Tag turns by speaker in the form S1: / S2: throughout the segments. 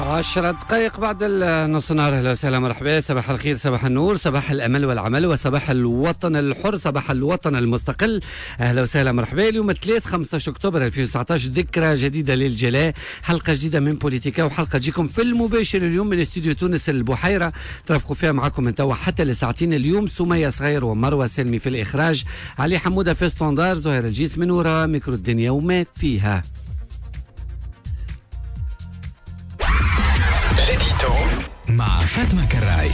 S1: 10 دقائق بعد النص نهار. اهلا وسهلا مرحبا، صباح الخير، صباح النور، صباح الامل والعمل، وصباح الوطن الحر، صباح الوطن المستقل. اهلا وسهلا مرحبا. اليوم الثلاث 15 اكتوبر 2019، ذكرى جديده للجلاء، حلقه جديده من بوليتيكا، وحلقه تجيكم في المباشر اليوم من استوديو تونس البحيره، ترافقوا فيها معكم من توا حتى لساعتين. اليوم سميه صغير ومروه سلمي في الاخراج، علي حموده في ستاندار، زهير الجيس من وراء ميكرو الدنيا وما فيها.
S2: مع فاطمة كراي.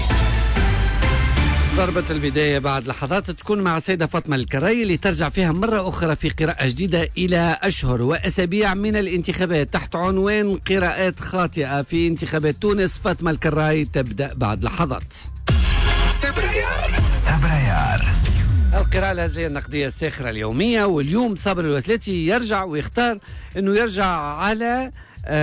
S1: ضربة البداية بعد لحظات تكون مع السيدة فاطمة الكراي، اللي ترجع فيها مرة أخرى في قراءة جديدة إلى أشهر وأسابيع من الانتخابات تحت عنوان قراءات خاطئة في انتخابات تونس. فاطمة الكراي تبدأ بعد لحظات.
S2: سبريار
S1: القراءة الهزلية النقدية الساخرة اليومية، واليوم صابر الوسلاتي يرجع ويختار أنه يرجع على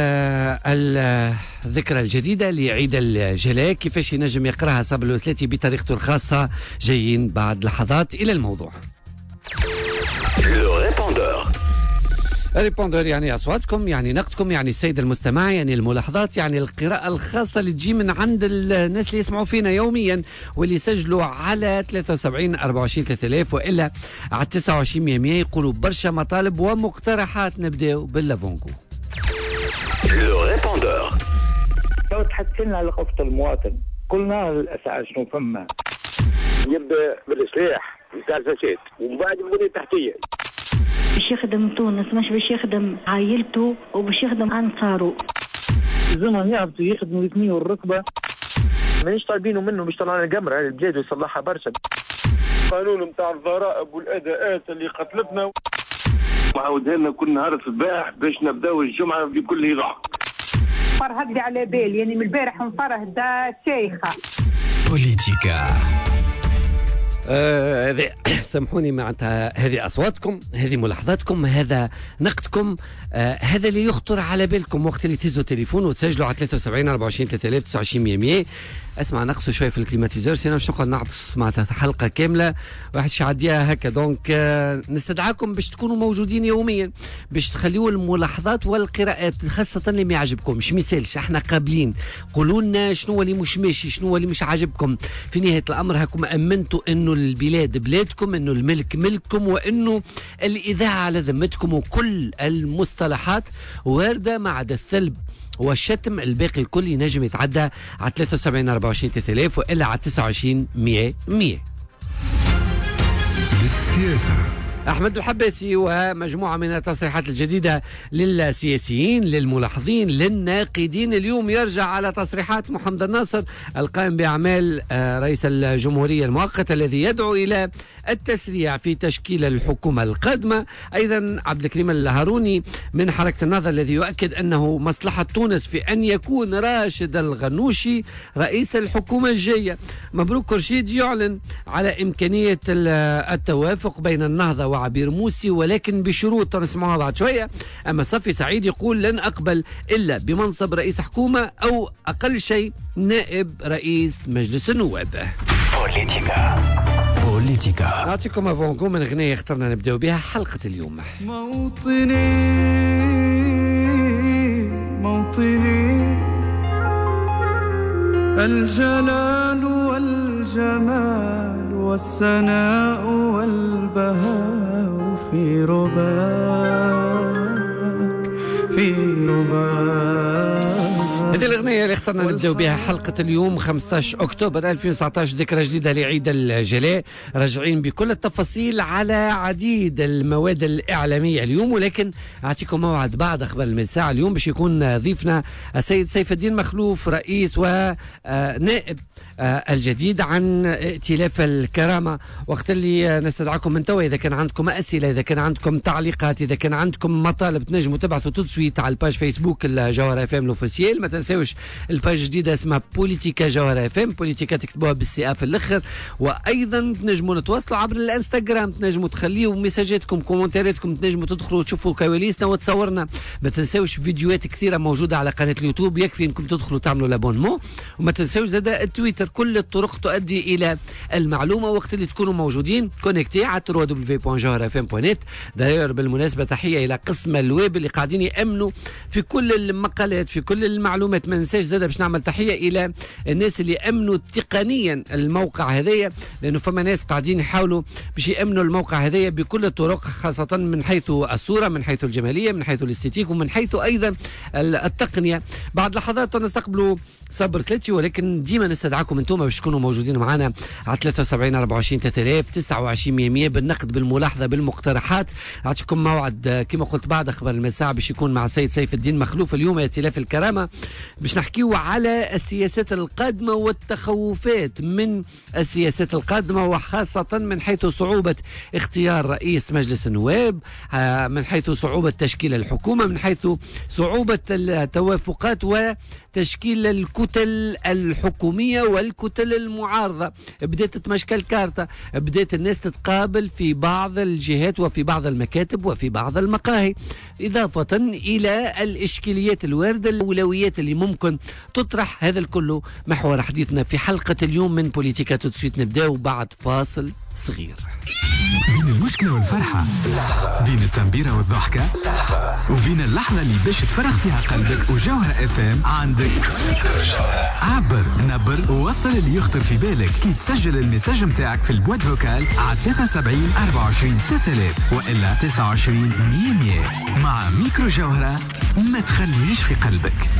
S1: الذكرى الجديدة لعيد الجلاء. كيفاش ينجم يقراها صابر الوسلاتي بطريقته الخاصة؟ جايين بعد لحظات إلى الموضوع. الريبوندور يعني أصواتكم، يعني نقدكم، يعني السيد المستمع، يعني الملاحظات، يعني القراءة الخاصة اللي تجي من عند الناس اللي يسمعوا فينا يوميا، واللي يسجلوا على 73 24 3000 وإلا على 29 100 يقولوا برشا مطالب ومقترحات. نبداو باللافونكو.
S3: لو تحسن على قفة المواطن، قلنا الأسعار شنو فما.
S4: يبدأ بالإصلاح نتاع الفساد ومن بعد البنية التحتية.
S5: باش يخدم تونس، مش باش يخدم عائلته وباش يخدم أنصاره.
S3: الزمن يهبطوا يخدموا الاثنين والركبة. مانيش طالبينه منه باش طلعنا القمر على البلاد ويصلحها برشا.
S4: قانون نتاع الضرائب والأداءات اللي قتلتنا معودنا لنا كل نهار الصباح باش نبداو الجمعة بكل إيضاح.
S6: فرهد لي على بالي يعني من البارح مفرهدة شيخة.
S2: بوليتيكا.
S1: هذه سامحوني معناتها، هذه أصواتكم، هذه ملاحظاتكم، هذا نقدكم، هذا اللي يخطر على بالكم وقت اللي تهزوا تليفون وتسجلوا على 73 24 3000 29 100. اسمع، نقصوا شويه في الكليماتيزور، سينا باش نقعد نعطس معناتها حلقه كامله واحد يعديها هكا. دونك نستدعاكم باش تكونوا موجودين يوميا، باش تخليوا الملاحظات والقراءات خاصه اللي ما يعجبكمش. مثالش احنا قابلين، قولوا لنا شنو اللي مش ماشي، شنو اللي مش عاجبكم. في نهايه الامر هاكم امنتوا انه البلاد بلادكم، انه الملك ملككم، وانه الاذاعه على ذمتكم، وكل المصطلحات وارده ما عدا الثلب والشتم. الباقي الكل ينجم يتعدى على 73 24 3000 وإلا على 29 100.
S2: بالسياسة
S1: أحمد الحباسي ومجموعة من التصريحات الجديدة للسياسيين، للملاحظين، للناقدين. اليوم يرجع على تصريحات محمد الناصر القائم بأعمال رئيس الجمهورية المؤقت، الذي يدعو إلى التسريع في تشكيل الحكومة القادمة. أيضا عبد الكريم الهاروني من حركة النهضة الذي يؤكد أنه مصلحة تونس في أن يكون راشد الغنوشي رئيس الحكومة الجاية. مبروك كرشيد يعلن على إمكانية التوافق بين النهضة وعبير موسي، ولكن بشروط نسمعها بعد شوية. أما صفي سعيد يقول لن أقبل إلا بمنصب رئيس حكومة أو أقل شيء نائب رئيس مجلس النواب.
S2: بوليتيكا.
S1: نعطيكم أفونكم من أغنية اخترنا نبدأ بها حلقة اليوم.
S7: موطني الجلال والجمال والسناء والبهاء في رباك.
S1: هذه الأغنية اللي اخترنا نبدأ بها حلقة اليوم 15 أكتوبر 2019، ذكرى جديدة لعيد الجلاء. راجعين بكل التفاصيل على عديد المواد الإعلامية اليوم، ولكن أعطيكم موعد بعد أخبار المساء. اليوم باش يكون ضيفنا السيد سيف الدين مخلوف، رئيس ونائب الجديد عن ائتلاف الكرامة. وقت اللي نستدعكم من توا، إذا كان عندكم أسئلة، إذا كان عندكم تعليقات، إذا كان عندكم مطالب، تنجموا تبعثوا تسويت على الباج فيسبوك الجوهرة FM الأوفيسيال. ما تنسوش الباج جديدة اسمها بوليتيكا جوهرة FM، بوليتيكا تكتبوها بالسي في الآخر. وأيضا تنجموا نتواصلوا عبر الانستغرام، تنجموا تخليوا مساجاتكم، كومنتاراتكم، تنجموا تدخلوا تشوفوا كواليسنا وتصورنا. ما تنسوش فيديوهات كثيرة موجودة على قناة اليوتيوب، يكفي انكم تدخلوا تعملوا لابونمون. وما تنسوش زاد التويتر، كل الطرق تؤدي إلى المعلومة وقت اللي تكونوا موجودين كونكتي على www.jawharfm.net. داير بالمناسبة تحية إلى قسم الويب اللي قاعدين يأمنوا في كل المقالات، في كل المعلومات ما ننساش زاده باش نعمل تحيه الى الناس اللي امنوا تقنيا الموقع هذايا، لانه فما ناس قاعدين يحاولوا باش يامنوا الموقع هذايا بكل الطرق، خاصه من حيث الصوره، من حيث الجماليه، من حيث الاستيتيك، ومن حيث ايضا التقنيه. بعد لحظات نستقبلوا صبر سلتي، ولكن ديما نستدعاكم انتم باش تكونوا موجودين معنا على 73 24 3000 29 100 بالنقد، بالملاحظه، بالمقترحات. اعطيكم موعد كما قلت بعد اخبار المساء باش يكون مع السيد سيف الدين مخلوف اليوم ائتلاف الكرامه، باش نحكيو على السياسات القادمه والتخوفات من السياسات القادمه، وخاصه من حيث صعوبه اختيار رئيس مجلس النواب، من حيث صعوبه تشكيل الحكومه، من حيث صعوبه التوافقات وتشكيل الكتل الحكوميه والكتل المعارضه. بدات تتمشكل الكارته، بدات الناس تتقابل في بعض الجهات وفي بعض المكاتب وفي بعض المقاهي، اضافه الى الاشكاليات الوارده، الاولويات اللي ممكن تطرح. هذا الكل محور حديثنا في حلقه اليوم من بوليتيكا. تسويت نبداو بعد فاصل صغير.
S2: بين المشكلة والفرحة، بين التنبيرة والضحكة، وبين اللحظة اللي باش تفرغ فيها قلبك وجوهرة FM عندك. عبر، نبر، ووصل اللي يخطر في بالك كي تسجل المساج متاعك في البواد فوكال على 73 24 3000 وإلا 29 100 مع ميكرو جوهرة. ما تخليش في قلبك.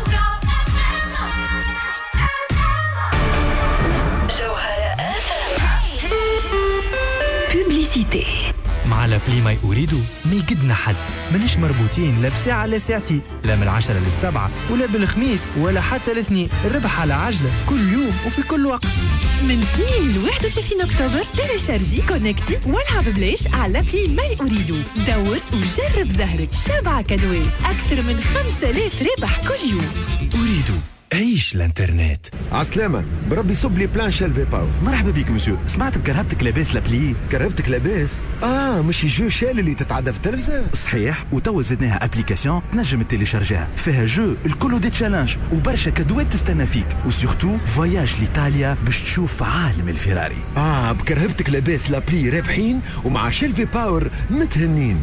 S8: مع لابلي ما يريدوا ما يقدنا حد، ماناش مربوطين لا بساعة لا ساعتين، لا من 10 ل7 ولا بالخميس ولا حتى الاثنين. الربح على عجلة كل يوم وفي كل وقت.
S9: من 2 ل 31 أكتوبر تيليشارجي كونكتي والعب بلاش على لابلي ما يريدوا. دور وجرب زهرك، 7 كادوات، أكثر من 5000 ربح كل يوم.
S8: أريدوا عيش الانترنت.
S10: عسلامة، بربي صب لي بلان شيلفي باور.
S8: مرحبا بك مسيو، سمعت بكرهبتك لاباس لابلي.
S10: كرهبتك لاباس؟ مش جو شال اللي تتعدى في التلفزة.
S8: صحيح، وتوا زدناها ابليكاسيون تنجم تيليشارجيها، فيها جو الكل دي تشالنج وبرشا كادوات تستنى فيك، وسورتو فواياج لإيطاليا باش تشوف عالم الفيراري.
S10: بكرهبتك لاباس لابلي رابحين ومع شيلفي باور متهنين.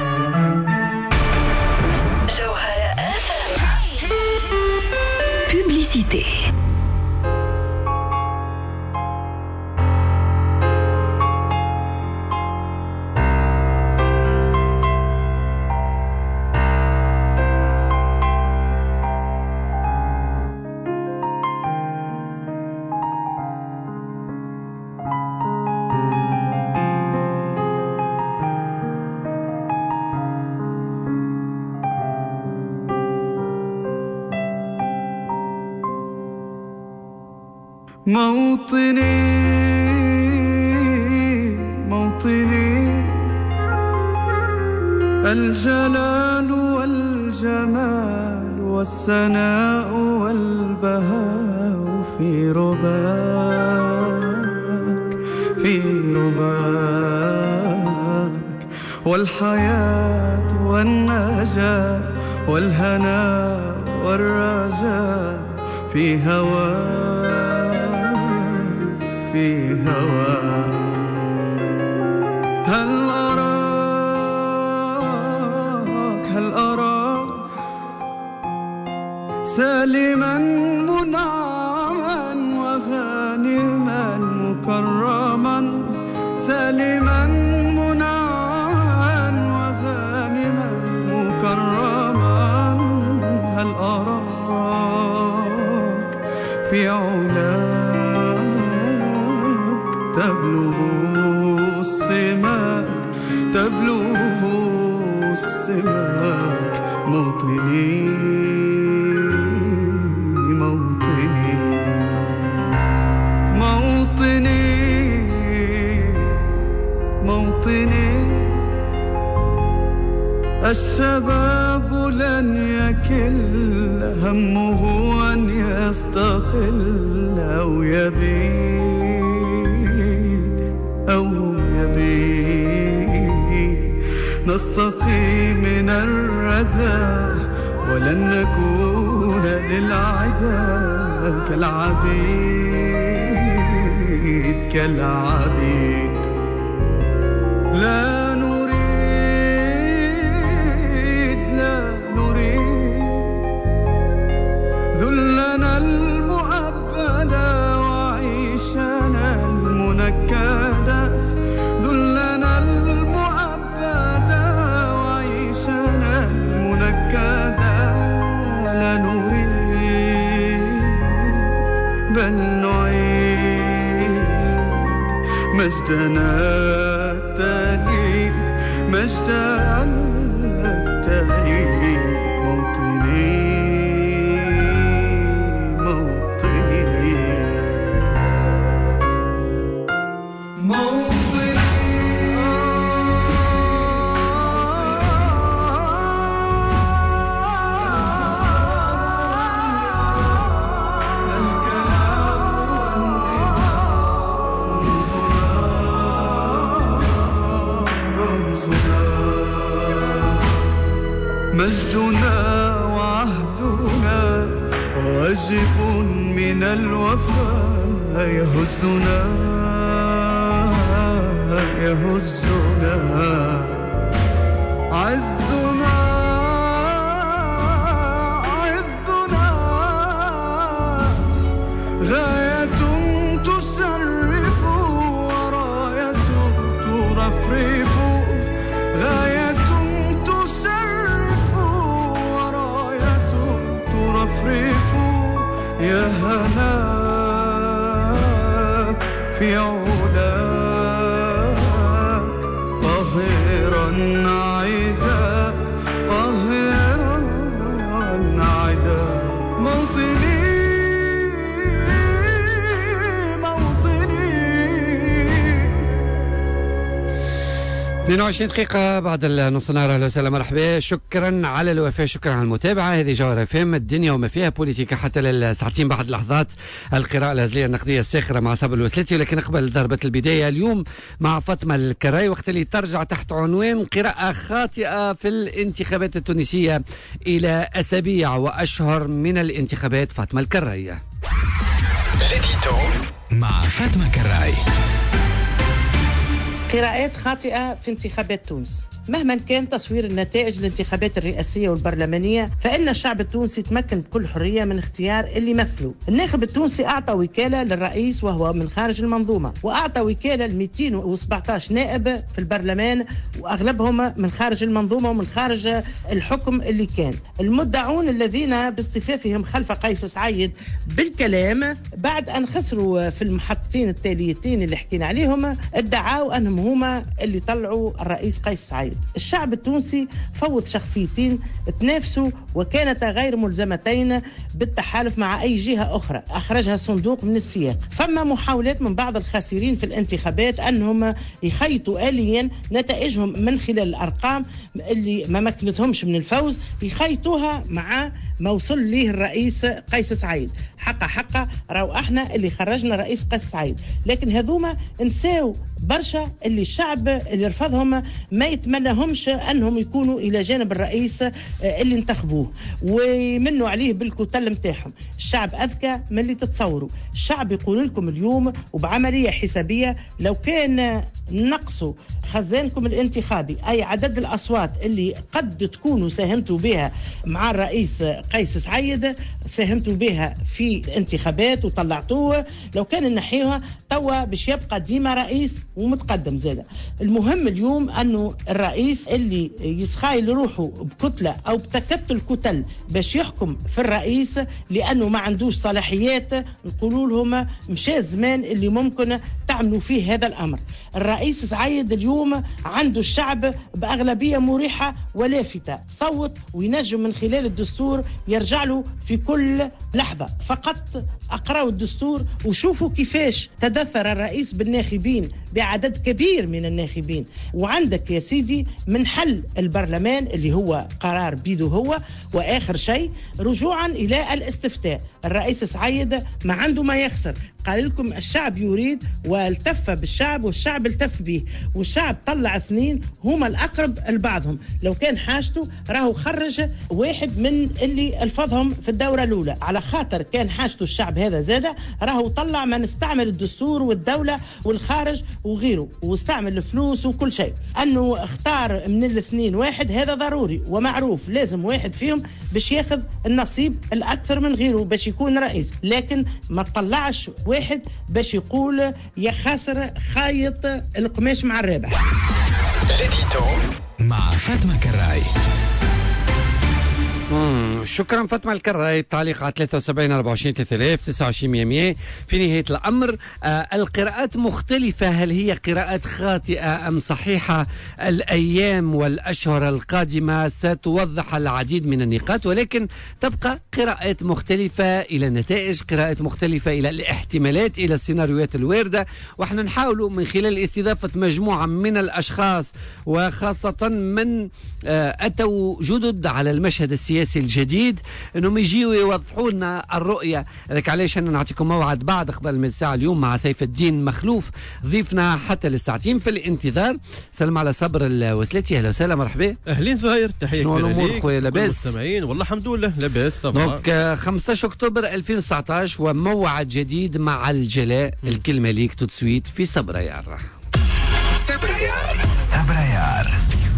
S9: Publicité.
S7: موطني الجلال والجمال والسناء والبهاء في رباك والحياة والنجاة والهناء والرجاء في هواك هل أراك سالما منعما وغانما مكرما، سالما منعما وغانما مكرما. هل أراك في علاك تبلغ السماك موطني الشباب لن يكل همه أن يستقل أو يبيد نستقي من الردى ولن نكون للعدا كالعبيد لا نريد المؤبدة وعيشنا المنكدة، ذلنا المؤبدة وعيشنا المنكدة، لا نريد بل نعيد مجدنا التالي، مجدنا التالي، موطني موطني موطني. مجدنا وعهدنا واجب من الوفاء، يهزنا يهزنا عزنا عزنا، غاية تشرف وراية ترفرف، غاية يا هناك في علاك، طاهرا عيداك طاهرا عيداك، موطني موطني.
S1: 22 دقيقة بعد النص نهار. أهلا وسهلا مرحبا، شكرا على الوفاء، شكرا على المتابعة. هذه جوهرة FM، الدنيا وما فيها بوليتيكا حتى للساعتين بعد لحظات القراءة الهزلية النقدية الساخرة مع صابر الوسلتي. ولكن قبل ضربة البداية اليوم مع فاطمة الكراي، وقت اللي ترجع تحت عنوان قراءة خاطئة في الانتخابات التونسية إلى أسابيع وأشهر من الانتخابات. فاطمة الكراي
S2: مع فاطمة كراي.
S11: قراءات خاطئة في انتخابات تونس. مهما كان تصوير النتائج الانتخابات الرئاسية والبرلمانية، فإن الشعب التونسي تمكن بكل حرية من اختيار اللي يمثله. الناخب التونسي أعطى وكالة للرئيس وهو من خارج المنظومة، وأعطى وكالة ل 217 نائب في البرلمان، وأغلبهم من خارج المنظومة ومن خارج الحكم اللي كان. المدعون الذين باصطفافهم خلف قيس سعيد بالكلام بعد أن خسروا في المحطتين التاليتين اللي حكينا عليهم، ادعوا أنهم هما اللي طلعوا الرئيس قيس سعيد. الشعب التونسي فوض شخصيتين تنافسوا وكانتا غير ملزمتين بالتحالف مع أي جهة أخرى أخرجها الصندوق من السياق. فما محاولات من بعض الخاسرين في الانتخابات أنهم يخيطوا آليا نتائجهم من خلال الأرقام اللي ما مكنتهمش من الفوز، يخيطوها مع ما وصل ليه الرئيس قيس سعيد. حقا راو احنا اللي خرجنا رئيس قيس سعيد، لكن هذوما نساو برشا اللي الشعب اللي رفضهم ما يتمناهمش انهم يكونوا الى جانب الرئيس اللي انتخبوه ويمنوا عليه بالكتل متاعهم. الشعب اذكى من اللي تتصوروا. الشعب يقول لكم اليوم وبعمليه حسابيه، لو كان نقصوا خزانكم الانتخابي اي عدد الاصوات اللي قد تكونوا ساهمتوا بها مع الرئيس قيس سعيد، ساهمتوا بها في الانتخابات وطلعتوه، لو كان نحيوها توا باش يبقى ديما رئيس ومتقدم زاده. المهم اليوم انه الرئيس اللي يسخايل روحه بكتله او بتكتل كتل باش يحكم في الرئيس لانه ما عندوش صلاحيات، نقولوا لهم مشى الزمان اللي ممكن تعملوا فيه هذا الامر. الرئيس سعيد اليوم عنده الشعب باغلبيه مريحه ولافته، صوت وينجم من خلال الدستور يرجع له في كل لحظه. فقط اقراوا الدستور وشوفوا كيفاش تدثر الرئيس بالناخبين بعدد كبير من الناخبين. وعندك يا سيدي من حل البرلمان اللي هو قرار بيده هو، واخر شيء رجوعا الى الاستفتاء. الرئيس سعيد ما عنده ما يخسر، قال لكم الشعب يريد والتف بالشعب والشعب التف به، والشعب طلع اثنين هما الأقرب لبعضهم. لو كان حاجته راهو خرج واحد من اللي الفظهم في الدورة الأولى، على خاطر كان حاجته الشعب هذا زادة راهو طلع من استعمل الدستور والدولة والخارج وغيره واستعمل الفلوس وكل شيء، انه اختار من الاثنين واحد، هذا ضروري ومعروف، لازم واحد فيهم باش ياخذ النصيب الاكثر من غيره باش يكون رئيس، لكن ما تطلعش واحد باش يقول يا خاسر خايط القماش مع الرابح.
S2: مع فاطمة كراي.
S1: شكرا فاطمة الكراي. تعليق على 73 24 3000 29 100. في نهاية الأمر القراءات مختلفة، هل هي قراءات خاطئة أم صحيحة؟ الأيام والأشهر القادمة ستوضح العديد من النقاط، ولكن تبقى قراءات مختلفة إلى النتائج، قراءات مختلفة إلى الاحتمالات، إلى السيناريوهات الواردة، وإحنا نحاول من خلال استضافة مجموعة من الأشخاص وخاصة من أتوا جدد على المشهد السياسي الجديد انهم يجيوا يوضحوا لنا الرؤيه. هذاك علاش انا نعطيكم موعد بعد قبل من الساعه اليوم مع سيف الدين مخلوف ضيفنا حتى للساعتين في الانتظار. سلام على صبر الوسلتي، اهلا وسهلا مرحبا.
S12: اهلين زهير، تحيه
S1: شنو الامور خويا؟ لاباس؟
S12: المستمعين والله الحمد لله لاباس.
S1: دونك 15 اكتوبر 2019 وموعد جديد مع الجلاء. الكلمه ليك تو سويت في صبريار.
S2: صبريار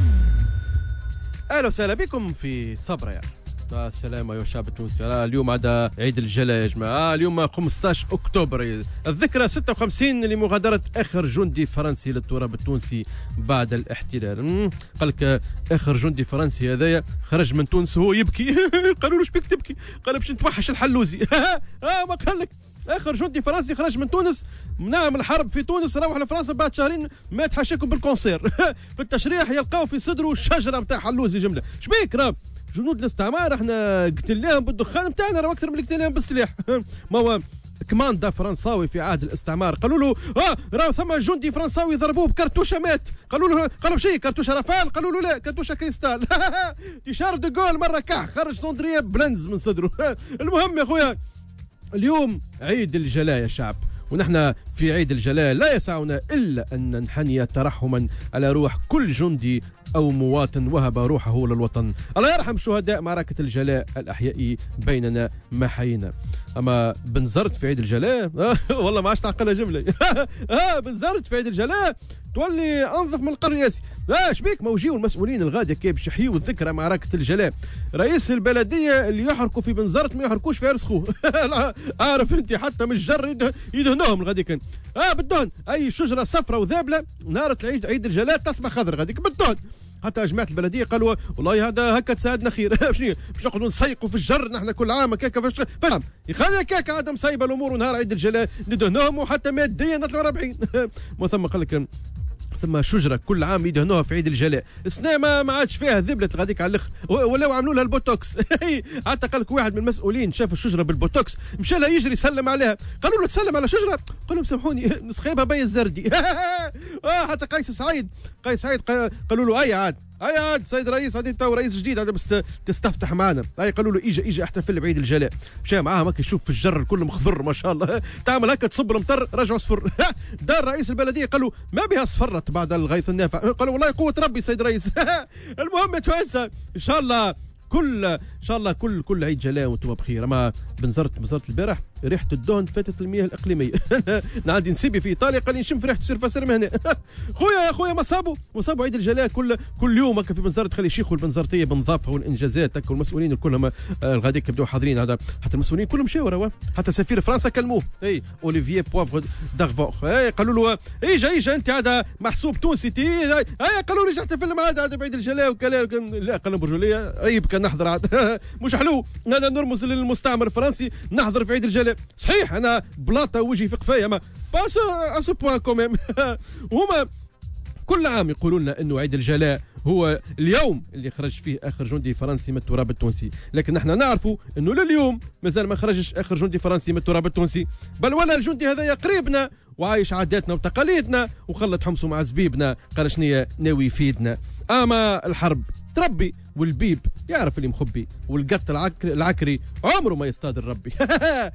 S12: اهلا وسهلا بكم في صبريار. السلام يا الشعب التونسي. اليوم هذا عيد الجلاء يا جماعه، اليوم 15 اكتوبر، الذكرى 56 لمغادره اخر جندي فرنسي للتراب التونسي بعد الاحتلال. قال لك اخر جندي فرنسي هذايا خرج من تونس وهو يبكي. قالوا له شبيك تبكي؟ قال باش نتوحش الحلوزي. ما قال لك اخر جندي فرنسي خرج من تونس، نعم الحرب في تونس، روح لفرنسا بعد شهرين مات حاشاكم بالكونسير. في التشريح يلقاو في صدره شجره نتاع حلوزي جمله. شبيك راه جنود الاستعمار احنا قتلناهم بالدخان نتاعنا، راه اكثر من قتلناهم بالسلاح. ما هو كماندا فرنساوي في عهد الاستعمار قالوا له راه ثم جندي فرنساوي ضربوه بكرتوشه مات. قالوا بشي كرتوشه رافال؟ قالوا له لا كرتوشه كريستال. تشار دو جول مره كح خرج سوندريه بلنز من صدره. المهم يا خويا اليوم عيد الجلاء يا شعب، ونحن في عيد الجلاء لا يسعنا إلا أن ننحني ترحما على روح كل جندي أو مواطن وهب روحه للوطن. الله يرحم شهداء معركة الجلاء الأحياء بيننا ما حيينا. أما بنزرت في عيد الجلاء والله ما عادش تعقلها جملة. بنزرت في عيد الجلاء تولي انظف من القرن الرئاسي. شبيك موجيو المسؤولين الغادي كيف باش يحيوا الذكرى معركه الجلاء. رئيس البلديه اللي يحركوا في بنزرت ما يحركوش في عرسخوه. عارف انت حتى من الجر يدهنوهم الغادي كان بالدهن. اي شجره صفراء وذابله نهار عيد الجلاء تصبح خضر غاديك بالدهن. حتى جماعه البلديه قالوا والله هذا هكا تساعدنا خير. شنو باش نقعدوا نسيقوا في الجر نحن كل عام هكاك فاهم يخلي هكاك عدم صايبه الامور، ونهار عيد الجلاء ندهنوهم وحتى ماديا نطلعوا رابحين. ما ثم قال لك ثم شجره كل عام يدهنوها في عيد الجلاء. السنه ما عادش فيها ذبلت غاديك على الاخر، ولاو عملوا لها البوتوكس. حتى قال لك واحد من المسؤولين شاف الشجره بالبوتوكس مشى لها يجري يسلم عليها. قالوا له تسلم على شجره؟ قال لهم سامحوني نسخيبها بي الزردي. حتى قيس سعيد قالوا له اي عاد سيد رئيس هذه تو رئيس جديد هذا بس تستفتح معنا. قالوا له اجا احتفل بعيد الجلاء. مشى معاهم هكا يشوف في الجر الكل مخضر ما شاء الله. تعمل هكا تصب المطر رجعوا صفر. دار رئيس البلديه قالوا ما بها صفرت بعد الغيث النافع. قالوا والله قوه ربي سيد رئيس. المهم توانسه ان شاء الله كل عيد جلاء وانتم بخير. اما بنزرت البارح ريحه الدهن فاتت المياه الاقليميه. نعدي نسيبي في ايطاليا قال لي نشم في ريحه السيرفاسير من هنا. خويا مصابوا عيد الجلاء كل يوم هكا في بنزرت. خلي شيخوا البنزرتيه بالنظافه والانجازات هكا، والمسؤولين كلهم الغاديك يبداو حاضرين. هذا حتى المسؤولين كلهم مشاوره، حتى سفير فرنسا كلموه اوليفييه بوافغ دارفور. قالوا له اجا انت هذا محسوب تونسي قالوا لي رجعت فيلم هذا بعيد الجلاء وكلام. لا قالوا برجوليه عيب كان نحضر عاد. مش حلو هذا نرمز للمستعمر الفرنسي نحضر في عيد الجلاء. صحيح انا بلاطه وجهي في قفايا ما باس اسو بوان كوميم. هما كل عام يقولوا لنا انه عيد الجلاء هو اليوم اللي خرج فيه اخر جندي فرنسي من التراب التونسي، لكن نحن نعرفوا انه لليوم مازال ما خرجش اخر جندي فرنسي من التراب التونسي، بل ولا الجندي هذايا قريبنا وعايش عاداتنا وتقاليدنا وخلط حمصه مع زبيبنا. قال شنيا ناوي يفيدنا. اما الحرب تربي والبيب يعرف اللي مخبي، والقط العكري عمره ما يصطاد الربي.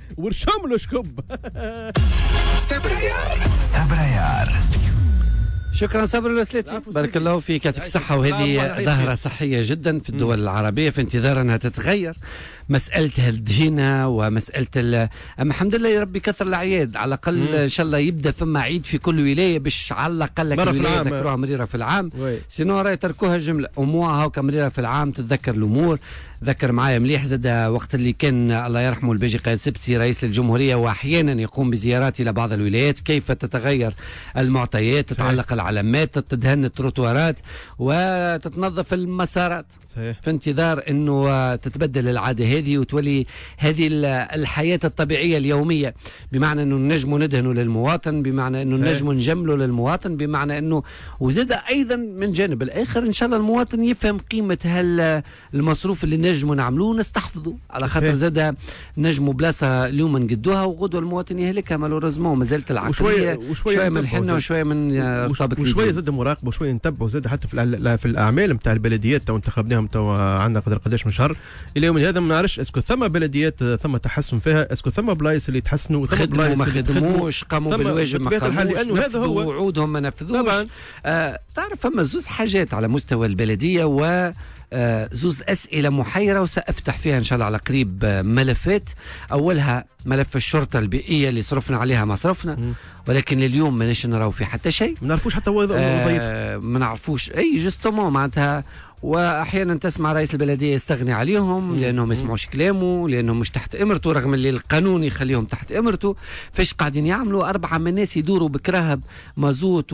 S12: ورشم له شكب.
S2: صبريار
S1: شكرا صبر الوسلاتي، بارك الله فيك، يعطيك الصحة. وهذه ظاهرة صحية جدا في الدول العربية في انتظار أنها تتغير. مسألة الدينة ومسألة أما الحمد لله يا ربي كثر الأعياد، على الأقل إن شاء الله يبدأ ثم عيد في كل ولاية باش على الأقل الولاية يذكروها مريرة في العام، سينو راهي تركوها جملة أموها هاكا مريرة في العام تتذكر الأمور. ذكر معايا مليح زاد وقت اللي كان الله يرحمه الباجي قايد سبسي رئيس الجمهورية وأحيانا يقوم بزيارات إلى بعض الولايات، كيف تتغير المعطيات، تتعلق العلامات، تدهن التروتوارات وتتنظف المسارات في انتظار أنه تتبدل العادة هذه وتولي هذه الحياة الطبيعية اليومية، بمعنى أنه نجم ندهنه للمواطن، بمعنى أنه نجم نجمله للمواطن، بمعنى أنه وزاد أيضا من جانب الآخر إن شاء الله المواطن يفهم قيمة المصروف اللي نجموا نعملوه نستحفظوا، على خاطر زاد نجموا بلاصة اليوم نقدوها وغدوة المواطن يهلكها مالوريزمون. مازالت العقلية شوية من الحنة وشوية من رطابة
S12: وشوية زاد مراقبة وشوية نتبعوا زاد حتى في الأعمال نتاع البلديات تو انتخبناهم تو عندنا قداش من شهر الى يوم هذا ما نعرفش اسكو ثم بلديات ثم تحسن فيها، اسكو ثم بلايص اللي تحسنوا ثم بلايص
S1: ما خدموش قاموا بالواجب ما قاموش،
S12: لانه هذا هو
S1: وعودهم ما نفذوش طبعا. تعرف فما زوز حاجات على مستوى البلدية و زوز أسئلة محيرة وسأفتح فيها إن شاء الله على قريب ملفات. أولها ملف الشرطة البيئية اللي صرفنا عليها ما صرفنا، ولكن اليوم ما نش نراو في حتى شيء،
S12: ما نعرفوش حتى وظيف
S1: ما نعرفوش أي جستمون معناتها. واحيانا تسمع رئيس البلديه يستغني عليهم لانهم ما يسمعوش كلامه، لانهم مش تحت امرته، رغم اللي القانون يخليهم تحت امرته. فاش قاعدين يعملوا 4 من الناس يدوروا بكراهب مازوت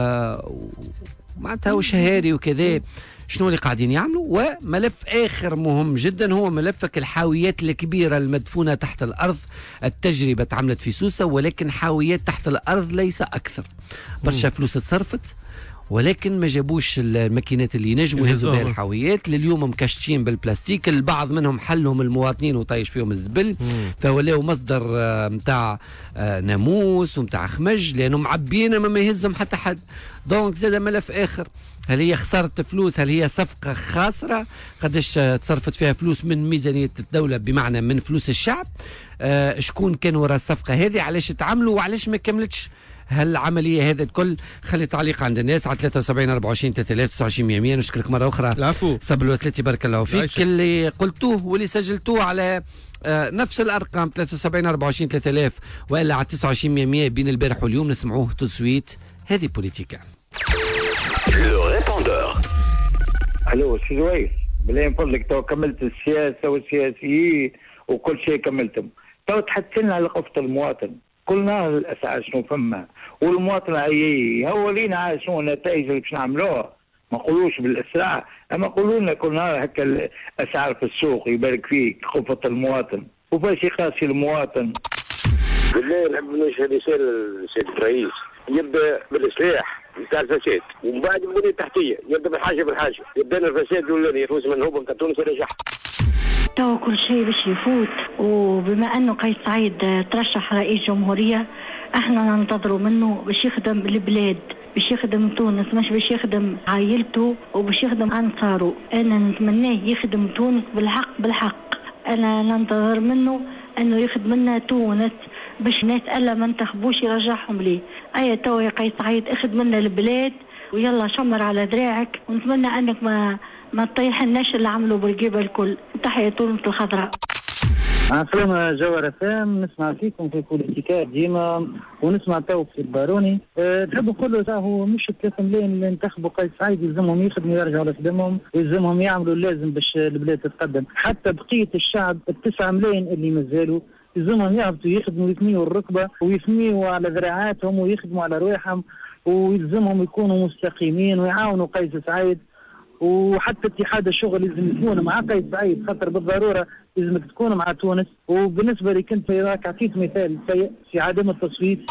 S1: ومعناتها وشهاري وكذا. شنو اللي قاعدين يعملوا؟ وملف آخر مهم جدا هو ملفك الحاويات الكبيرة المدفونة تحت الأرض. التجربة تعملت في سوسة، ولكن حاويات تحت الأرض ليس أكثر. برشا فلوس تصرفت ولكن ما جابوش الماكينات اللي ينجموا يهزوا بها الحاويات. لليوم مكشتين بالبلاستيك، البعض منهم حلهم المواطنين وطايش فيهم الزبل، فولاو مصدر متاع ناموس ومتاع خمج، لانهم معبيين ما يهزهم حتى حد. دونك زاد ملف اخر، هل هي خسارة فلوس؟ هل هي صفقة خاسرة؟ قداش تصرفت فيها فلوس من ميزانية الدولة، بمعنى من فلوس الشعب؟ شكون كان وراء الصفقة هذه؟ علاش تعملوا وعلاش ما كملتش هالعملية هذا الكل؟ خلي تعليق عند الناس على 73 24 3029 100. نشكرك مرة أخرى
S12: العفو
S1: صبر الوسلاتي، بارك الله فيك. اللي قلتوه واللي سجلتوه على نفس الأرقام 73 24 3000 وإلا على 29 100 بين البارح واليوم نسمعوه تسويت. هذه بوليتيكا.
S3: الو سي زويس، بالله من فضلك تو كملت السياسه والسياسيين وكل شيء كملتهم، تو تحسن على قفة المواطن. كل نهار الاسعار شنو فما والمواطن هو لينا عارف شنو النتائج اللي باش نعملوها. ما نقولوش بالاسرع، اما قولوا لنا كل نهار هكا الاسعار في السوق يبارك فيك قفة المواطن وفاش يقاسي المواطن.
S4: بالله نحب نوجه رسالة للسيد الرئيس، يبدا بالاصلاح نتاع الفساد ومن بعد البنيه التحتيه، يبدا بالحاجه يبدا الفساد الاولاني يفوز من الهبوط نتاع تونس يرجع.
S5: تو كل شيء باش يفوت، وبما انه قيس سعيد ترشح رئيس جمهوريه احنا ننتظروا منه باش يخدم البلاد، باش يخدم تونس، مش باش يخدم عائلته وباش يخدم انصاره. انا نتمناه يخدم تونس بالحق. انا ننتظر منه انه يخدم لنا تونس باش الناس الا ما انتخبوش يرجعهم ليه. اي تو يا قيس سعيد اخدم لنا البلاد ويلا شمر على ذراعك، ونتمنى انك ما تطيح الناس اللي عملوا بالجبل الكل. تحية تونس الخضراء.
S3: السلام جوهر فام، نسمع فيكم في بوليتيكات ديما ونسمع تو في الباروني. تحب نقولوا راهو مش 3 ملايين اللي انتخبوا قيس سعيد يلزمهم يخدموا يرجعوا لخدمهم، يلزمهم يعملوا اللازم باش البلاد تتقدم. حتى بقية الشعب 9 ملايين اللي مازالوا يلزمهم يهبطوا يخدموا ويثنيوا الركبة ويثنيوا على ذراعاتهم ويخدموا على رواحهم، ويلزمهم يكونوا مستقيمين ويعاونوا قيس سعيد. وحتى اتحاد الشغل لازم يكون مع قيس سعيد، خاطر بالضروره لازمك تكون مع تونس. وبالنسبه لي كنت راك عطيت مثال سيء في عدم التصويت.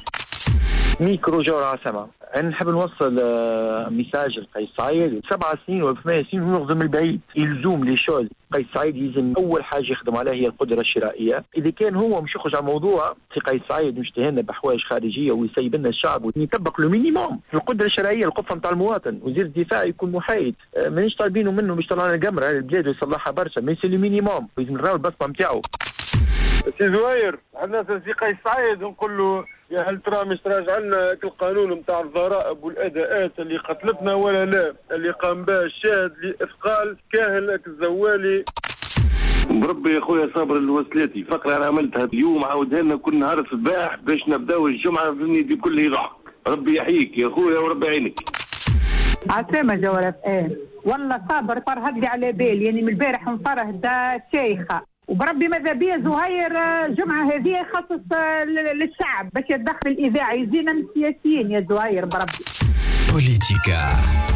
S13: ميكرو جوهر عسامة، أنا نحب نوصل ميساج لقيس سعيد. 7 سنين ولا 8 سنين ونخدم البعيد، يلزم لي شغل. قيس سعيد يلزم أول حاجة يخدم عليها هي القدرة الشرائية. إذا كان هو مش يخرج على الموضوع في قيس سعيد مش تهنا بحوايج خارجية ويسيب لنا الشعب ويطبق له مينيموم القدرة الشرائية، القفة نتاع المواطن. وزير الدفاع يكون محايد، مانيش طالبينه منه مش طلعنا القمرة البلاد ويصلحها برشا، ما يسير له مينيموم، لازم نراو البصمة نتاعو.
S14: سي زوير الناس في قيس سعيد نقول له يا هل ترى مش راجع لنا القانون نتاع الضرائب والاداءات اللي قتلتنا ولا لا، اللي قام به الشاهد لاثقال كاهن الزوالي.
S15: بربي يا خويا صابر الوصلاتي فقره انا عملتها اليوم عاودها لنا كل نهار الصباح باش نبداو الجمعه في كل يضحك. ربي يحييك يا خويا وربي يعينك.
S6: عسامة جوالة والله صابر فرهد لي على بالي، يعني من البارح مفرهد شيخة، وبربي ماذا بيا زهير جمعة هذه خصص للشعب باش يتدخل الإذاعة يزينا من السياسيين يا زهير بربي.
S2: بوليتيكا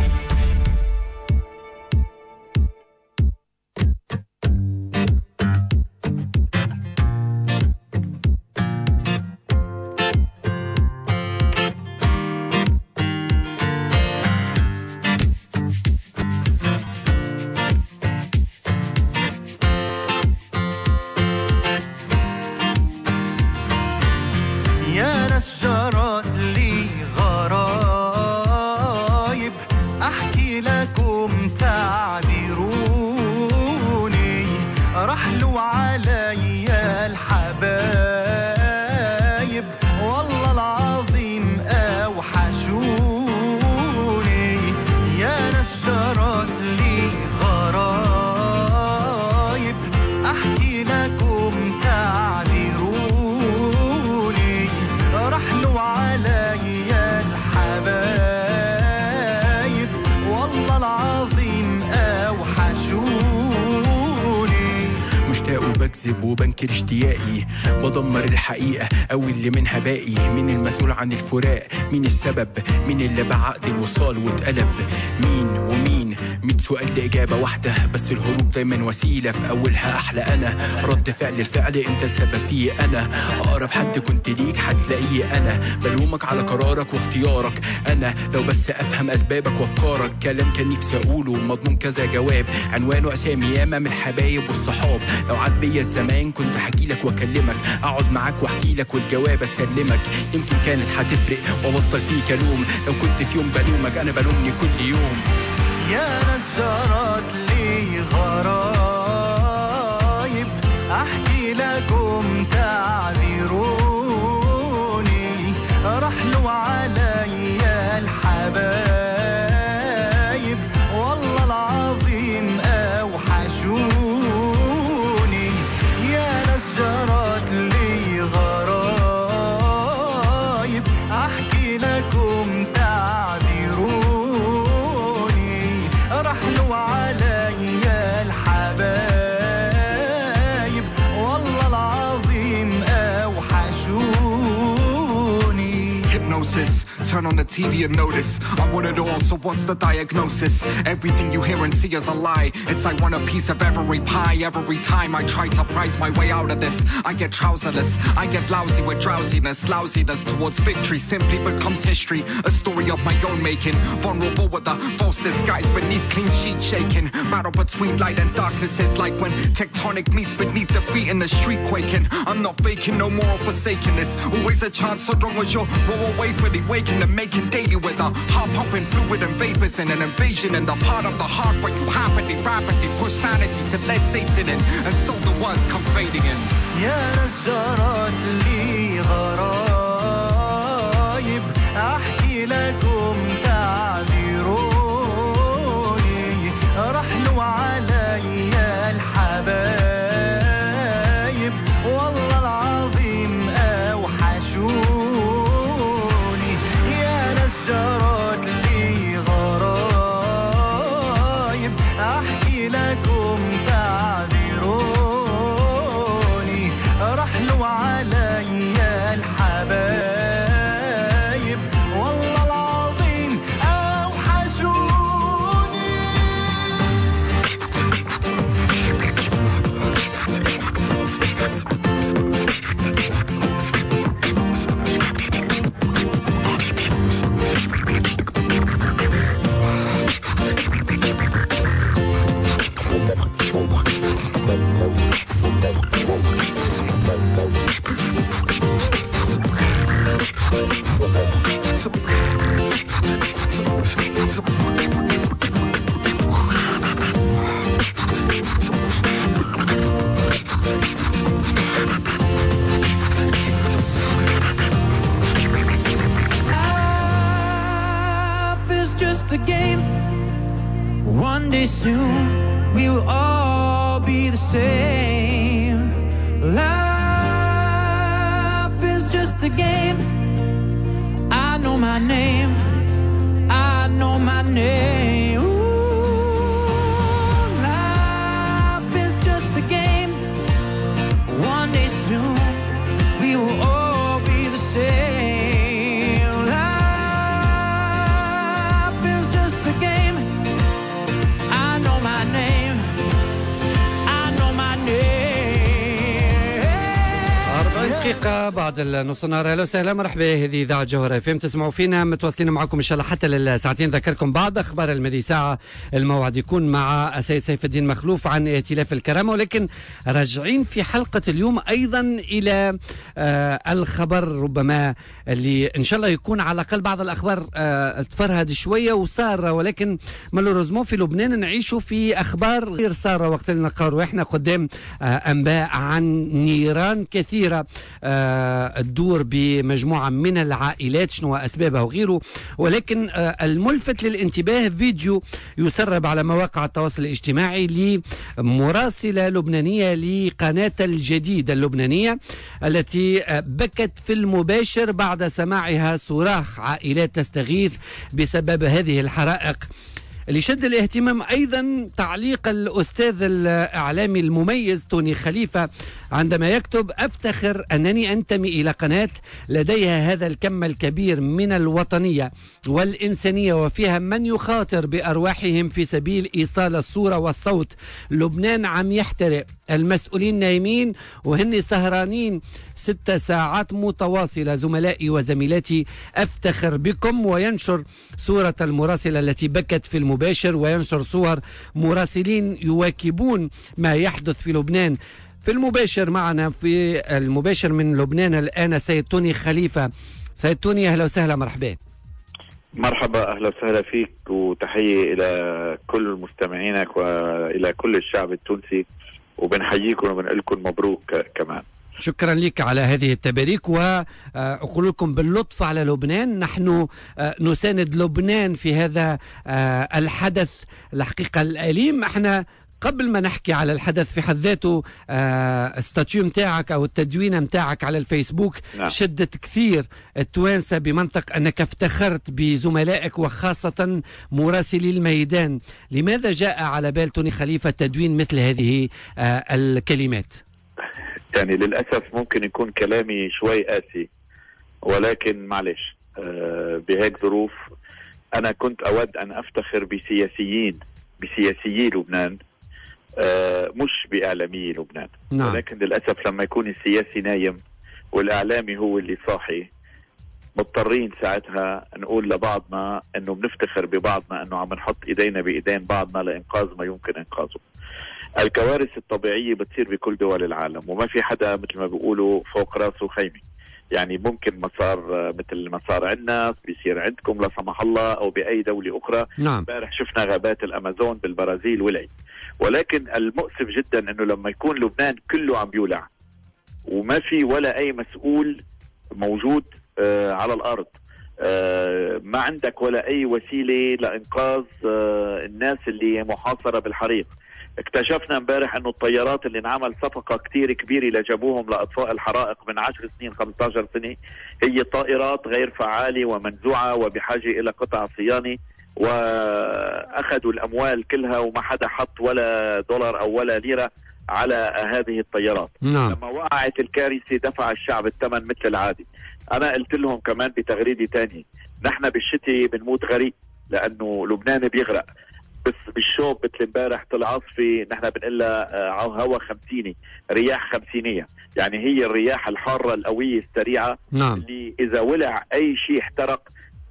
S16: وبنكر اشتياقي بدمر الحقيقة أو اللي منها باقي. مين المسؤول عن الفراق؟ مين السبب؟ مين اللي بعقد الوصال واتقلب؟ مين ومين؟ 100 سؤال لإجابة واحدة، بس الهروب دايما وسيلة في أولها أحلى. أنا رد فعل الفعل أنت السبب فيه، أنا أقرب حد كنت ليك هتلاقيه. أنا بلومك على قرارك واختيارك، أنا لو بس أفهم أسبابك وأفكارك. كلام كان نفسي أقوله مضمون كذا جواب، عنوانه أسامي ياما من الحبايب والصحاب. لو عاد بيا الزمان كنت حكيلك واكلمك، اقعد معاك واحكيلك والجواب اسلمك. يمكن كانت هتفرق وابطل فيك الوم، لو كنت في يوم بلومك انا بلومني كل يوم.
S7: يا نجارات لي غرايب احكي لكم تعذروني، رحلوا علي الحبايب والله العظيم اوحشوني. جرت لي غرايب احكي لكم تعذروني، رحلوا علي الحبايب والله العظيم اوحشوني.
S17: Hypnosis. Turn on the TV and notice I want it all, so what's the diagnosis? Everything you hear and see is a lie. It's I want a piece of every pie. Every time I try to prize my way out of this, I get trouserless, I get lousy with drowsiness. Lousiness towards victory simply becomes history, a story of my own making. Vulnerable with a false disguise beneath clean sheet shaking. Battle between light and darkness is like when tectonic meets beneath the feet in the street quaking. I'm not faking, no more forsaking this. Always a chance so long as you're well away for the waking and making daily with a heart pumping fluid and vapors and an invasion in the part of the heart where you rapidly push sanity to lead Satan in, and so the ones come fading in.
S7: يا نجارات لي غرايب احكي لكم تعذروني، رحلوا علي الحبايب والله العظيم اوحشوني. يا نجارات لي غرايب احكي لكم تعذروني، رحلوا علي الحبايب والله العظيم اوحشوني. soon we will all be the same. Life is just a game. I know my name. I know my name. Ooh, life is just a game. One day soon we will all be the same. Life is just a game. I know my name. I know my name.
S1: 40 دقيقة بعد النص النهار. اهلا وسهلا مرحبا. هذه اذاعة جوهرة اف ام، تسمعوا فينا متواصلين معكم ان شاء الله حتى للساعتين. ذكركم بعد اخبار المدي ساعة الموعد يكون مع السيد سيف الدين مخلوف عن ائتلاف الكرامة، ولكن راجعين في حلقة اليوم ايضا الى الخبر ربما اللي ان شاء الله يكون على الاقل بعض الاخبار تفرهد شوية وسارة، ولكن مالوريزمون في لبنان نعيشوا في اخبار غير سارة وقت اللي نقرأ احنا قدام انباء عن نيران كثيرة تدور بمجموعة من العائلات، شنو أسبابها وغيره. ولكن الملفت للانتباه فيديو يسرب على مواقع التواصل الاجتماعي لمراسلة لبنانية لقناة الجديد اللبنانية التي بكت في المباشر بعد سماعها صراخ عائلات تستغيث بسبب هذه الحرائق. اللي شد الاهتمام أيضا تعليق الأستاذ الإعلامي المميز توني خليفة عندما يكتب: أفتخر أنني أنتمي إلى قناة لديها هذا الكم الكبير من الوطنية والإنسانية وفيها من يخاطر بأرواحهم في سبيل إيصال الصورة والصوت. لبنان عم يحترق، المسؤولين نايمين وهن سهرانين 6 ساعات متواصلة. زملائي وزميلاتي أفتخر بكم. وينشر صورة المراسلة التي بكت في المباشر، وينشر صور مراسلين يواكبون ما يحدث في لبنان. في المباشر معنا في المباشر من لبنان الآن سيد توني خليفة. سيد توني أهلا وسهلا مرحبا.
S18: مرحبا، أهلا وسهلا فيك، وتحية إلى كل مستمعينك وإلى كل الشعب التونسي، وبنحييكم وبنقول لكم مبروك كمان.
S1: شكرا لك على هذه التباريك، وأقول لكم باللطف على لبنان. نحن نساند لبنان في هذا الحدث الحقيقة الأليم. احنا قبل ما نحكي على الحدث في حد ذاته، ستاتيو متاعك أو التدوينة متاعك على الفيسبوك نعم. شدت كثير التوانسة بمنطق أنك افتخرت بزملائك وخاصة مراسلي الميدان. لماذا جاء على بال توني خليفة تدوين مثل هذه الكلمات؟
S18: يعني للأسف ممكن يكون كلامي شوي قاسي، ولكن معلش بهيك ظروف أنا كنت أود أن أفتخر بسياسيي لبنان، مش بإعلامي لبنان نعم. ولكن للأسف لما يكون السياسي نايم والإعلامي هو اللي صاحي، مضطرين ساعتها نقول لبعضنا أنه بنفتخر ببعضنا، أنه عم نحط إيدينا بإيدين بعضنا لإنقاذ ما يمكن إنقاذه. الكوارث الطبيعية بتصير بكل دول العالم، وما في حدا مثل ما بيقولوا فوق راسه خيمة. يعني ممكن مسار مثل ما صار عندنا بيصير عندكم لا سمح الله أو بأي دولة أخرى. نعم. امبارح شفنا غابات الأمازون بالبرازيل ولعت. ولكن المؤسف جدا أنه لما يكون لبنان كله عم بيولع وما في ولا أي مسؤول موجود على الأرض، ما عندك ولا أي وسيلة لإنقاذ الناس اللي محاصرة بالحريق. اكتشفنا امبارح انه الطيارات اللي انعمل صفقة كتير كبيرة لجابوهم لاطفاء الحرائق من 10 سنين 15 سنة هي طائرات غير فعالة ومنزوعة وبحاجة الى قطع صيانة، واخذوا الاموال كلها وما حدا حط ولا دولار او ولا ليرة على هذه الطيارات. نعم. لما وقعت الكارثة دفع الشعب الثمن مثل العادي. انا قلت لهم كمان بتغريدة تانية، نحن بالشتي بنموت غريق لانه لبنان بيغرق، بس بالشوب مثل امبارح طلع عاصفة نحن بنقلها هوا 50 رياح 50، يعني هي الرياح الحارة القوية السريعة. نعم. اللي إذا ولع أي شيء احترق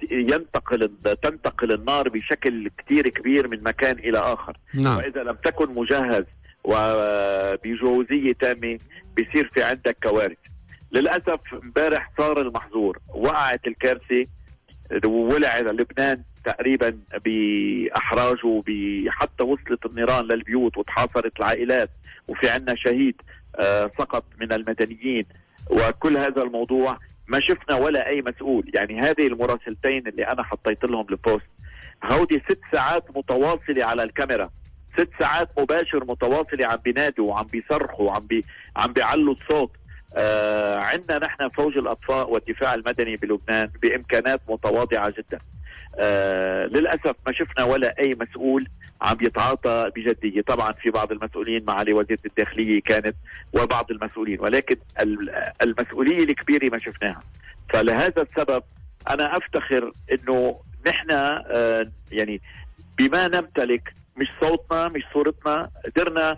S18: تنتقل النار بشكل كتير كبير من مكان إلى آخر. نعم. وإذا لم تكن مجهز وبجهوزية تامة بيصير في عندك كوارث. للأسف امبارح صار المحظور، وقعت الكارثة وولع لبنان تقريبا بأحراجه، حتى وصلت النيران للبيوت وتحاصرت العائلات، وفي عنا شهيد سقط من المدنيين. وكل هذا الموضوع ما شفنا ولا أي مسؤول. يعني هذه المراسلتين اللي أنا حطيت لهم البوست، هودي 6 ساعات متواصلة على الكاميرا 6 ساعات مباشر متواصله عم بينادوا وعم بيصرخوا عم بيعلوا الصوت. عندنا نحن فوج الاطفاء والدفاع المدني بلبنان بامكانات متواضعه جدا. للاسف ما شفنا ولا اي مسؤول عم يتعاطى بجديه. طبعا في بعض المسؤولين، معالي وزيرة الداخليه كانت وبعض المسؤولين، ولكن المسؤوليه الكبيره ما شفناها. فلهذا السبب انا افتخر انه نحن يعني بما نمتلك، مش صوتنا مش صورتنا، قدرنا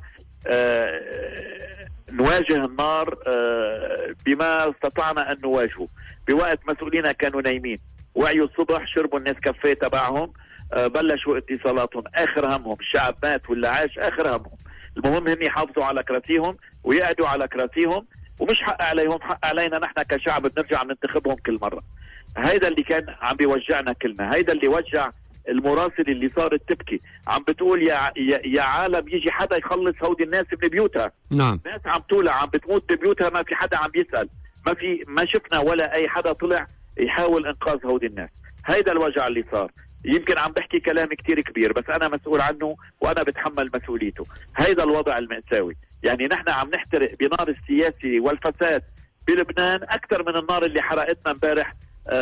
S18: نواجه النار بما استطعنا ان نواجهه. بوقت مسؤولينا كانوا نايمين، وعيوا الصبح، شربوا الناس كافيه تبعهم، بلشوا اتصالاتهم، اخر همهم الشعب مات ولا عاش، اخر همهم المهم هم يحافظوا على كراسيهم ويقعدوا على كراسيهم، ومش حق عليهم، حق علينا نحن كشعب بنرجع ننتخبهم كل مره. هيدا اللي كان عم بيوجعنا كلنا، هيدا اللي وجع المراسل اللي صارت تبكي، عم بتقول يا عالم يجي حدا يخلص هودي الناس من بيوتها.
S1: نعم.
S18: ناس عم تولع، عم بتموت ببيوتها، ما في حدا عم بيسأل، ما شفنا ولا اي حدا طلع يحاول انقاذ هودي الناس. هيدا الوجع اللي صار. يمكن عم بحكي كلام كتير كبير، بس انا مسؤول عنه وانا بتحمل مسؤوليته. هيدا الوضع المأساوي. يعني نحن عم نحترق بنار السياسي والفساد بلبنان اكثر من النار اللي حرقتنا امبارح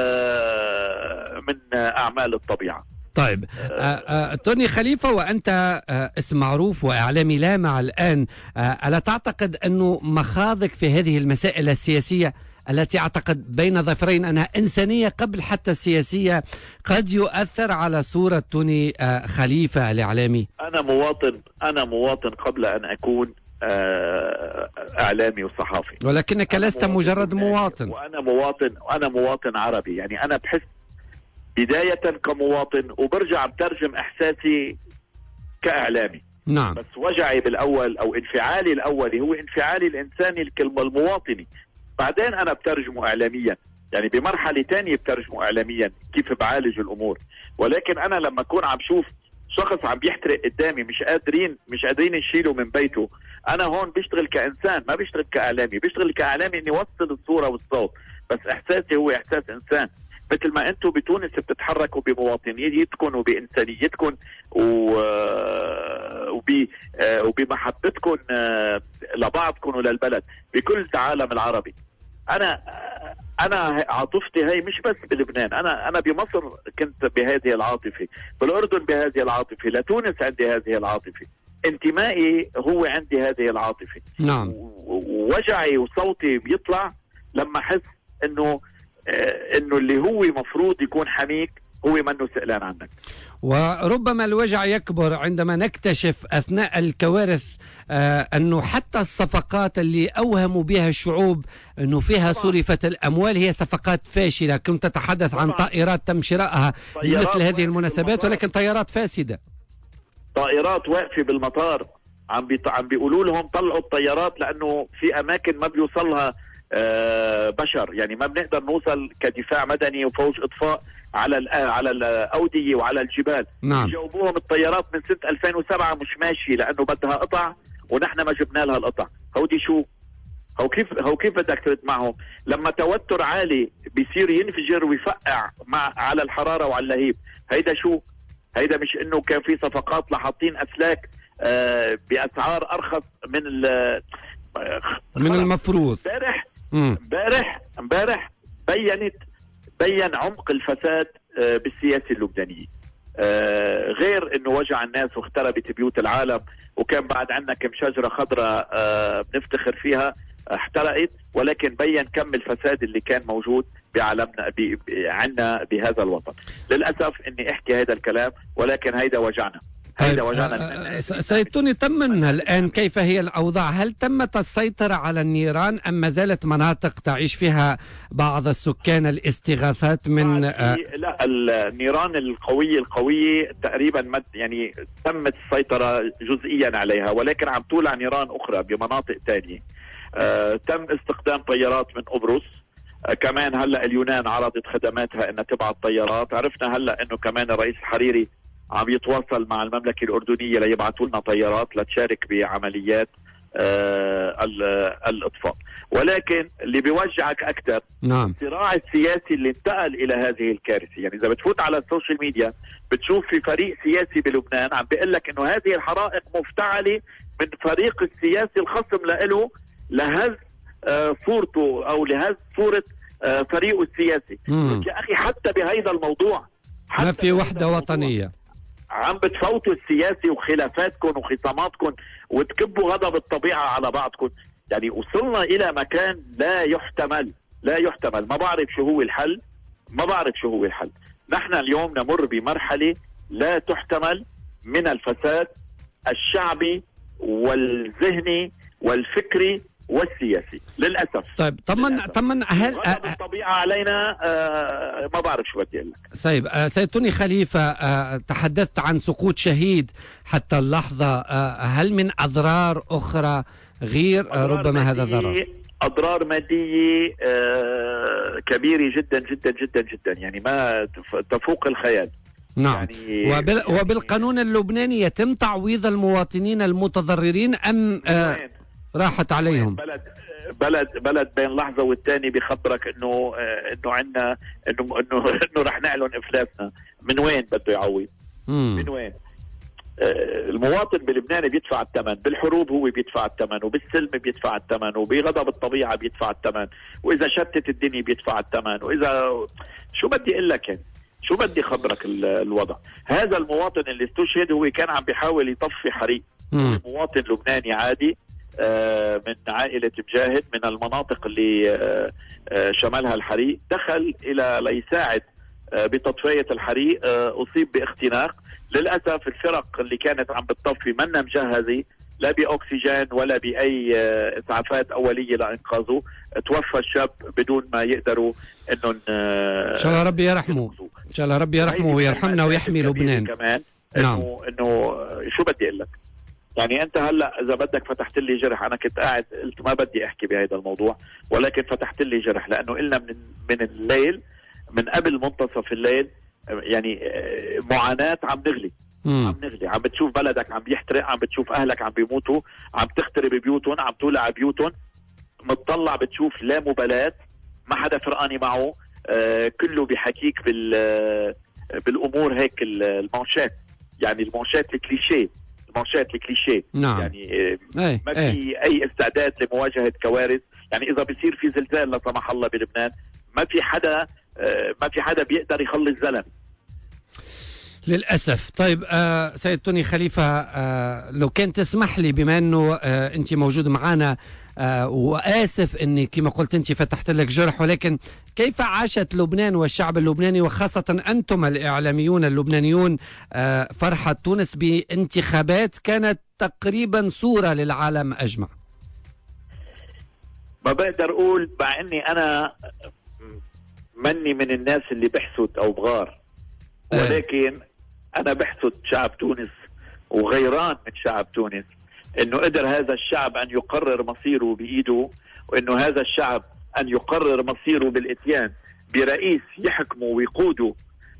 S18: من اعمال الطبيعه.
S1: طيب توني خليفة، وأنت اسم معروف وإعلامي لامع الآن، ألا تعتقد أنه مخاضك في هذه المسائل السياسية التي أعتقد بين ظفرين أنها إنسانية قبل حتى السياسية قد يؤثر على صورة توني خليفة الإعلامي؟
S18: أنا مواطن قبل أن أكون إعلامي وصحافي،
S1: ولكنك لست مجرد مواطن.
S18: وأنا مواطن عربي. يعني أنا بحس بداية كمواطن، وبرجع بترجم إحساسي كإعلامي.
S1: نعم.
S18: بس وجعي بالأول أو انفعالي الأولي هو انفعالي الإنساني المواطني، بعدين أنا بترجمه إعلاميا. يعني بمرحلة تانية بترجمه إعلاميا كيف بعالج الأمور. ولكن أنا لما أكون عم شوف شخص عم بيحترق قدامي، مش قادرين نشيله من بيته، أنا هون بشتغل كإنسان، ما بشتغل كإعلامي. بشتغل كإعلامي إني وصل الصورة والصوت، بس إحساسي هو إحساس إنسان. مثل ما أنتم بتونس بتتحركوا بمواطنيتكم وبإنسانيتكم وبمحبتكم لبعضكم وللبلد بكل العالم العربي. أنا عاطفتي هي مش بس بلبنان، أنا بمصر كنت بهذه العاطفة، بالأردن بهذه العاطفة، لتونس عندي هذه العاطفة، انتمائي هو عندي هذه العاطفة.
S1: نعم.
S18: ووجعي وصوتي بيطلع لما أحس إنه اللي هو مفروض يكون حميك هو منه سئلان عنك.
S1: وربما الوجع يكبر عندما نكتشف أثناء الكوارث أنه حتى الصفقات اللي أوهموا بها الشعوب أنه فيها صرفت الأموال هي صفقات فاشلة. كنت تتحدث عن طائرات تم شرائها لمثل هذه المناسبات، ولكن طائرات فاسدة،
S18: طائرات واقفة بالمطار، عم بيقولوا لهم طلعوا الطيارات لأنه في أماكن ما بيوصلها بشر. يعني ما بنقدر نوصل كدفاع مدني وفوج اطفاء على الاوديه وعلى الجبال.
S1: نعم.
S18: جاوبوهم الطيارات من سنه 2007 مش ماشي لانه بدها قطع ونحن ما جبنا لها القطع. هودي شو؟ هو كيف بدك ترد معهم لما توتر عالي بيصير ينفجر ويفقع على الحراره وعلى اللهيب؟ هيدا شو؟ هيدا مش انه كان في صفقات لحاطين اسلاك باسعار ارخص من
S1: المفروض.
S18: امبارح بين عمق الفساد بالسياسة اللبنانية. غير انه وجع الناس واختربت بيوت العالم، وكان بعد عندنا كم شجرة خضراء بنفتخر فيها احترقت، ولكن بين كم الفساد اللي كان موجود بعالمنا عندنا بهذا الوطن. للأسف اني احكي هذا الكلام، ولكن هيدا وجعنا.
S1: سيد توني، طمنا الآن كيف هي الأوضاع؟ هل تمت السيطرة على النيران أم ما زالت مناطق تعيش فيها بعض السكان الاستغاثات من
S18: لا، النيران القوية تقريبا يعني تمت السيطرة جزئيا عليها، ولكن عم تولع نيران أخرى بمناطق تانية. تم استخدام طيارات من قبرص. كمان هلأ اليونان عرضت خدماتها انها تبعت طيارات. عرفنا هلأ انه كمان الرئيس الحريري عم يتواصل مع المملكة الأردنية ليبعثوا لنا طيارات لتشارك بعمليات الإطفاء. ولكن اللي بيوجعك أكثر
S1: نعم
S18: الصراع السياسي اللي انتقل إلى هذه الكارثة. يعني إذا بتفوت على السوشيال ميديا بتشوف في فريق سياسي بلبنان عم بيقول لك إنه هذه الحرائق مفتعلة من فريق السياسي الخصم له لهز صورته أو لهز صورة فريقه السياسي. يا أخي حتى بهذا الموضوع
S1: ما في وحدة وطنية،
S18: عم بتفوتوا السياسي وخلافاتكم وخصاماتكم وتكبوا غضب الطبيعة على بعضكم. يعني وصلنا إلى مكان لا يحتمل، لا يحتمل. ما بعرف شو هو الحل، ما بعرف شو هو الحل. نحن اليوم نمر بمرحلة لا تحتمل من الفساد الشعبي والذهني والفكري والسياسي للأسف.
S1: طيب طمن هل
S18: الطبيعة علينا ما بعرف شو بدي أقول لك.
S1: طيب سيد توني خليفة، تحدثت عن سقوط شهيد حتى اللحظة، هل من أضرار أخرى غير ربما هذا الضرر؟
S18: أضرار مادية كبيرة جدا جدا جدا جدا، يعني ما تفوق الخيال.
S1: نعم. يعني وبالقانون اللبناني يتم تعويض المواطنين المتضررين أم راحت عليهم؟
S18: بلد بين لحظة والتاني بيخبرك انه عندنا انه رح نعلن افلاسنا. من وين بده يعوض؟ من وين؟ المواطن بلبنان بيدفع الثمن، بالحروب هو بيدفع الثمن، وبالسلم بيدفع الثمن، وبغضب الطبيعة بيدفع الثمن، واذا شتت الدنيا بيدفع الثمن، واذا شو بدي اقول لك يعني؟ شو بدي خبرك الوضع. هذا المواطن اللي استشهد هو كان عم بيحاول يطفي حريق. مواطن لبناني عادي من عائلة مجاهد من المناطق اللي شملها الحريق، دخل إلى ليساعد بتطفية الحريق، أصيب باختناق. للأسف الفرق اللي كانت عم بتطفي منا مجهزة لا بأكسجين ولا بأي إسعافات أولية لإنقاذه. توفى الشاب بدون ما يقدروا إنهم
S1: إن شاء الله ربي يرحمه، إن شاء الله ربي يرحمه ويرحمنا ويحمي لبنان.
S18: كمان
S1: نعم.
S18: إنه شو بدي أقول لك، يعني أنت هلأ إذا بدك فتحت لي جرح. أنا كنت قاعد قلت ما بدي أحكي بهذا الموضوع، ولكن فتحت لي جرح لأنه إلنا من الليل، من قبل منتصف الليل، يعني معاناة عم نغلي. عم نغلي، عم بتشوف بلدك عم بيحترق، عم بتشوف أهلك عم بيموتوا، عم تخترب بيوتهم، عم تولع بيوتهم، متطلع بتشوف لا مبالاة، ما حدا فرقاني معه، كله بحكيك بالأمور هيك المانشات، يعني المانشات الكليشيه، المانشات الكليشيه.
S1: نعم.
S18: يعني ما في أي استعداد لمواجهة كوارث. يعني إذا بيصير في زلزال لا سمح الله بلبنان ما في حدا بيقدر يخلص زلمه
S1: للأسف. طيب سيد توني خليفة، لو كان تسمح لي بما أنه أنت موجود معنا، وآسف أني كما قلت أنت فتحت لك جرح، ولكن كيف عاشت لبنان والشعب اللبناني وخاصة أنتم الإعلاميون اللبنانيون فرحة تونس بانتخابات كانت تقريبا صورة للعالم أجمع؟
S18: ما بقدر أقول، مع أني أنا مني من الناس اللي بحسد أو بغار، ولكن أنا بحسد شعب تونس وغيران من شعب تونس إنه قدر هذا الشعب أن يقرر مصيره بإيده، وإنه هذا الشعب أن يقرر مصيره بالإتيان برئيس يحكمه ويقوده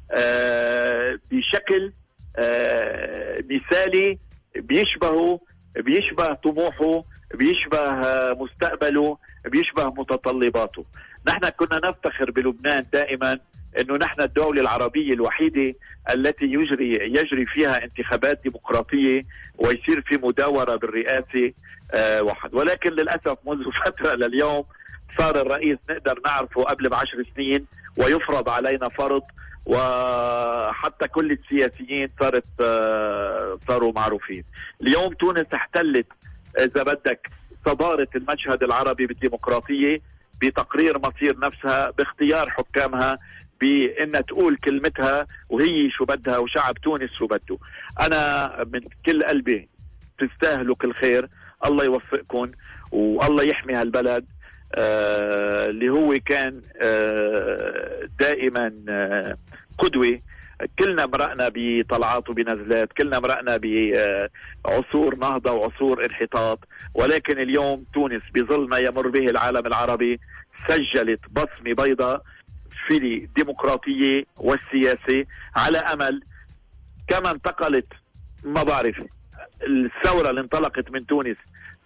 S18: بشكل مثالي بيشبه طموحه، بيشبه مستقبله، بيشبه متطلباته. نحن كنا نفتخر بلبنان دائما انه نحن الدولة العربية الوحيدة التي يجري فيها انتخابات ديمقراطية ويصير في مداورة بالرئاسة واحد. ولكن للأسف منذ فترة لليوم صار الرئيس نقدر نعرفه قبل ب10 سنين ويفرض علينا فرض، وحتى كل السياسيين صاروا معروفين. اليوم تونس احتلت إذا بدك صدارة المشهد العربي بالديمقراطية، بتقرير مصير نفسها، باختيار حكامها، بأنها تقول كلمتها وهي شو بدها وشعب تونس شو بده. أنا من كل قلبي تستاهلوا كل خير، الله يوفقكم والله يحمي هالبلد اللي هو كان دائما قدوة. كلنا مرقنا بطلعات وبنزلات، كلنا مرقنا بعصور نهضة وعصور انحطاط، ولكن اليوم تونس بظل ما يمر به العالم العربي سجلت بصمة بيضاء في الديمقراطية والسياسة، على أمل كما انتقلت، ما بعرف، الثورة اللي انطلقت من تونس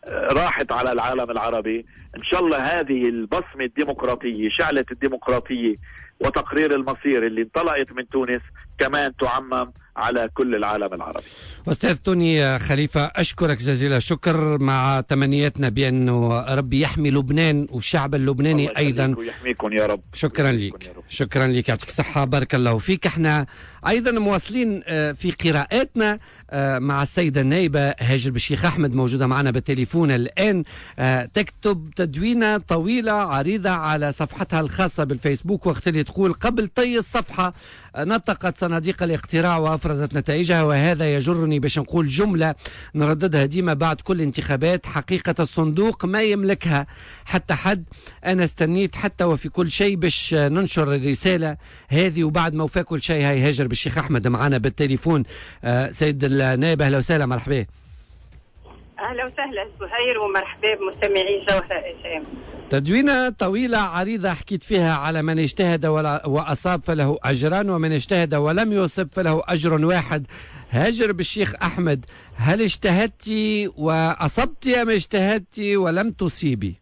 S18: راحت على العالم العربي. إن شاء الله هذه البصمة الديمقراطية، شعلة الديمقراطية وتقرير المصير اللي انطلقت من تونس كمان تعمم على كل العالم العربي.
S1: أستاذ توني خليفة، أشكرك جزيل الشكر، مع تمنياتنا بأنه ربي يحمي لبنان والشعب اللبناني أيضا
S18: ويحميكم يا رب.
S1: شكرا لك، شكرا لك، يعطيك الصحة، بارك الله فيك. احنا أيضا مواصلين في قراءاتنا مع السيدة النائبة هاجر بالشيخ أحمد، موجودة معنا بالتليفون الآن. تكتب تدوينة طويلة عريضة على صفحتها الخاصة بالفيسبوك، وقت اللي تقول قبل طي الصفحة نطقت صناديق الاقتراع وأفرزت نتائجها، وهذا يجرني باش نقول جملة نرددها ديما بعد كل انتخابات: حقيقة الصندوق ما يملكها حتى حد. أنا استنيت حتى وفي كل شيء باش ننشر الرسالة هذه، وبعد ما وفى كل شيء هاي هاجر بالشيخ أحمد معنا بالتليفون. سيد النائب أهلا وسهلا، مرحبا.
S19: أهلا وسهلا زهير، ومرحبا بمستمعي جوهرة FM.
S1: تدوينة طويلة عريضة حكيت فيها على من اجتهد وأصاب فله أجران، ومن اجتهد ولم يصب فله أجر واحد. هاجر بالشيخ أحمد، هل اجتهدتي وأصبتي أم اجتهدتي ولم تصيبي؟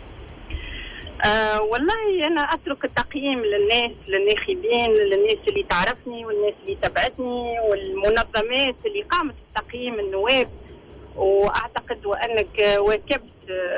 S19: والله أنا أترك التقييم للناس، للناخبين، للناس اللي تعرفني والناس اللي تبعتني والمنظمات اللي قامت بتقييم النواب. وأعتقد وأنك واكبت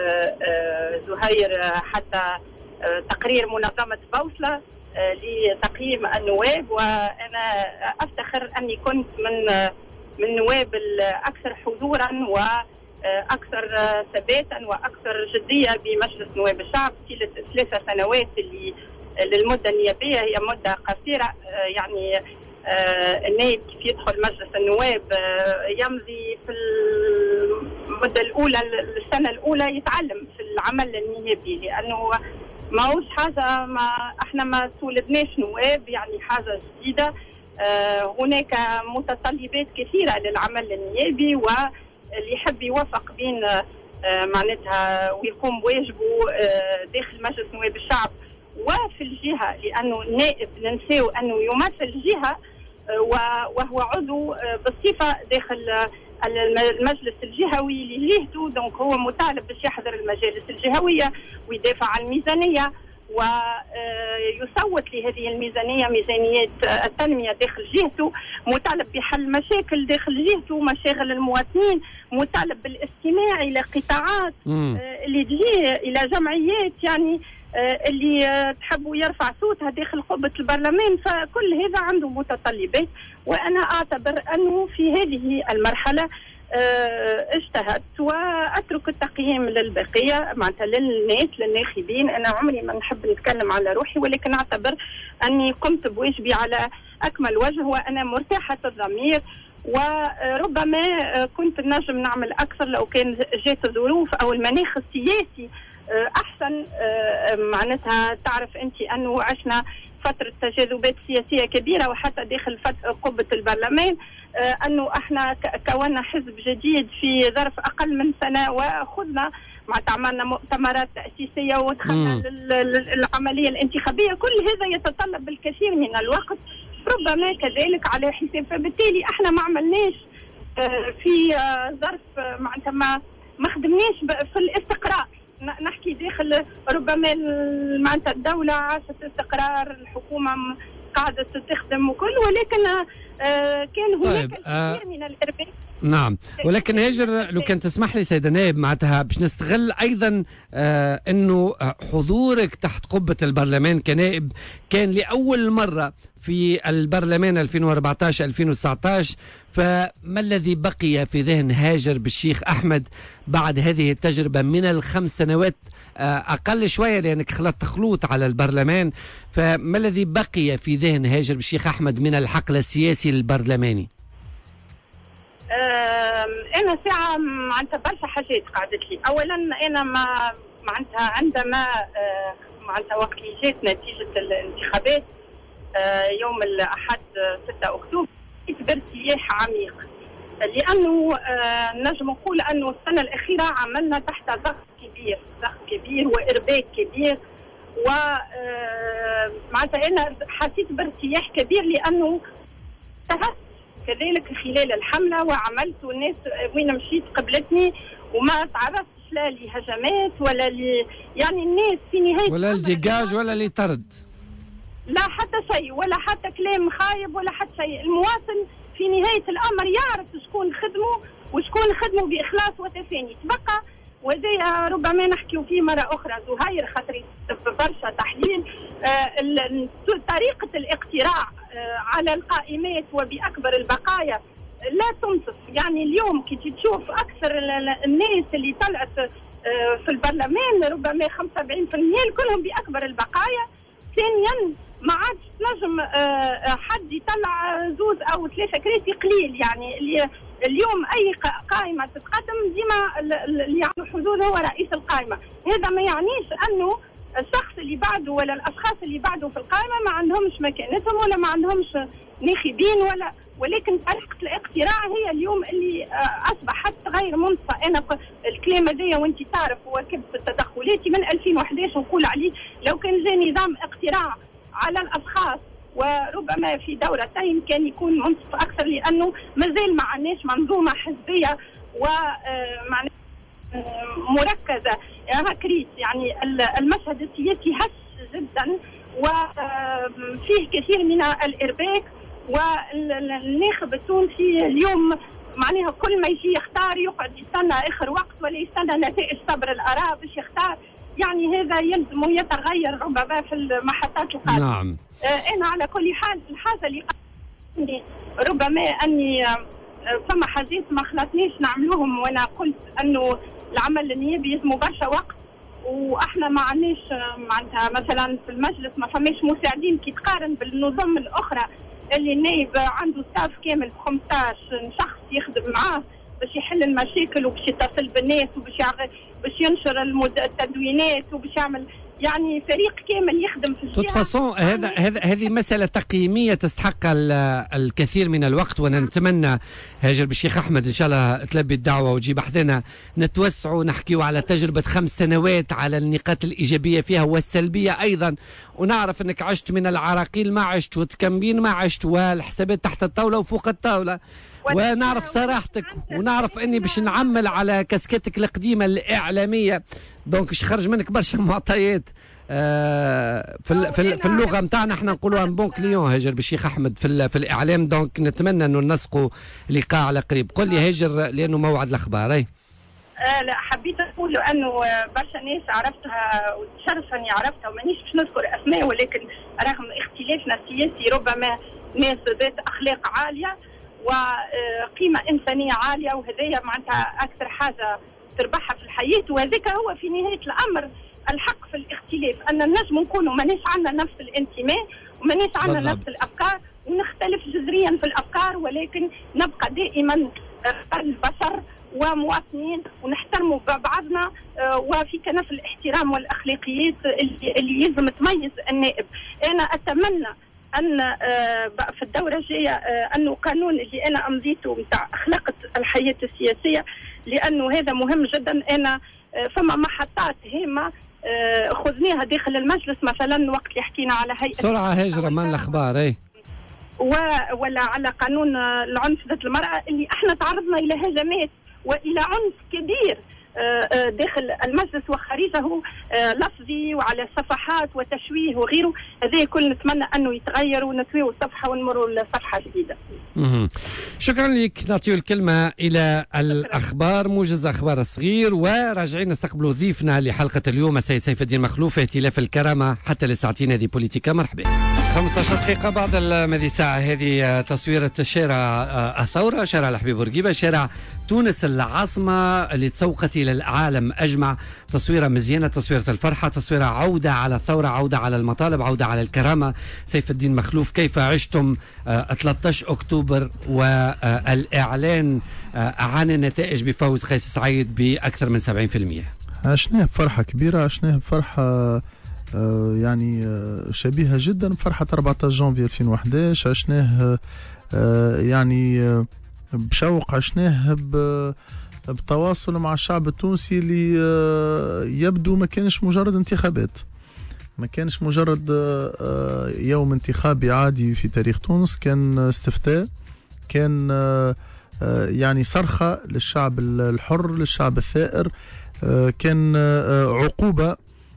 S19: زهير حتى تقرير منظمة بوصلة لتقييم النواب، وأنا أفتخر أني كنت من النواب الأكثر حضورا وأكثر ثباتا وأكثر جدية بمجلس نواب الشعب طيلة 3 سنوات اللي للمدة النيابية هي مدة قصيرة. يعني النائب كيف يدخل مجلس النواب يمضي في المدة الأولى، السنة الأولى يتعلم في العمل النيابي، لأنه ما هوش حاجة، ما احنا ما تولدناش نواب، يعني حاجة جديدة. هناك متطلبات كثيرة للعمل النيابي، واللي يحب يوفق بين معناتها ويقوم بواجبه داخل مجلس نواب الشعب وفي الجهة، لأنه النائب ننساو أنه يمثل الجهة وهو عضو بالصفة داخل المجلس الجهوي لجهته، دونك هو مطالب باش يحضر المجالس الجهوية ويدافع عن الميزانية ويصوت لهذه الميزانية، ميزانيات التنمية داخل جهته، مطالب بحل مشاكل داخل جهته، مشاغل المواطنين، مطالب بالاستماع إلى قطاعات اللي تجي إلى جمعيات يعني اللي تحبوا يرفع صوتها داخل قبة البرلمان. فكل هذا عنده متطلبات، وأنا أعتبر أنه في هذه المرحلة اجتهدت وأترك التقييم للبقية، معناتها للناس للناخبين. أنا عمري ما نحب نتكلم على روحي، ولكن أعتبر أني قمت بواجبي على أكمل وجه، وأنا مرتاحة الضمير، وربما كنت نجم نعمل أكثر لو كان جات الظروف أو المناخ السياسي أحسن. معناتها تعرف أنت أنه عشنا فترة تجاذبات سياسية كبيرة، وحتى داخل قبة البرلمان أنه احنا كونا حزب جديد في ظرف أقل من سنة، وأخذنا عملنا مؤتمرات تأسيسية ودخلنا للعملية الانتخابية. كل هذا يتطلب الكثير من الوقت، ربما كذلك على حساب، فبالتالي احنا ما عملناش في ظرف معناتها ما خدمناش في الاستقرار. نحكي داخل ربما معناتها الدولة عاشت استقرار، الحكومة قاعدة تخدم وكل، ولكن كان هناك الكثير من الإرباك.
S1: نعم، ولكن هاجر لو كان تسمح لي سيدة نائب، معناتها باش نستغل أيضا أنه حضورك تحت قبة البرلمان كنائب كان لأول مرة في البرلمان 2014-2019، فما الذي بقي في ذهن هاجر بالشيخ أحمد بعد هذه التجربة من ال5 سنوات أقل شوية لأنك خلطت خلوط على البرلمان؟ فما الذي بقي في ذهن هاجر بالشيخ أحمد من الحقل السياسي البرلماني؟
S19: أنا ساعة معناتها برشا حاجات قعدت لي. أولا أنا معناتها عندما معناتها وقت اللي جات نتيجة الانتخابات يوم الأحد 6 أكتوبر بارتياح عميق، لأنه نجم نقول أنه السنة الأخيرة عملنا تحت ضغط كبير وإرباك كبير، ومعناتها أنا حسيت بارتياح كبير لأنه اجتهدت كذلك خلال الحملة وعملت، والناس وين مشيت قبلتني وما تعرفش لا لهجمات ولا يعني الناس في نهاية
S1: ولا الديجاج ولا اللي طرد،
S19: لا حتى شيء ولا حتى كلام خايب ولا حتى شيء. المواطن في نهاية الأمر يعرف شكون خدمه وشكون خدمه بإخلاص وتفاني. تبقى وزي ربما نحكيو فيه مرة أخرى زهير خاطر برشا تحليل طريقة الاقتراع على القائمات وبأكبر البقايا لا تنصف. يعني اليوم كي تشوف أكثر الناس اللي طلعت في البرلمان ربما 75% كلهم بأكبر البقايا. ثانيا ما عادش تنجم حد يطلع 2 أو 3 كراسي قليل. يعني اليوم أي قائمة تتقدم ديما اللي عنده حضور هو رئيس القائمة. هذا ما يعنيش أنه الشخص اللي بعده ولا الأشخاص اللي بعده في القائمة ما عندهمش مكانتهم ولا ما عندهمش ناخبين ولكن طريقة الاقتراع هي اليوم اللي أصبحت غير منصفة. أنا الكلام هذايا وأنت تعرف وكبت تدخلاتي من 2011 نقول عليه لو كان جاء نظام اقتراع على الأشخاص وربما في دورتين كان يكون منصف أكثر، لأنه مازال ما عندناش منظومة حزبية ومعنى مركزة هكريت. يعني المشهد السياسي هش جدا وفيه كثير من الإرباك، والناخب التونسي اليوم معناها كل ما يجي يختار يقعد يستنى آخر وقت ولا يستنى نتائج صبر الآراء باش يختار. يعني هذا يلزم يتغير ربما في المحطات القادمة.
S1: نعم.
S19: أنا على كل حال الحاجة اللي ربما أني فما حاجات ما خلتنيش نعملوهم، وأنا قلت أنه العمل النيابي يلزمه برشا وقت واحنا ما عندناش معناتها مثلا في المجلس ما فماش مساعدين كي تقارن بالنظم الاخرى اللي النائب عنده ستاف كامل 15 شخص يخدم معاه باش يحل المشاكل وباش يتصل بالناس باش ينشر التدوينات وباش يعمل يعني فريق كامل يخدم في الجهه.
S1: فاصون هذه مسألة تقييمية تستحق الكثير من الوقت، وانا نتمنى هاجر بالشيخ احمد ان شاء الله تلبي الدعوة وتجيب احدنا نتوسعوا ونحكيوا على تجربة 5 سنوات على النقاط الإيجابية فيها والسلبية أيضا، ونعرف أنك عشت من العراقيل ما عشت وتكمبين ما عشت والحسابات تحت الطاولة وفوق الطاولة، ونعرف صراحتك ونعرف أني باش نعمل على كاسكتك القديمة الإعلامية دونك باش يخرج منك برشا معطيات في اللغة متاعنا احنا نقولوها بون كليون هاجر بالشيخ أحمد في الإعلام. دونك نتمنى أنه نسقوا لقاء على قريب. قل لي هاجر لأنه موعد الأخبار. أي
S19: لا حبيت أقول أنه برشا ناس عرفتها وتشرف أني عرفتها ومانيش باش نذكر أسماء، ولكن رغم اختلافنا السياسي ربما ناس ذات أخلاق عالية وقيمة إنسانية عالية، وهذايا معناتها أكثر حاجة تربحها في الحياة. وذلك هو في نهاية الأمر الحق في الاختلاف، أن نجم نكونوا ماناش عندنا نفس الانتماء وماناش عندنا نفس الأفكار ونختلف جذريا في الأفكار، ولكن نبقى دائما البشر ومواطنين ونحترموا بعضنا وفي كنف الاحترام والأخلاقيات اللي يلزم تميز النائب. أنا أتمنى أن في الدورة الجاية أنه قانون اللي أنا أمضيته متاع أخلاق الحياة السياسية، لأنه هذا مهم جدا. أنا فما محطات هامة خذناها داخل المجلس، مثلا وقت اللي حكينا على هيئة
S1: سرعة هجرة من الأخبار أي
S19: ولا على قانون العنف ضد المرأة اللي احنا تعرضنا إلى هجمات وإلى عنف كبير داخل المجلس وخارجه لفظي وعلى صفحات وتشويه وغيره. هذا كل نتمنى أنه يتغير ونتويه الصفحة ونمروا لصفحة جديدة.
S1: شكرا لك. نعطيه الكلمة إلى الأخبار، موجز أخبار الصغير، وراجعين نستقبلوا ضيفنا لحلقة اليوم السيد سيف الدين مخلوف في ائتلاف الكرامة حتى لساعتين هذه بوليتيكا. مرحبا. 15 دقيقة بعد هذه الساعة. هذه تصويرة شارع الثورة، شارع الحبيب بورقيبة، شارع تونس العاصمة اللي تسوقت إلى العالم أجمع. تصويرة مزيانة، تصويرة الفرحة، تصويرة عودة على الثورة، عودة على المطالب، عودة على الكرامة. سيف الدين مخلوف، كيف عشتم 13 أكتوبر والإعلان عن النتائج بفوز قيس سعيد بأكثر من 70%؟
S20: عشناه بفرحة كبيرة، عشناه بفرحة يعني شبيهة جدا بفرحة 14 جانفي 2011. عشناه يعني بشوق، عشناه بتواصل مع الشعب التونسي اللي يبدو ما كانش مجرد انتخابات، ما كانش مجرد يوم انتخابي عادي في تاريخ تونس، كان استفتاء، كان يعني صرخة للشعب الحر، للشعب الثائر، كان عقوبة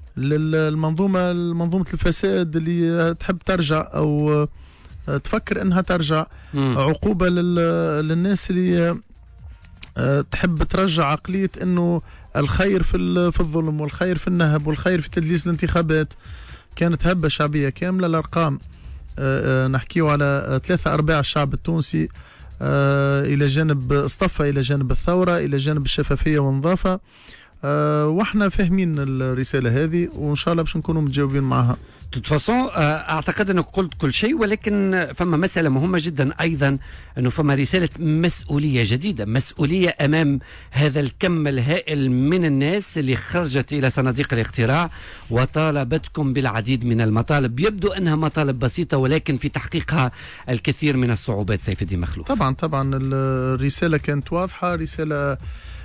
S20: منظومة الفساد اللي تحب ترجع أو تفكر أنها ترجع، عقوبة للناس اللي تحب ترجع عقلية أنه الخير في الظلم، والخير في النهب، والخير في تدليس الانتخابات. كانت هبة شعبية كاملة. الأرقام نحكيه على 3/4 الشعب التونسي إلى جانب اصطفى إلى جانب الثورة، إلى جانب الشفافية والنظافة. واحنا فاهمين الرسالة هذه، وإن شاء الله باش نكونوا متجاوبين معها.
S1: تفاصيل اعتقد انك قلت كل شيء، ولكن فما مسألة مهمة جدا ايضا، انه فما رسالة مسؤولية جديدة، مسؤولية امام هذا الكم الهائل من الناس اللي خرجت الى صناديق الاقتراع وطالبتكم بالعديد من المطالب، يبدو انها مطالب بسيطة ولكن في تحقيقها الكثير من الصعوبات. سيف الدين مخلوف.
S20: طبعا الرسالة كانت واضحة، رسالة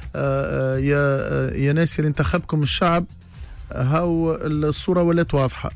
S20: يا ناس اللي انتخبكم الشعب، هاو الصورة ولات واضحة.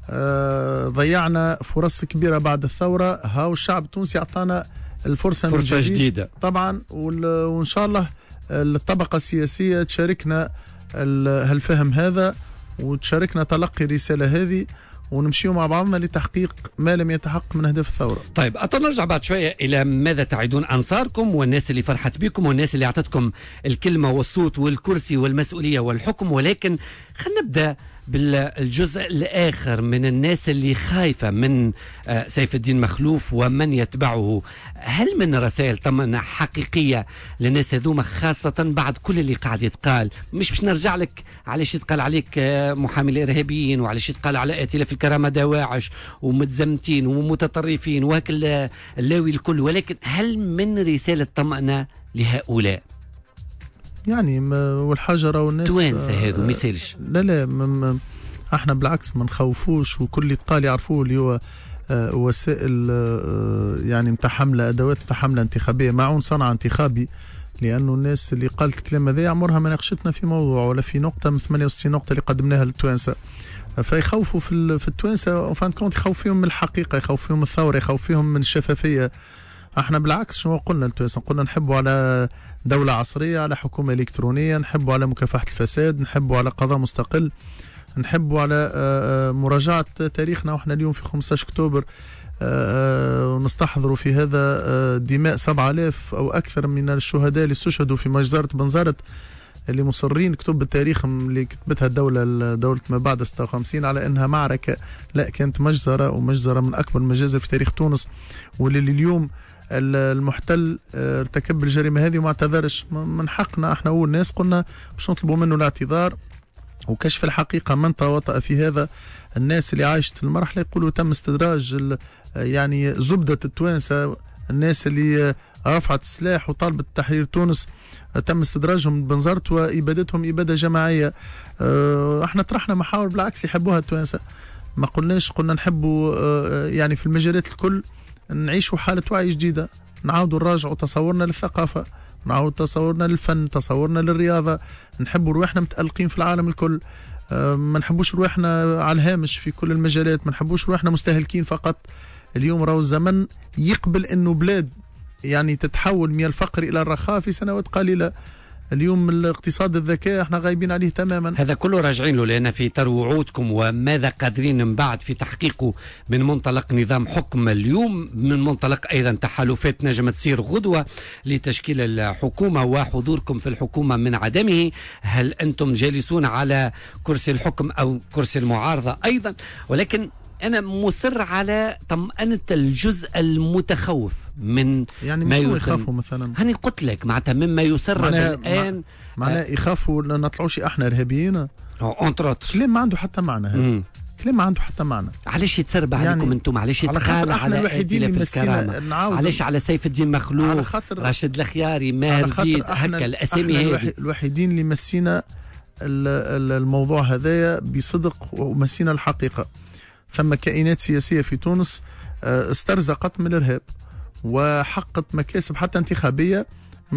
S20: ضيعنا فرص كبيرة بعد الثورة، هاو الشعب التونسي أعطانا فرصة
S1: جديدة
S20: طبعا، وإن شاء الله الطبقة السياسية تشاركنا هالفهم هذا، وتشاركنا تلقي الرسالة هذه، ونمشيو مع بعضنا لتحقيق ما لم يتحقق من أهداف الثورة.
S1: طيب نرجع بعد شوية إلى ماذا تعدون أنصاركم والناس اللي فرحت بكم والناس اللي أعطتكم الكلمة والصوت والكرسي والمسؤولية والحكم، ولكن خلينا نبدأ بالجزء الآخر من الناس اللي خايفة من سيف الدين مخلوف ومن يتبعه. هل من رسائل طمأنة حقيقية للناس هذوما، خاصة بعد كل اللي قاعد يتقال؟ مش باش نرجع لك على يتقال عليك محامي الإرهابيين، وعلى يتقال على ائتلاف الكرامة دواعش ومتزمتين ومتطرفين وهكذا اللاوي الكل، ولكن هل من رسالة طمأنة لهؤلاء؟
S20: يعني والحجرة والناس
S1: توانسة هذو ميسالش.
S20: لا احنا بالعكس ما نخوفوش، وكل اللي يتقال يعرفوه اللي هو وسائل يعني متحملة، أدوات متحملة انتخابية، معون صنع انتخابي. لأنه الناس اللي قالت الكلام هذا عمرها ما ناقشتنا في موضوع ولا في نقطة من 68 نقطة اللي قدمناها للتوانسة، فيخوفوا في التوانسة، وفان كونت يخوف فيهم من الحقيقة، يخوف فيهم من الثورة، يخوف فيهم من الشفافية. احنا بالعكس شنو قلنا للتوانسة؟ قلنا نحبوا على دولة عصرية، على حكومة إلكترونية، نحبوا على مكافحة الفساد، نحبوا على قضاء مستقل، نحبوا على مراجعة تاريخنا. وإحنا اليوم في 15 أكتوبر ونستحضروا في هذا دماء 7000 أو أكثر من الشهداء اللي استشهدوا في مجزرة بنزرت، اللي مصرين كتب التاريخ اللي كتبتها دولة ما بعد 56 على أنها معركة. لا، كانت مجزرة، ومجزرة من أكبر المجازر في تاريخ تونس، واللي اليوم المحتل ارتكب الجريمة هذه وما اعتذرش. من حقنا احنا أول ناس قلنا باش نطلبوا منه الاعتذار وكشف الحقيقة من تواطأ في هذا. الناس اللي عايشت المرحلة يقولوا تم استدراج يعني زبدة التوانسة، الناس اللي رفعت السلاح وطالبت تحرير تونس تم استدراجهم من بنزرت وإبادتهم إبادة جماعية. احنا طرحنا محاور بالعكس يحبوها التوانسة، ما قلناش، قلنا نحبوا يعني في المجالات الكل نعيشوا حالة وعي جديدة، نعاودوا نراجعوا تصورنا للثقافة، نعاودوا تصورنا للفن، تصورنا للرياضة، نحبوا روحنا متألقين في العالم الكل، ما نحبوش روحنا على الهامش في كل المجالات، ما نحبوش روحنا مستهلكين فقط. اليوم راهو الزمن يقبل انه بلاد يعني تتحول من الفقر الى الرخاء في سنوات قليلة. اليوم الاقتصاد الذكاء احنا غايبين عليه تماما.
S1: هذا كله راجعين له، لأن في وعودكم وماذا قادرين من بعد في تحقيقه من منطلق نظام حكم اليوم، من منطلق أيضا تحالفات نجم تصير غدوة لتشكيل الحكومة وحضوركم في الحكومة من عدمه. هل أنتم جالسون على كرسي الحكم أو كرسي المعارضة أيضا؟ ولكن أنا مصر على طمأنة الجزء المتخوف من
S20: يعني ما يخافوا مثلا.
S1: هني قلت لك معناتها مما يسرب الآن
S20: معناه يخافوا أن نطلعوش احنا إرهابيين. كلام ما عنده حتى معنى هذا. كلام ما عنده حتى معنى.
S1: علاش يتسرب عليكم انتم؟ علاش يتقال على الوحيدين اللي مسينا؟ علاش على سيف الدين مخلوف، راشد الخياري، ماهر زيد، هكا الأسامي هذه؟
S20: الوحيدين اللي مسينا الموضوع هذايا بصدق ومسينا الحقيقة. ثم كائنات سياسية في تونس استرزقت من الإرهاب وحققت مكاسب حتى انتخابية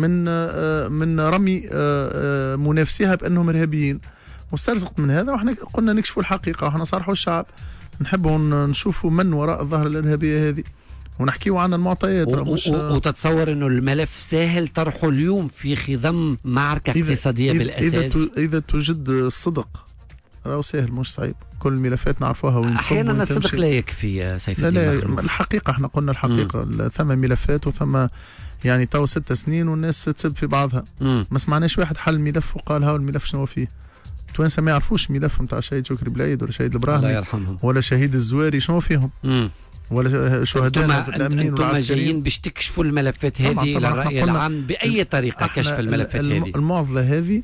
S20: من رمي منافسيها بأنهم إرهابيين، واسترزقت من هذا. وإحنا قلنا نكشفوا الحقيقة، وإحنا صارحوا الشعب نحبوا نشوفوا من وراء الظاهرة الإرهابية هذه. ونحكيو عن المعطيات.
S1: وتتصور انه الملف سهل طرحه اليوم في خضم معركة اقتصادية بالاساس؟
S20: اذا توجد الصدق راهو سهل مش صعيب. كل الملفات نعرفوها وين
S1: احيانا الصدق لا يكفي سيف الدين.
S20: لا الحقيقة احنا قلنا الحقيقة. ثم ملفات وثم يعني تو 6 سنين والناس تسب في بعضها. ما سمعناش واحد حل ملف وقال هاو الملف شنو فيه. توانسة ما يعرفوش الملف نتاع شهيد شكري بلعيد ولا شهيد البراهمي ولا شهيد الزواري شنو فيهم. ولا شهداء الامنيين
S1: والعسكريين. انتم جايين باش تكشفوا الملفات هذه للرأي العام باي طريقة كشف الملفات هذه؟
S20: المعضلة هذه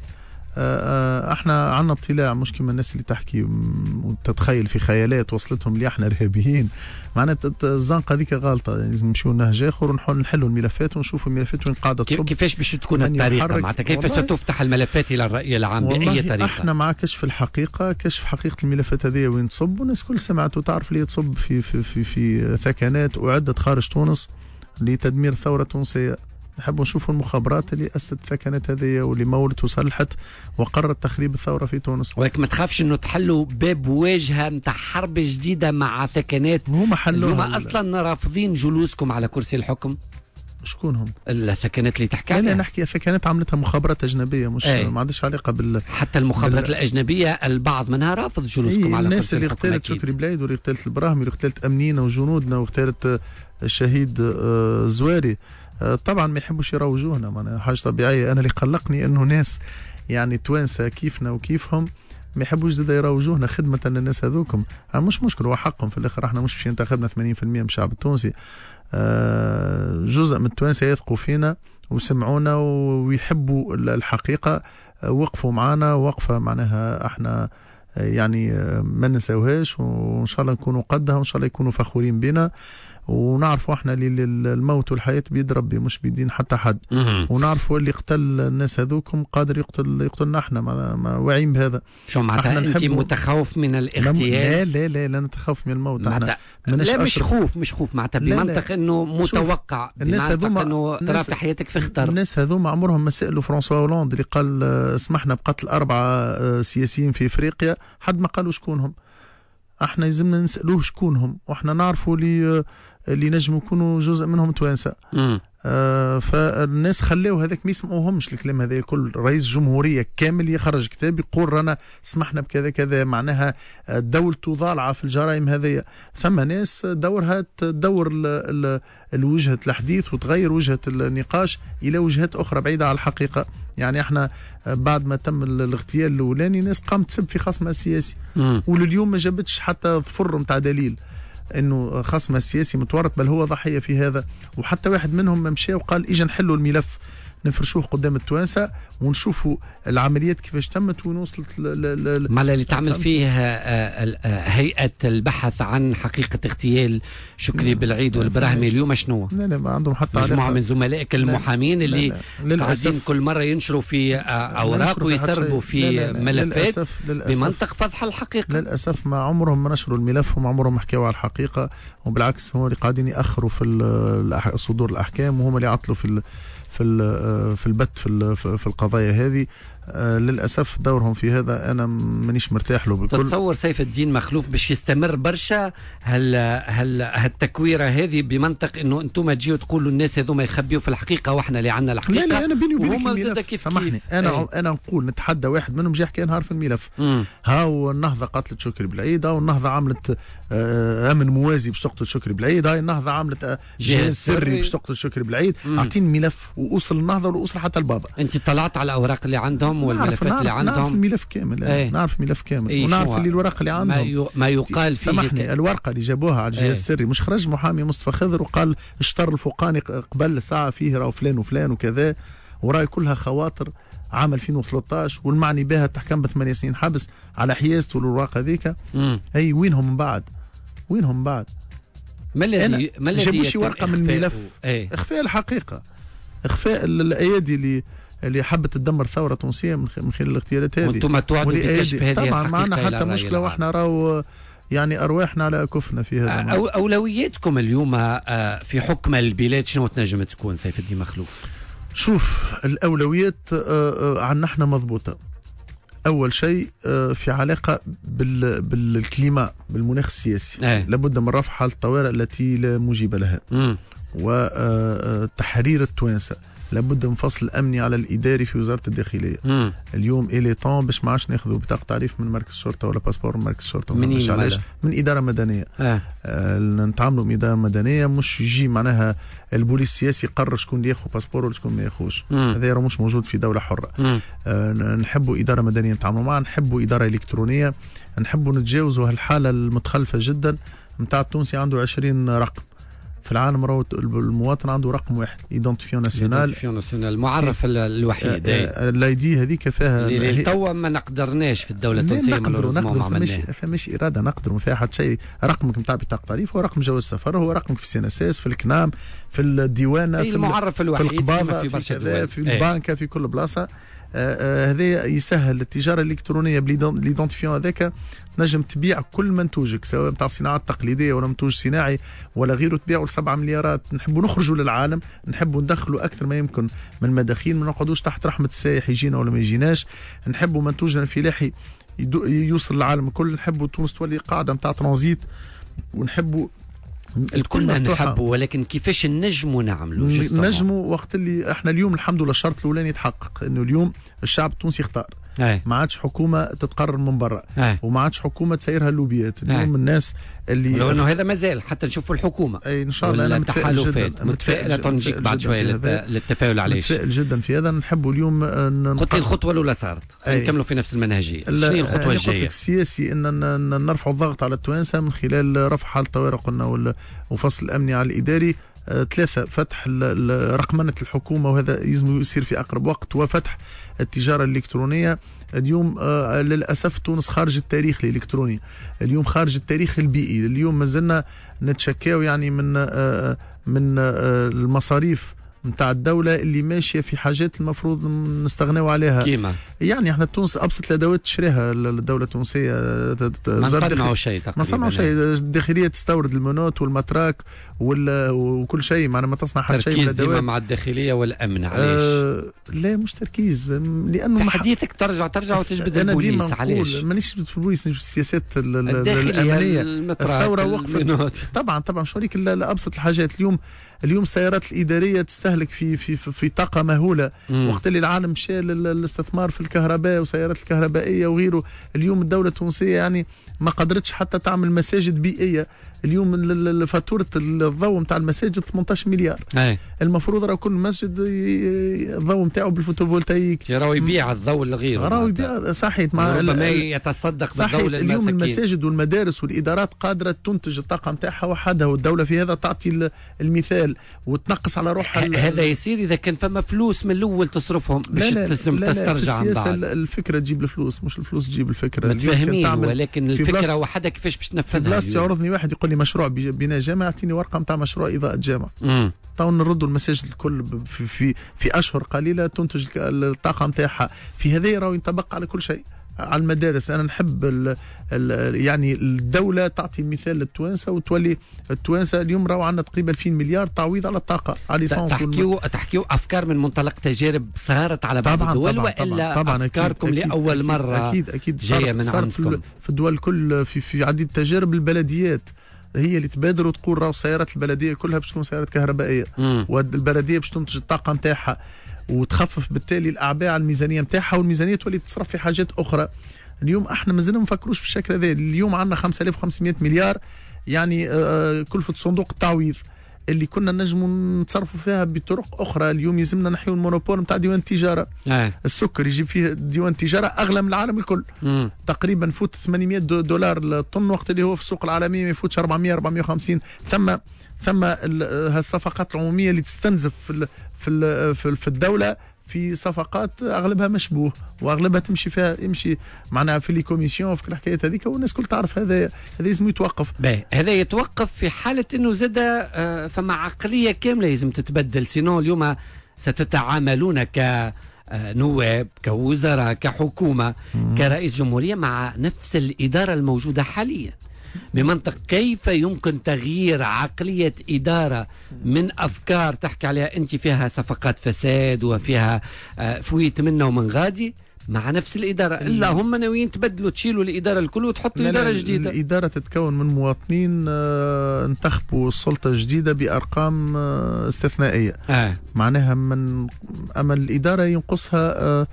S20: احنا عندنا اطلاع مش كما الناس اللي تحكي وتتخيل في خيالات وصلتهم اللي احنا ارهابيين. معناتها الزنقه هذيك غلطه. لازم نمشيو نهج اخر ونحاول نحلوا الملفات ونشوفوا الملفات وين قاعده تصب.
S1: كيفاش باش تكون الطريقه معناتها كيف ستفتح الملفات الى الراي العام باي طريقه؟
S20: احنا مع كشف الحقيقه، كشف حقيقه الملفات هذه وين تصب. والناس كل سمعت وتعرف اللي تصب في ثكنات اعدت خارج تونس لتدمير الثوره التونسيه. نحب نشوفوا المخابرات اللي أسست الثكنات هذه واللي مولت وصلحت وقررت تخريب الثورة في تونس.
S1: ولكن ما تخافش انه تحلوا باب واجهة نتاع حرب جديدة مع ثكنات
S20: هما حلوها.
S1: هما اصلا رافضين جلوسكم على كرسي الحكم.
S20: شكونهم؟
S1: الثكنات اللي تحكي عليها.
S20: لا نحكي الثكنات عملتها مخابرات أجنبية مش ما عندهاش علاقة
S1: حتى المخابرات الأجنبية البعض منها رافض جلوسكم على
S20: الناس اللي اغتالت شكري بلايد واللي اغتالت البراهمي واللي اغتالت أمنينا وجنودنا واغتالت الشهيد زواري طبعا ما يحبوش يراو وجوهنا. معناها حاجه طبيعيه. انا اللي قلقني انه ناس يعني توانسه كيفنا وكيفهم ما يحبوش زاد يراو وجوهنا خدمه للناس هذوكم. مش مشكل هو حقهم في الاخر. احنا مش باش ينتخبنا 80% من الشعب التونسي. جزء من التوانسه يثقوا فينا وسمعونا ويحبوا الحقيقه. وقفوا معنا وقفه معناها احنا يعني ما ننساوهاش. وان شاء الله نكونوا قدها وان شاء الله يكونوا فخورين بنا. ونعرفوا احنا اللي الموت والحياة بيد ربي مش بيدين حتى حد. ونعرفوا اللي قتل الناس هذوكم قادر يقتلنا احنا ما واعيين بهذا.
S1: شو معناتها انت متخوف من الاغتيال؟
S20: لا نتخوف من الموت. احنا
S1: لا مش خوف معناتها بمنطق انه متوقع.
S20: الناس هذوما
S1: انه ترى في حياتك في خطر.
S20: الناس هذوما عمرهم ما سألوا فرانسوا هولاند اللي قال اسمحنا بقتل 4 سياسيين في افريقيا. حد ما قالوا شكونهم. احنا لازمنا نسألوه شكونهم واحنا نعرفوا اللي نجموا يكونوا جزء منهم توانسه. فالناس خلاو هذاك ما يسمعوهمش الكلام هذا. كل رئيس جمهوريه كامل يخرج كتاب يقول رانا سمحنا بكذا كذا. معناها دولته ضالعه في الجرائم هذه. ثم ناس دورها تدور الوجهه الحديث وتغير وجهه النقاش الى وجهات اخرى بعيده على الحقيقه. يعني احنا بعد ما تم الاغتيال الاولاني ناس قامت تسب في خصمها السياسي ولليوم ما جابتش حتى ظفر نتاع دليل انه خصمه السياسي متورط بل هو ضحيه في هذا. وحتى واحد منهم مشى وقال اجا نحلوا الملف نفرشوه قدام التوانسه ونشوفوا العمليات كيفاش تمت وين وصلت.
S1: ما اللي تعمل فيه هيئه البحث عن حقيقه اغتيال شكري بلعيد والبراهمي اليوم شنو؟
S20: لا ما عندهم حتى
S1: مجموعه من زملائك المحامين اللي قاعدين كل مره ينشروا في اوراق ويسربوا في ملفات بمنطق فضح الحقيقه.
S20: للاسف ما عمرهم ما نشروا الملف وما عمرهم ما حكوا على الحقيقه. وبالعكس هم اللي قاعدين ياخروا في صدور الاحكام وهم اللي يعطلوا في البت في القضايا هذه. للأسف دورهم في هذا أنا مانيش مرتاح له بالكل.
S1: تتصور سيف الدين مخلوف باش يستمر برشا هالتكويرة هذه بمنطق إنه أنتم تجيوا تقولوا الناس هذوما يخبيوا في الحقيقة وإحنا اللي عندنا الحقيقة؟
S20: لا أنا بيني وبينك كيف سامحني أنا نقول نتحدى واحد منهم جاي حكى نهار في الملف. هاو النهضة قتلت شكري بلعيد. هاو النهضة عملت أمن موازي باش تقتل شكري بلعيد. هاي النهضة عملت جهاز سري باش تقتل شكري بلعيد. أعطيني ملف وأوصل النهضة وأوصل حتى البابا.
S1: أنت طلعت على الأوراق اللي عندهم والملفات اللي عندهم؟
S20: نعرف الملف كامل. نعرف الملف كامل ونعرف اللي الورقه اللي عندهم
S1: ما يقال فيه.
S20: سامحني الورقه اللي جابوها على الجهاز السري مش خرج محامي مصطفى خضر وقال اشتر الفوقاني قبل ساعه فيه راهو فلان وفلان وكذا وراي كلها خواطر عام 2013 والمعني بها تحكم ب8 سنين حبس على حيازته الورقه هذيك. اي وينهم من بعد؟
S1: ما الذي
S20: جابوا شي ورقه من الملف؟ اخفاء الحقيقه، اخفاء الايادي اللي حبت تدمر ثوره تونسيه من خلال الاغتيالات هذه.
S1: وانتم توعدوا بكشف هذه الحقيقه.
S20: طبعا معنا حتى مشكله واحنا راهو يعني ارواحنا على اكفنا في هذا.
S1: اولوياتكم اليوم في حكم البلاد شنو تنجم تكون سيف الدين مخلوف؟
S20: شوف الاولويات عنا احنا مضبوطه. اول شيء في علاقه بالكليما، بالمناخ السياسي. لابد من رفع حاله الطوارئ التي لا مجيب لها، وتحرير التوانسه. لابد من فصل امني على الاداري في وزاره الداخليه. اليوم الي طون باش ما عادش ناخذوا بطاقه تعريف من مركز الشرطه ولا باسبور من مركز الشرطه، مش علاش من اداره مدنيه. نتعاملوا من اداره مدنيه، مش يجي معناها البوليس السياسي يقرر شكون اللي ياخذ باسبور ولا شكون ما ياخذش. هذا مش موجود في دوله حره. نحبوا اداره مدنيه نتعاملوا معها، نحبوا اداره الكترونيه، نحبوا نتجاوزوا هالحاله المتخلفه جدا نتاع التونسي عنده 20 رقم. في العالم راهو المواطن عنده رقم واحد، ايدنتيفيون ناسيونال،
S1: المعرف الوحيد.
S20: الاي دي هذيك فيها
S1: اللي توا ما نقدرناش في الدوله التونسيه،
S20: نقدر فماش اراده، نقدر ما فيها حتى شيء. رقمك نتاع بطاقه تعريف هو رقم جواز السفر، هو رقمك في السيناساس، في الكنام، في الديوانه، في
S1: المعرف الوحيد،
S20: في القباضه، في برشا دول، في البنكه، في كل بلاصه. هذا يسهل التجاره الالكترونيه بالايدنتيفيون هذاك. تنجم تبيع كل منتوجك سواء نتاع الصناعه التقليديه ولا منتوج صناعي ولا غيره، تبيعه ل7 مليارات. نحبوا نخرجوا للعالم، نحبوا ندخلوا اكثر ما يمكن من المداخيل، ما نقعدوش تحت رحمه السائح يجينا ولا ما يجيناش. نحبوا منتوجنا الفلاحي يوصل للعالم الكل. نحبوا تونس تولي قاعده نتاع ترانزيت، ونحبوا
S1: الكل نحبوا، ولكن كيفاش نجموا نعملوا؟
S20: نجموا وقت اللي احنا اليوم الحمد لله الشرط الاولاني يتحقق، انه اليوم الشعب التونسي يختار. ما عادش حكومه تتقرر من برا، وما عادش حكومه تسيرها اللوبيات. اليوم الناس اللي
S1: لو انه هذا مازال حتى نشوفوا الحكومه
S20: ان شاء الله. انا
S1: متفائله تنجيك بعد شويه للتفاؤل. علاش
S20: متفائل جدا في هذا؟ نحبوا اليوم
S1: قلت لي الخطوه الاولى صارت، نكملوا في نفس المنهجيه. شنو هي الخطوه الجايه؟
S20: السياسي ان نرفعوا الضغط على التوانسه من خلال رفع حاله الطوارئ قلنا، وفصل الامني على الاداري. 3 فتح رقمنه الحكومه، وهذا لازم يصير في اقرب وقت، وفتح التجاره الالكترونيه. اليوم للاسف تونس خارج التاريخ الالكتروني، اليوم خارج التاريخ البيئي. اليوم ما زلنا نتشكاو يعني من المصاريف نتاع الدولة اللي ماشية في حاجات المفروض نستغنوا عليها.
S1: كيما
S20: يعني احنا تونس أبسط الأدوات تشريها الدولة التونسية،
S1: ما نصنعوا شيء تقريبا.
S20: ما صنعوا شيء. الداخلية تستورد المونوت والمتراك وكل شيء، معنا ما تصنع حتى شيء من
S1: الأدوات. تركيز ديما مع الداخلية والأمن. علاش؟
S20: لا مش تركيز، لأنه
S1: حديثك ترجع وتجبد البوليس. علاش؟
S20: مانيش في البوليس، في السياسات الأمنية. الثورة وقفت. طبعا مش هوريك أبسط الحاجات. اليوم السيارات الإدارية تستهلك في طاقة مهولة. وقت اللي العالم مشى للاستثمار في الكهرباء وسيارات الكهربائية وغيره، اليوم الدولة التونسية يعني ما قدرتش حتى تعمل مساجد بيئية. اليوم فاتورة الضوء نتاع المساجد 18 مليار. المفروض راه كل مسجد الضوء نتاعو بالفوتوفولتايك،
S1: راهو يبيع الضوء لغيره،
S20: راهو يبيع. صحيح،
S1: مع ربما يتصدق بالضوء للمساكين.
S20: اليوم المساجد والمدارس والإدارات قادرة تنتج الطاقة نتاعها وحدها، والدولة في هذا تعطي المثال وتنقص على روحها.
S1: هذا يصير إذا كان فما فلوس من الأول تصرفهم باش تسترجع عن بعد.
S20: الفكرة تجيب الفلوس، مش الفلوس تجيب الفكرة.
S1: متفاهمين، ولكن الفكرة وحدها كيفاش باش تنفذها.
S20: في يعرضني واحد يقول لي مشروع بناء جامع، يعطيني ورقه نتاع مشروع اضاءه جامع. تو نردوا المساجد الكل في اشهر قليله تنتج الطاقه نتاعها. في هذا راهو ينطبق على كل شيء، على المدارس. انا نحب يعني الدوله تعطي مثال للتوانسه، وتولي التوانسه اليوم راهو عندنا تقريبا 2000 مليار تعويض على الطاقه، على ليسانس.
S1: تحكيوا افكار من منطلق تجارب صارت على بعض الدول، والا
S20: طبعا
S1: افكاركم
S20: أكيد
S1: لاول مره؟
S20: اكيد
S1: جايه من عندكم.
S20: في الدول الكل، في عديد التجارب البلديات هي اللي تبادر وتقول راهو السيارات البلديه كلها باش تكون سيارات كهربائيه، والبلديه باش تنتج الطاقه نتاعها وتخفف بالتالي الاعباء على الميزانيه نتاعها، والميزانيه تولي تصرف في حاجات اخرى. اليوم احنا مازلنا ما نفكروش بالشكل هذا. اليوم عندنا 5500 مليار يعني كلفه صندوق التعويض اللي كنا نجموا نتصرفوا فيها بطرق اخرى. اليوم يلزمنا نحيو المونوبول نتاع ديوان التجاره. السكر يجيب فيه ديوان التجاره اغلى من العالم الكل. تقريبا فوت $800 الطن، وقت اللي هو في السوق العالميه ما يفوتش 400-450. ثم هالصفقات العموميه اللي تستنزف في الدوله في صفقات اغلبها مشبوه، واغلبها يمشي معناها في لي كوميسيون في الحكايات هذيك، والناس كل تعرف هذا لازم يتوقف.
S1: هذا يتوقف في حاله انه زاد فما عقليه كامله لازم تتبدل، سينو اليوم ستتعاملون كنواب، كوزراء، كحكومه، كرئيس جمهوريه مع نفس الاداره الموجوده حاليا. بمنطق كيف يمكن تغيير عقلية إدارة من أفكار تحكي عليها أنت فيها صفقات فساد وفيها فويت منه ومن غادي، مع نفس الإدارة، إلا هم ناويين تبدلوا تشيلوا الإدارة الكل وتحطوا إدارة جديدة.
S20: الإدارة تتكون من مواطنين انتخبوا السلطة الجديدة بأرقام استثنائية. معناها أما الإدارة ينقصها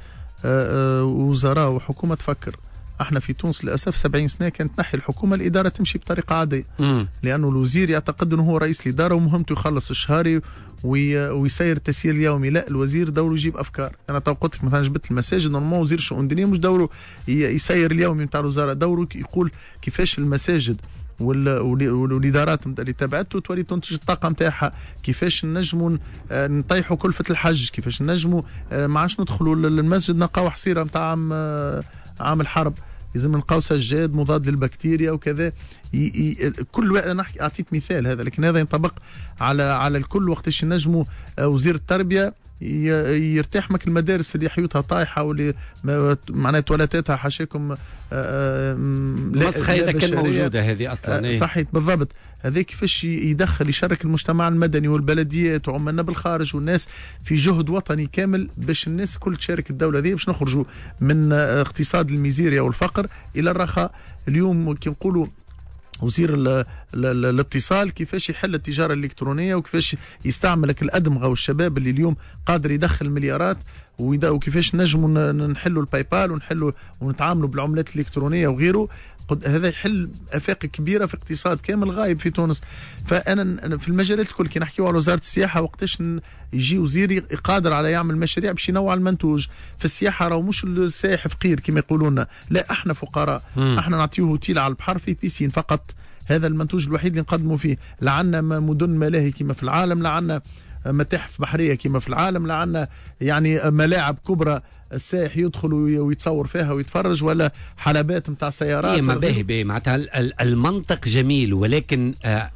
S20: وزراء وحكومة تفكر. احنا في تونس للاسف 70 سنه كانت تنحي الحكومه، الاداره تمشي بطريقه عاديه. لانه الوزير يعتقد انه هو رئيس الاداره ومهمته يخلص الشهري ويسير التسيير اليومي. لا، الوزير دوره يجيب افكار. انا قلت لك مثلا جبت المساجد، نورمال وزير الشؤون الدينيه مش دوره يسير اليومي نتاع الوزاره، دوره يقول كيفاش المساجد والادارات اللي تبعته تولي تنتج الطاقه نتاعها، كيفاش نجموا نطيحوا كلفه الحج، كيفاش نجموا ما عادش ندخلوا للمسجد نلقاو حصيره نتاع عام الحرب، لازم نلقاو سجاد مضاد للبكتيريا وكذا. كل انا اعطيت مثال هذا، لكن هذا ينطبق على الكل. وقتاش نجموا وزير التربيه يرتاح مك المدارس اللي حيوتها طايحه واللي معناها تواليتاتها حاشاكم
S1: مسخه اذا كان موجوده هذه اصلا.
S20: صحيح بالضبط. هذا كيفاش يشارك المجتمع المدني والبلديات وعملنا بالخارج والناس في جهد وطني كامل باش الناس كل تشارك الدوله ذي باش نخرجوا من اقتصاد الميزيريا والفقر الى الرخاء. اليوم كي نقولوا وزير الاتصال كيفاش يحل التجاره الالكترونيه وكيفاش يستعملك الادمغه والشباب اللي اليوم قادر يدخل مليارات، وكيفاش نجموا نحلوا الباي بال ونحلوا ونتعاملوا بالعملات الالكترونيه وغيره. هذا يحل افاق كبيره في اقتصاد كامل غايب في تونس. فانا في المجالات الكل كي نحكيو على وزاره السياحه، وقتاش يجي وزير قادر على يعمل مشاريع باش ينوع المنتوج في السياحه. راهو مش السائح فقير كما يقولون، لا احنا فقراء. احنا نعطيوه اوتيل على البحر في بيسين فقط، هذا المنتوج الوحيد اللي نقدموا فيه. لا عندنا مدن ملاهي كما في العالم، لا عندنا متاحف بحريه كما في العالم، لا عندنا يعني ملاعب كبرى السائح يدخل ويتصور فيها ويتفرج، ولا حلبات نتاع سيارات.
S1: ما باهي معناتها المنطق جميل، ولكن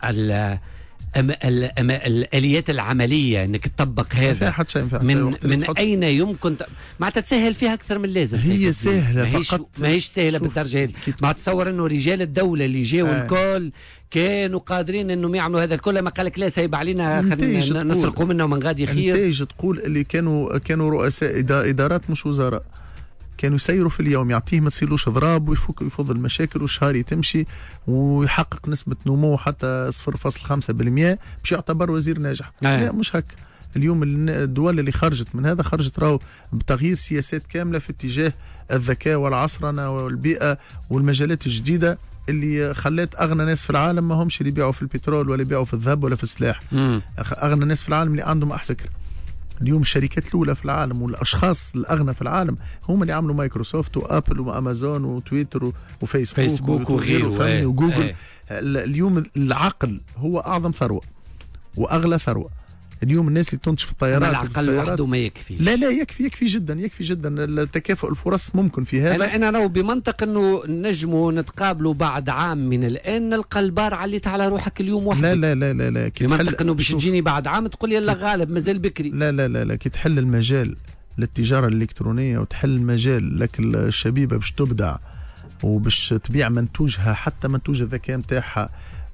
S1: الآليات العملية انك تطبق هذا من اين يمكن معناتها تسهل فيها اكثر من اللازم.
S20: هي سهله فقط،
S1: ماهيش سهله بالدرجه هذه. ما تصور انه رجال الدوله اللي جاوا الكل كانوا قادرين انهم يعملوا هذا الكل، ما قالك لا سايب علينا خلينا نسرقوا منه ومن غادي خير.
S20: نتائج تقول اللي كانوا رؤساء ادارات مش وزراء، كانوا يسيروا في اليوم، يعطيه ما تصيرلوش اضراب ويفض المشاكل والشهري تمشي ويحقق نسبه نمو حتى 0.5% باش يعتبر وزير ناجح. لا مش هكا. اليوم الدول اللي خرجت من هذا خرجت راهو بتغيير سياسات كامله في اتجاه الذكاء والعصرنه والبيئه والمجالات الجديده اللي خلات اغنى ناس في العالم ما همش اللي يبيعوا في البترول ولا يبيعوا في الذهب ولا في السلاح. اغنى ناس في العالم اللي عندهم احسكر. اليوم الشركات الاولى في العالم والاشخاص الاغنى في العالم هم اللي عملوا مايكروسوفت وابل وامازون وتويتر وفيسبوك وغيره وجوجل. اليوم العقل هو اعظم ثروه واغلى ثروه. اليوم الناس اللي تنتج في الطيارات
S1: العقل وحده ما يكفي.
S20: لا يكفي جدا تكافؤ الفرص ممكن في هذا.
S1: انا راهو بمنطق انه نجموا نتقابلوا بعد عام من الان، نلقى البار عليت على روحك اليوم وحدك.
S20: لا
S1: بمنطق انه باش تجيني بعد عام تقول لي يلا غالب مازال بكري.
S20: لا كي تحل المجال للتجاره الالكترونيه وتحل المجال لك الشبيبه باش تبدع وباش تبيع منتوجها، حتى منتوج الذكاء نتاعها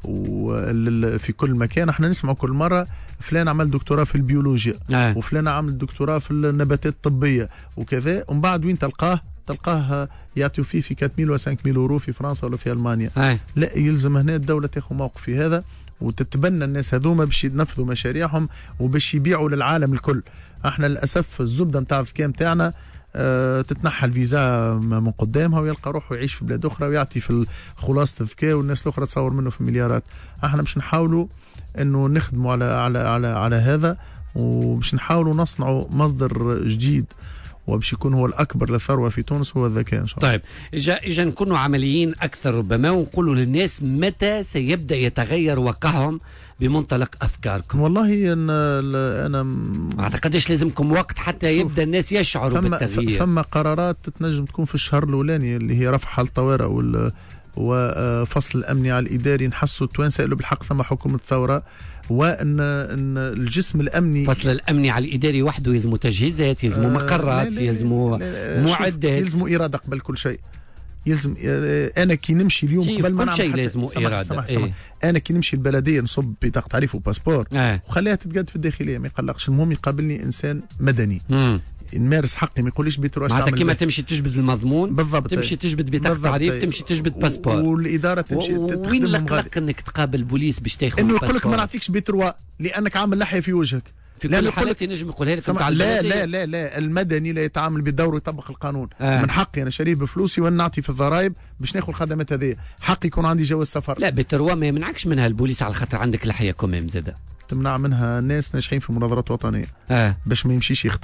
S20: وفي كل مكان. احنا نسمع كل مره فلان عمل دكتوراه في البيولوجيا وفلان عمل دكتوراه في النباتات الطبيه وكذا، ومن بعد وين تلقاه يعطيو فيه في 4000 و 5000 يورو في فرنسا ولا في المانيا. لا، يلزم هنا الدوله تاخذ موقف في هذا وتتبنى الناس هذوما باش ينفذوا مشاريعهم وباش يبيعوا للعالم الكل. احنا للاسف الزبده نتاع الذكاء نتاعنا تتنحى الفيزا من قدامها ويلقى روحه يعيش في بلاد اخرى ويعطي في خلاصه الذكاء والناس الاخرى تصور منه في مليارات. احنا باش نحاولوا انه نخدموا على هذا، وباش نحاولوا نصنعوا مصدر جديد وباش يكون هو الاكبر للثروه في تونس هو الذكاء ان شاء الله.
S1: طيب اجا نكونوا عمليين اكثر ربما ونقولوا للناس متى سيبدا يتغير واقعهم بمنطلق افكاركم.
S20: والله انا ما
S1: اعتقدش لازمكم وقت حتى يبدا الناس يشعروا بالتغيير.
S20: ثم قرارات تنجم تكون في الشهر الاولاني اللي هي رفع حال الطوارئ وفصل الامني على الاداري. نحسوا التوانسه له بالحق ثم حكومه ثوره، وان الجسم الامني
S1: فصل الامني على الاداري وحده يلزموا تجهيزات، يلزموا مقرات، يلزموا معدات،
S20: يلزموا اراده قبل كل شيء. يلزم انا كي نمشي اليوم قبل ما
S1: نعمل شيء لازم اراده.
S20: انا كي نمشي البلديه نصب بطاقه تعريف وباسبور وخليها تتقاد في الداخليه ما يقلقش. المهم يقابلني انسان مدني نمارس حقي، ما يقوليش بيتروا اش
S1: معناتها كيما تمشي تجبد المضمون
S20: بالضبط،
S1: تمشي تجبد بطاقه تعريف، تمشي تجبد باسبور،
S20: والاداره تمشي
S1: وين لك انك تقابل بوليس باش تاخذ
S20: انه يقول لك ما نعطيكش بيتروا لانك عامل لحيه في وجهك.
S1: في كل الحالات ينجم يقولها لك
S20: لا لا لا لا، المدني لا يتعامل بدوره ويطبق القانون. من حقي انا شريه بفلوسي وانا نعطي في الضرائب باش ناخذ الخدمات هذه، حقي يكون عندي جواز سفر.
S1: لا بتروا ما يمنعكش منها البوليس على خاطر عندك لحيه كوميم زاده،
S20: تمنع منها ناس ناجحين في مناظرات وطنيه باش ما يمشيش يخدم.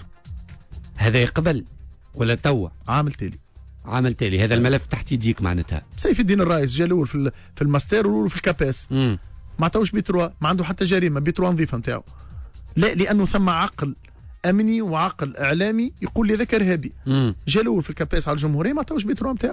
S1: هذا يقبل ولا توا؟
S20: عامل تالي
S1: هذا الملف تحت يديك معناتها.
S20: سيف الدين الرئيس جا الاول في الماستر والاول في الكاباس، ما عطاوش بيتروا، ما عنده حتى جريمه، بيتروا نظيفه نتاعو. لا لانه ثم عقل امني وعقل اعلامي يقول لي ذاك ارهابي. جا الاول في الكاباس على الجمهوريه ما عطاوش بيتروا نتاعو.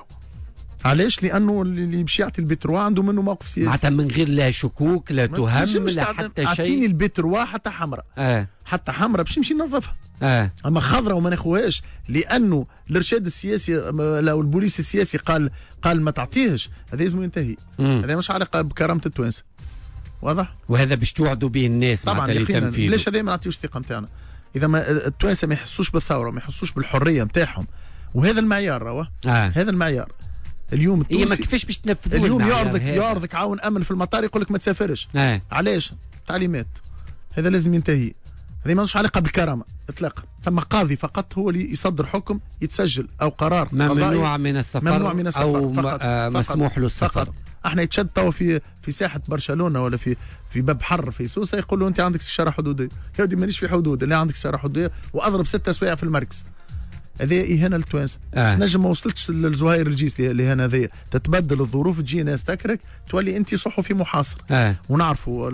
S20: علاش؟ لانه اللي باش يعطي البيتروا عنده منه موقف سياسي،
S1: معناتها من غير لا شكوك لا تهم لا حتى شيء.
S20: اعطيني البيتروا حتى حمراء، حتى حمراء باش نمشي ننظفها. اما خضراء وما ناخوهاش لانه الارشاد السياسي لو البوليس السياسي قال ما تعطيهش، هذا لازم ينتهي. هذا مش علاقه بكرامه التوانسه، واضح؟
S1: وهذا باش توعدوا به الناس
S20: طبعا يقينا. ليش هذا ما نعطيوش الثقه نتاعنا؟ اذا ما التوانسه ما يحسوش بالثوره، ما يحسوش بالحريه نتاعهم، وهذا المعيار راهو هذا المعيار. اليوم التونسي
S1: ما كيفاش باش تنفذوا
S20: اليوم يعرضك عاون امن في المطار يقول لك ما تسافرش. علاش؟ تعليمات. هذا لازم ينتهي. هذه مالوش علاقه بالكرامه اطلاقا. ثم قاضي فقط هو اللي يصدر حكم يتسجل او قرار
S1: ممنوع من السفر او
S20: فقط
S1: مسموح له السفر
S20: فقط. احنا يتشد توا في ساحه برشلونه ولا في باب حر في سوسه يقولوا انت عندك استشاره حدوديه. يا ودي مانيش في حدود، اللي عندك استشاره حدوديه واضرب 6 سوايع في المركز. هذه اهانه للتوانسه. نجم ما وصلتش للزهير الجيسي الاهانه هذه، تتبدل الظروف، تجي ناس تكرك تولي انت صحفي محاصر. ونعرفوا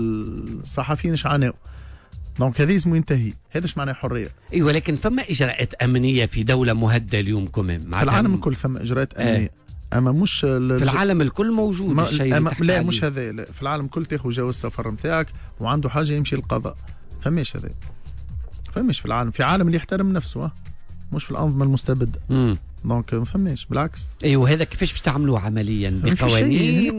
S20: الصحفيين ايش عانوا. دونك هذا اسمه ينتهي، هذا ايش معناه حريه.
S1: اي ولكن فما اجراءات امنيه في دوله مهدده اليوم كمان
S20: في العالم الكل ثم اجراءات امنيه. اما مش
S1: في العالم الكل موجود الشيء
S20: لا مش هذا. لا في العالم الكل تاخذ جواز السفر نتاعك وعنده حاجه يمشي للقضاء. فماش هذا، فماش في العالم، في عالم اللي يحترم نفسه مش في الانظمه المستبده. دونك ما فماش بالعكس.
S1: ايوه هذا كيفاش باش تعملوا عمليا بقوانين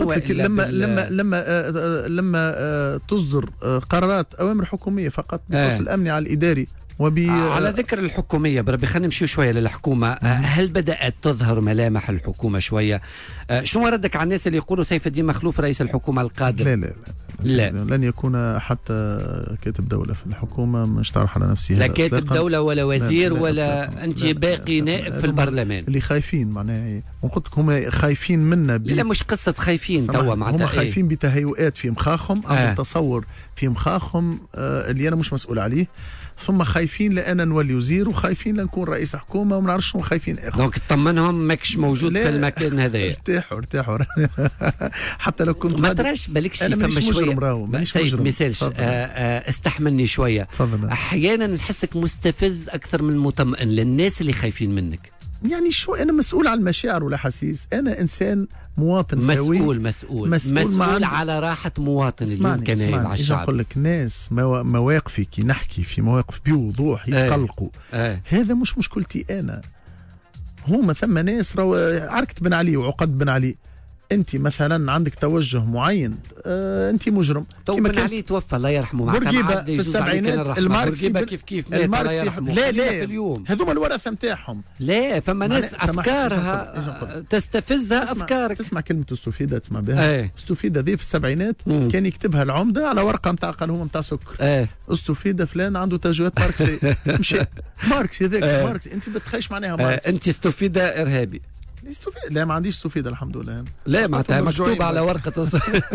S20: لما تصدر قرارات اوامر حكوميه فقط بخصوص الامني على الاداري
S1: على ذكر الحكوميه بربي خلينا نمشيو شويه للحكومه. هل بدات تظهر ملامح الحكومه شويه؟ شنو ردك على الناس اللي يقولوا سيف الدين مخلوف رئيس الحكومه القادم؟
S20: لا لن يكون حتى كاتب دوله في الحكومه، مش طرح على نفسه
S1: لا كاتب دوله ولا وزير ولا انت باقي نائب في البرلمان.
S20: اللي خايفين معناها وقلت لك هم خايفين منا
S1: لا مش قصه خايفين توا معناتها
S20: هم خايفين بتهيؤات في مخاخهم او تصور في مخاخهم اللي انا مش مسؤول عليه، ثم خايفين لأنا نولي وزير وخايفين لنكون رئيس حكومة وما نعرفش شنو خايفين اخر.
S1: دونك تطمنهم ماكش موجود في المكان هذا.
S20: ارتاحوا حتى لو كنت
S1: ما تراش بالك شي فما شويه سيد مثالش استحملني شويه. احيانا نحسك مستفز اكثر من مطمئن للناس اللي خايفين منك.
S20: يعني شو انا مسؤول عن المشاعر والاحاسيس، انا انسان مواطن سوي
S1: مسؤول على راحه مواطن اليوم كنايب على الشعب.
S20: نقول لك ناس مواقفي كي نحكي في مواقف بوضوح يتقلقوا. هذا مش مشكلتي انا. هما ثم ناس عركت بن علي وعقد بن علي. انت مثلا عندك توجه معين، انت مجرم.
S1: بن علي توفى الله يرحمه.
S20: بورقيبه في السبعينات الماركسي
S1: كيف لا
S20: في اليوم هذوما الورثه نتاعهم.
S1: لا فما ناس افكارها تستفزها افكارك.
S20: تسمع كلمه استفيده تسمع بها. استفيده ذي في السبعينات كان يكتبها العمده على ورقه نتاع قالهم نتاع سكر. استفيده فلان عنده توجهات ماركسيه. مش ماركسي ذاك ماركسي. انت بتخيش معناها ماركسي.
S1: انت استفيده ارهابي.
S20: لا ما عنديش استفيده الحمد لله.
S1: لا معناتها مكتوب على ورقه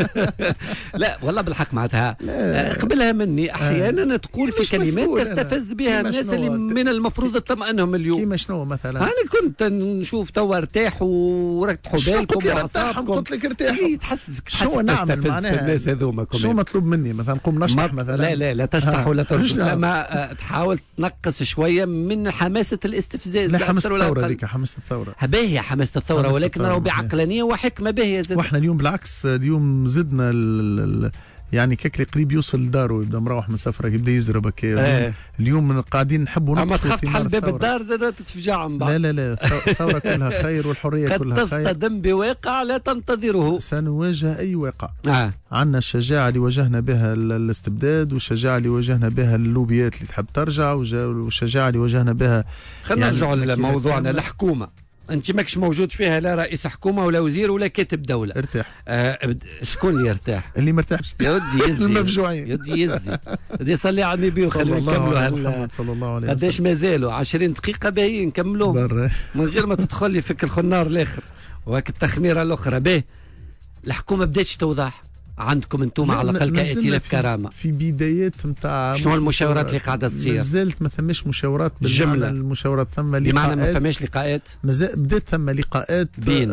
S1: لا والله بالحق معناتها قبلها مني احيانا تقول في كلمات تستفز بها الناس اللي من المفروض تطمئنهم اليوم.
S20: كيما شنو مثلا؟
S1: انا كنت نشوف توا ارتاحوا ورتحوا بالكم
S20: واعصابكم. قلت لك ارتاحوا.
S1: تحسك
S20: شو نعمل معناها
S1: الناس هذوما
S20: شو مطلوب مني مثلا نقوم نشرح مثلا؟
S1: لا تشطح ولا ترقص، اما تحاول تنقص شويه من حماسه الاستفزاز.
S20: لا حماسه الثوره ذيك حماسه الثوره
S1: باهيه حماسه الثوره ولكن راهو بعقلانيه وحكمه باهيه زاد.
S20: واحنا اليوم بالعكس اليوم زدنا يعني ككلي قريب يوصل لداره يبدا مروح من سفرك يبدا يزربك. اليوم قاعدين نحبوا
S1: اما تخاف تحل باب الدار زاد تتفجع من بعد.
S20: لا الثوره كلها خير والحريه كلها خير.
S1: قد تصطدم بواقع لا تنتظره.
S20: سنواجه اي واقع. عندنا الشجاعه اللي واجهنا بها الاستبداد، والشجاعه اللي واجهنا بها اللوبيات اللي تحب ترجع، والشجاعه اللي واجهنا بها.
S1: خلينا نرجعوا لموضوعنا. الحكومه انت ماكش موجود فيها، لا رئيس حكومه ولا وزير ولا كاتب دوله.
S20: ارتاح.
S1: شكون اللي يرتاح؟
S20: اللي مرتاحش
S1: يا ودي يزي
S20: المفجوعين.
S1: يا ودي يزي بدي صلي على النبي وخلينا نكملوا
S20: صلى الله عليه وسلم.
S1: قداش مازالوا 20 دقيقه باهي نكملوا من غير ما تدخل لي فيك الخنار الاخر وهاك التخميره الاخرى. باهي الحكومه بداتش توضح عندكم انتم على الاقل كائتلاف كرامه
S20: في بدايات نتاع
S1: شنو المشاورات اللي قاعده تصير؟
S20: مازالت ما ثماش مشاورات بالجمله. المشاورات ثم لقاءات،
S1: بمعنى ما ثماش لقاءات.
S20: بدات ثم لقاءات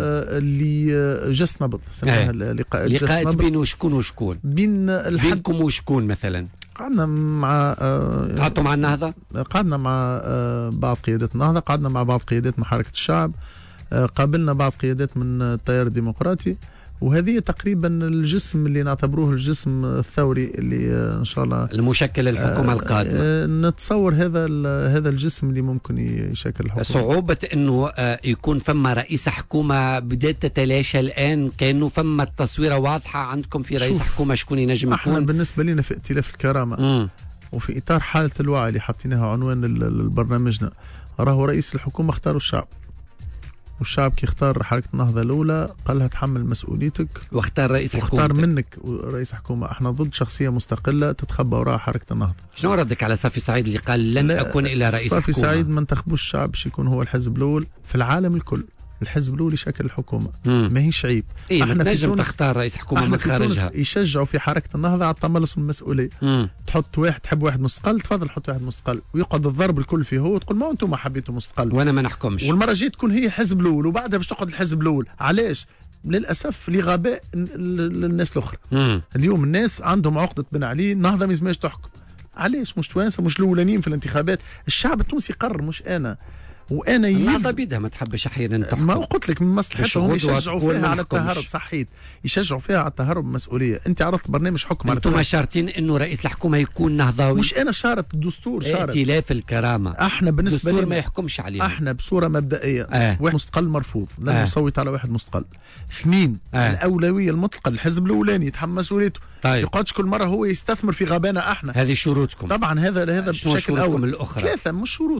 S20: اللي جس نبض سماها
S1: لقاءات جس نبض. بين شكون وشكون؟ بينكم وشكون مثلا؟
S20: قعدنا مع
S1: قعدتوا مع النهضه؟
S20: قعدنا مع بعض قيادات النهضه، قعدنا مع بعض قيادات من حركه الشعب، قابلنا بعض قيادات من التيار الديمقراطي، وهذه تقريبا الجسم اللي نعتبروه الجسم الثوري اللي ان شاء الله
S1: المشكل الحكومه القادمه.
S20: نتصور هذا الجسم اللي ممكن يشكل الحكومه.
S1: صعوبه انه يكون فما رئيس حكومه بدات تتلاشى الان، كانه فما التصويره واضحه عندكم في رئيس حكومه شكون ينجم يكون.
S20: احنا بالنسبه لنا في ائتلاف الكرامه وفي اطار حاله الوعي اللي حاطينها عنوان لبرنامجنا، راهو رئيس الحكومه اختاروا الشعب، والشعب كي اختار حركة النهضة الأولى قال لها تحمل مسؤوليتك
S1: واختار رئيس حكومة،
S20: واختار منك رئيس حكومة. احنا ضد شخصية مستقلة تتخبى وراء حركة النهضة.
S1: شنو ردك على صافي سعيد اللي قال لن أكون إلا رئيس
S20: صافي
S1: حكومة؟
S20: سعيد ما انتخبوش الشعب باش يكون هو الحزب الأول في العالم الكل. الحزب الأول يشكل الحكومة ما هيش عيب.
S1: احنا تنجم تختار رئيس حكومة من خارجها.
S20: يشجعوا في حركة النهضة على التملص من المسؤولية. تحط واحد تحب واحد مستقل، تفضل حط واحد مستقل، ويقعد الضرب الكل فيه هو، تقول ما انتم ما حبيتوا مستقل
S1: وانا ما نحكمش،
S20: والمرة الجاية تكون هي الحزب الأول وبعدها باش تقعد الحزب الأول. علاش؟ للأسف لغباء الناس الأخرى. اليوم الناس عندهم عقدة بن علي، النهضة ما يزماش تحكم. علاش؟ مش توانسة، مش الأولانيين في الانتخابات. الشعب التونسي قرر مش أنا. وانا
S1: النهضه بيدها ما تحبش احيانا تحكم.
S20: ما قلت لك من مصلحتهم يشجعوا فيها على التهرب. صحيت، يشجعوا فيها على التهرب مسؤوليه. انت عرضت برنامج حكم على
S1: انتم شارطين انه رئيس الحكومه يكون نهضاوي.
S20: مش انا شارط، الدستور شارط
S1: ائتلاف الكرامه.
S20: احنا بالنسبه لنا
S1: ما يحكمش علينا.
S20: احنا بصوره مبدئيه واحد مستقل مرفوض، لن نصوت على واحد مستقل. اثنين الاولويه المطلقه للحزب الاولاني يتحمل مسؤوليته. يقعدش كل مره هو يستثمر في غبانا احنا.
S1: هذه شروطكم
S20: طبعا. هذا بشكل اول. ثلاثه مش شروط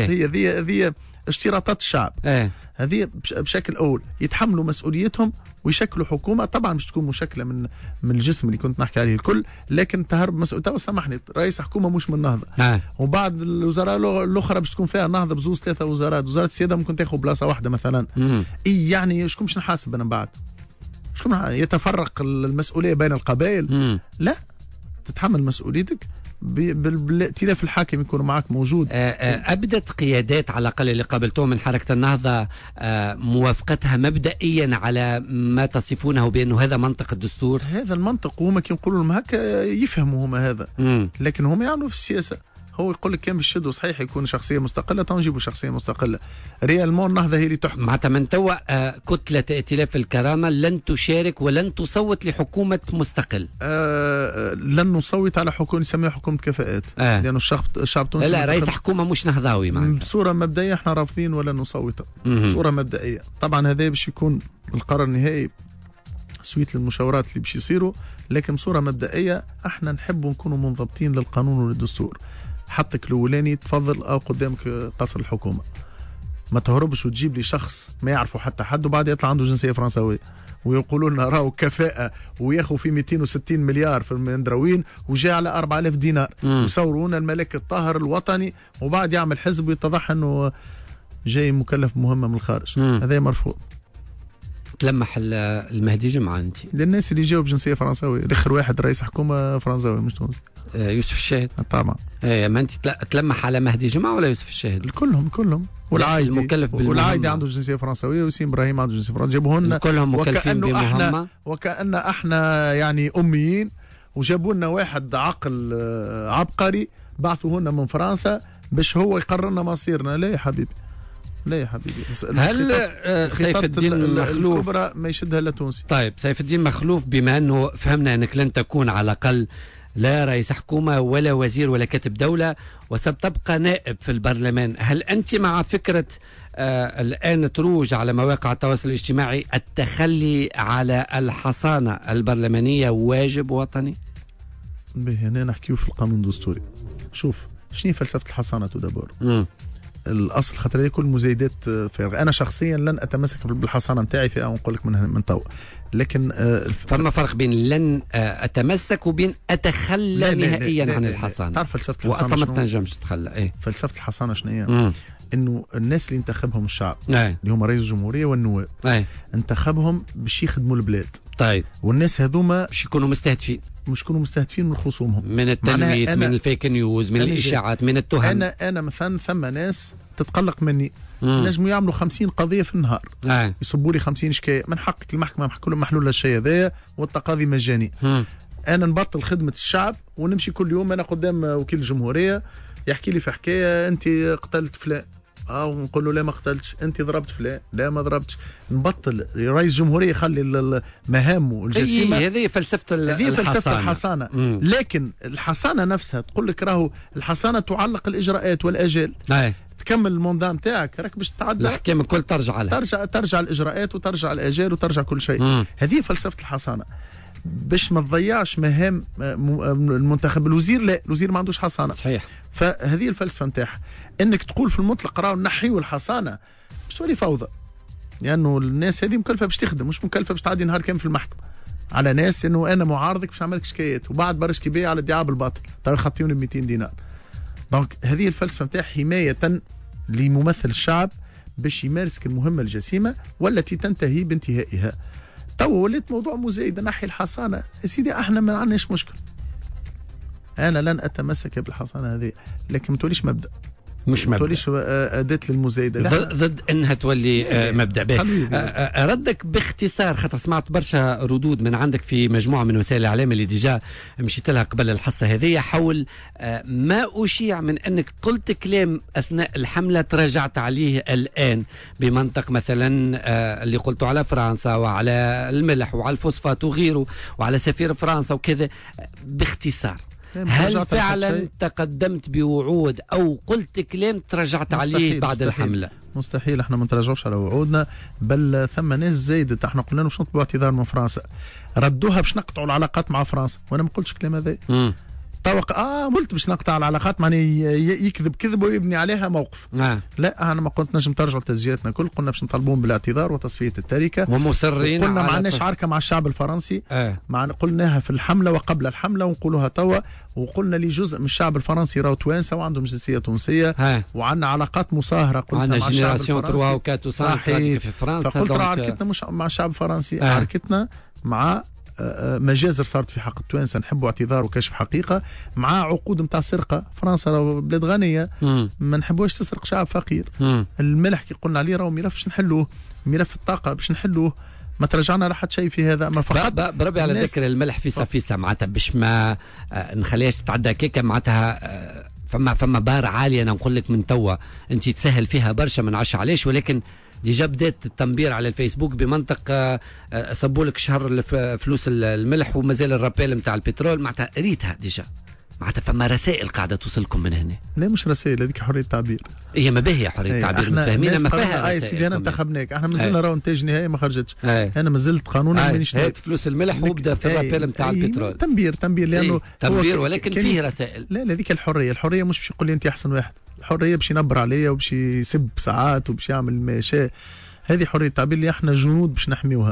S20: هي اشتراطات الشعب. هذه بشكل اول يتحملوا مسؤوليتهم ويشكلوا حكومه. طبعا مش تكون مشكله من الجسم اللي كنت نحكي عليه الكل، لكن تهرب مسؤوليته. سامحني، رئيس حكومه مش من النهضه. وبعد الوزراء الاخرى باش تكون فيها النهضه بزوز 3 وزارات. وزاره السياده ممكن تاخذ بلاصه واحده مثلا. يعني شكون باش نحاسب انا بعد؟ شكون يتفرق المسؤوليه بين القبائل؟ لا، تتحمل مسؤوليتك بالائتلاف الحاكم يكون معك موجود.
S1: أبدت قيادات على الأقل اللي قابلتهم من حركة النهضة موافقتها مبدئيا على ما تصفونه بأنه هذا منطق الدستور؟
S20: هذا المنطق، وهم كي يقولوا لهم هكا يفهموا هم هذا. لكن هم يعملوا في السياسة. هو يقول لك كان بالشدو صحيح يكون شخصيه مستقله، نجيبوا شخصيه مستقله. ريالمون النهضه هي اللي تحكم.
S1: معناتها من توا كتله ائتلاف الكرامه لن تشارك ولن تصوت لحكومه مستقل.
S20: لن نصوت على حكومه نسميها حكومه كفاءات. لانه الشعب التونسي
S1: لا رئيس حكومه مش نهضاوي معناتها.
S20: بصوره مبدئيه احنا رافضين ولا نصوت بصوره مبدئيه. طبعا هذا باش يكون القرار النهائي سويت للمشاورات اللي باش يصيروا، لكن بصوره مبدئيه احنا نحب نكونوا منضبطين للقانون وللدستور. حطك الاولاني تفضل او قدامك قصر الحكومه، ما تهربش وتجيب لي شخص ما يعرفه حتى حد وبعد يطلع عنده جنسيه فرنسويه ويقولوا لنا راهو كفاءه وياخذ في 260 مليار في المندراوين وجاء على 4000 دينار ويصورونا الملك الطاهر الوطني وبعد يعمل حزب ويتضح انه جاي مكلف بمهمه من الخارج. هذا مرفوض.
S1: تلمح المهدي جمعه انت
S20: للناس اللي جاوا بجنسيه فرنسويه. اخر واحد رئيس حكومه فرنساوي مش تونسي.
S1: يوسف الشاهد
S20: طبعا.
S1: ما انت تلمح على مهدي جمعه ولا يوسف الشاهد؟
S20: كلهم والعايدي
S1: المكلف بالمهمه.
S20: والعايدي عنده جنسيه فرنسويه وسيم ابراهيم عنده جنسيه فرنسويه. جابوهن
S1: كلهم مكلفين بمهمه
S20: وكأن احنا يعني اميين وجابوا لنا واحد عقل عبقري بعثوه لنا من فرنسا باش هو يقرر لنا مصيرنا. لا يا حبيبي، لا يا حبيبي.
S1: هل سيف الدين مخلوف
S20: الكبرى ما يشدها الا تونسي؟
S1: طيب سيف الدين مخلوف، بما انه فهمنا انك لن تكون على الاقل لا رئيس حكومة ولا وزير ولا كاتب دولة وستبقى نائب في البرلمان، هل أنت مع فكرة الآن تروج على مواقع التواصل الاجتماعي التخلي على الحصانة البرلمانية واجب وطني؟
S20: هنا نحكيه في القانون الدستوري. شوف شنو فلسفة الحصانة دابور؟ الاصل خاطر هذه كل مزايدات فارغه. انا شخصيا لن اتمسك بالحصانه نتاعي في نقول لك من تو، لكن
S1: فما فرق بين لن اتمسك وبين اتخلى نهائيا عن الحصانه.
S20: تعرف فلسفه الحصانه
S1: واصلا ما تنجمش تتخلى. ايه
S20: فلسفه الحصانه شنو هي؟ انه الناس اللي انتخبهم الشعب اللي هم رئيس الجمهوريه والنواب انتخبهم باش يخدموا البلاد.
S1: طيب
S20: والناس هذوما
S1: باش يكونوا مستهدفين،
S20: مش يكونوا مستهدفين من خصومهم،
S1: من التلويث، من الفيك نيوز، من الاشاعات، من التهم.
S20: انا مثلا ثم ناس تتقلق مني نجموا يعملوا 50 قضيه في النهار يصبوا لي 50 شكايه، من حقك المحكمه محلول الشيء هذايا والتقاضي مجاني. انا نبطل خدمه الشعب ونمشي كل يوم انا قدام وكيل الجمهوريه يحكي لي في حكايه انت قتلت فلان، ونقول له لا ما قتلتش، انت ضربت فلان، لا ما ضربتش. نبطل رئيس الجمهوريه يخلي مهامه الجسيمه.
S1: هذه فلسفه
S20: الحصانه. لكن الحصانه نفسها تقول لك راهو الحصانه تعلق الاجراءات والاجال. تكمل الموندام تاعك راك باش تعدى
S1: الاحكام الكل ترجع لها،
S20: ترجع الاجراءات وترجع الاجال وترجع كل شيء. هذه فلسفه الحصانه باش ما تضيعش مهام المنتخب. الوزير لا، الوزير ما عندوش حصانه.
S1: صحيح.
S20: فهذه الفلسفه نتاعها انك تقول في المطلق راهو نحيوا الحصانه باش تولي فوضى، لانه يعني الناس هذه مكلفه باش تخدم، مش مكلفه باش تعدي نهار كامل في المحكمه على ناس انه انا معارضك باش نعمل لك شكايات وبعد برش كبير على ادعاء بالباطل تو يخطيوني ب 200 دينار. دونك هذه الفلسفه نتاع حمايه لممثل الشعب باش يمارس المهمه الجسيمه والتي تنتهي بانتهائها. تو وليت موضوع مزايد نحي الحصانه يا سيدي، احنا ما عندناش مشكل، انا لن اتمسك بالحصانه هذه، لكن ما توليش مبدا،
S1: مش مبدا،
S20: توليش اداه للمزايده،
S1: ضد انها تولي مبدا به. ردك باختصار، خاطر سمعت برشا ردود من عندك في مجموعه من وسائل الاعلام اللي ديجا مشيت لها قبل الحصه هذه حول ما اشيع من انك قلت كلام اثناء الحمله تراجعت عليه الان بمنطق مثلا اللي قلته على فرنسا وعلى الملح وعلى الفوسفات وغيره وعلى سفير فرنسا وكذا. باختصار هل فعلا تقدمت بوعود او قلت كلام تراجعت عليه بعد الحمله؟
S20: مستحيل، احنا ما نتراجعوش على وعودنا، بل ثم ناس زايدت. احنا قلنا لهم باش نطلبوا اعتذار من فرنسا، ردوها باش نقطعوا العلاقات مع فرنسا، وانا ما قلتش الكلام هذا. قلت باش نقطع العلاقات، معني يكذب كذب ويبني عليها موقف. لا انا ما قلت نجم ترجعوا لتسجيلاتنا كل، قلنا باش نطالبون بالاعتذار وتصفيه التركه
S1: ومصرين،
S20: قلنا ما عندناش عركه مع الشعب الفرنسي. قلناها في الحمله وقبل الحمله ونقولوها توا، وقلنا لي جزء من الشعب الفرنسي راهو توانسه وعندهم جنسيه تونسيه وعندنا علاقات مصاهره قلنا مع الشعب الفرنسي.
S1: صحيح. في فرنسا
S20: فقلت عركتنا مش مع الشعب الفرنسي، عركتنا مع مجازر صارت في حق التوانسه، نحبوا اعتذار وكشف حقيقه، مع عقود نتاع سرقه. فرنسا بلاد غنيه ما نحبوش تسرق شعب فقير. الملح كي قلنا عليه راهو ملف باش نحلوه، ملف الطاقه باش نحلوه، ما ترجعنا على حد شيء في هذا. ما فقط
S1: بربي على ذكر الملح فيسا معناتها باش ما نخليهاش تتعدى كيكه، معناتها فما بار عاليه. انا نقول لك من توا انت تسهل فيها برشا، ما نعش علاش، ولكن ديجا بدات التنبير على الفيسبوك بمنطق صبوا لك شهر فلوس الملح ومازال الرابيل نتاع البترول. معناتها ريتها ديجا، معناتها فما رسائل قاعده توصلكم من هنا.
S20: لا مش رسائل، هذيك حريه تعبير.
S1: هي ما باهيه حريه التعبير، متفاهمين، ما فيها
S20: رسائل. سيدي انا انتخبناك، احنا مازلنا راهو نتاج نهائي ما خرجتش. انا مازلت قانوني مانيش
S1: هات فلوس الملح وابدا في الرابيل نتاع البترول.
S20: تنبير لانه
S1: تنبير، ولكن فيه رسائل.
S20: لا هذيك الحريه مش باش يقول لي انت احسن واحد، الحريه باش ينبر عليا وباش يسب ساعات وباش يعمل ما يشاء. هذه حريه التعبير اللي احنا جنود باش نحميوها.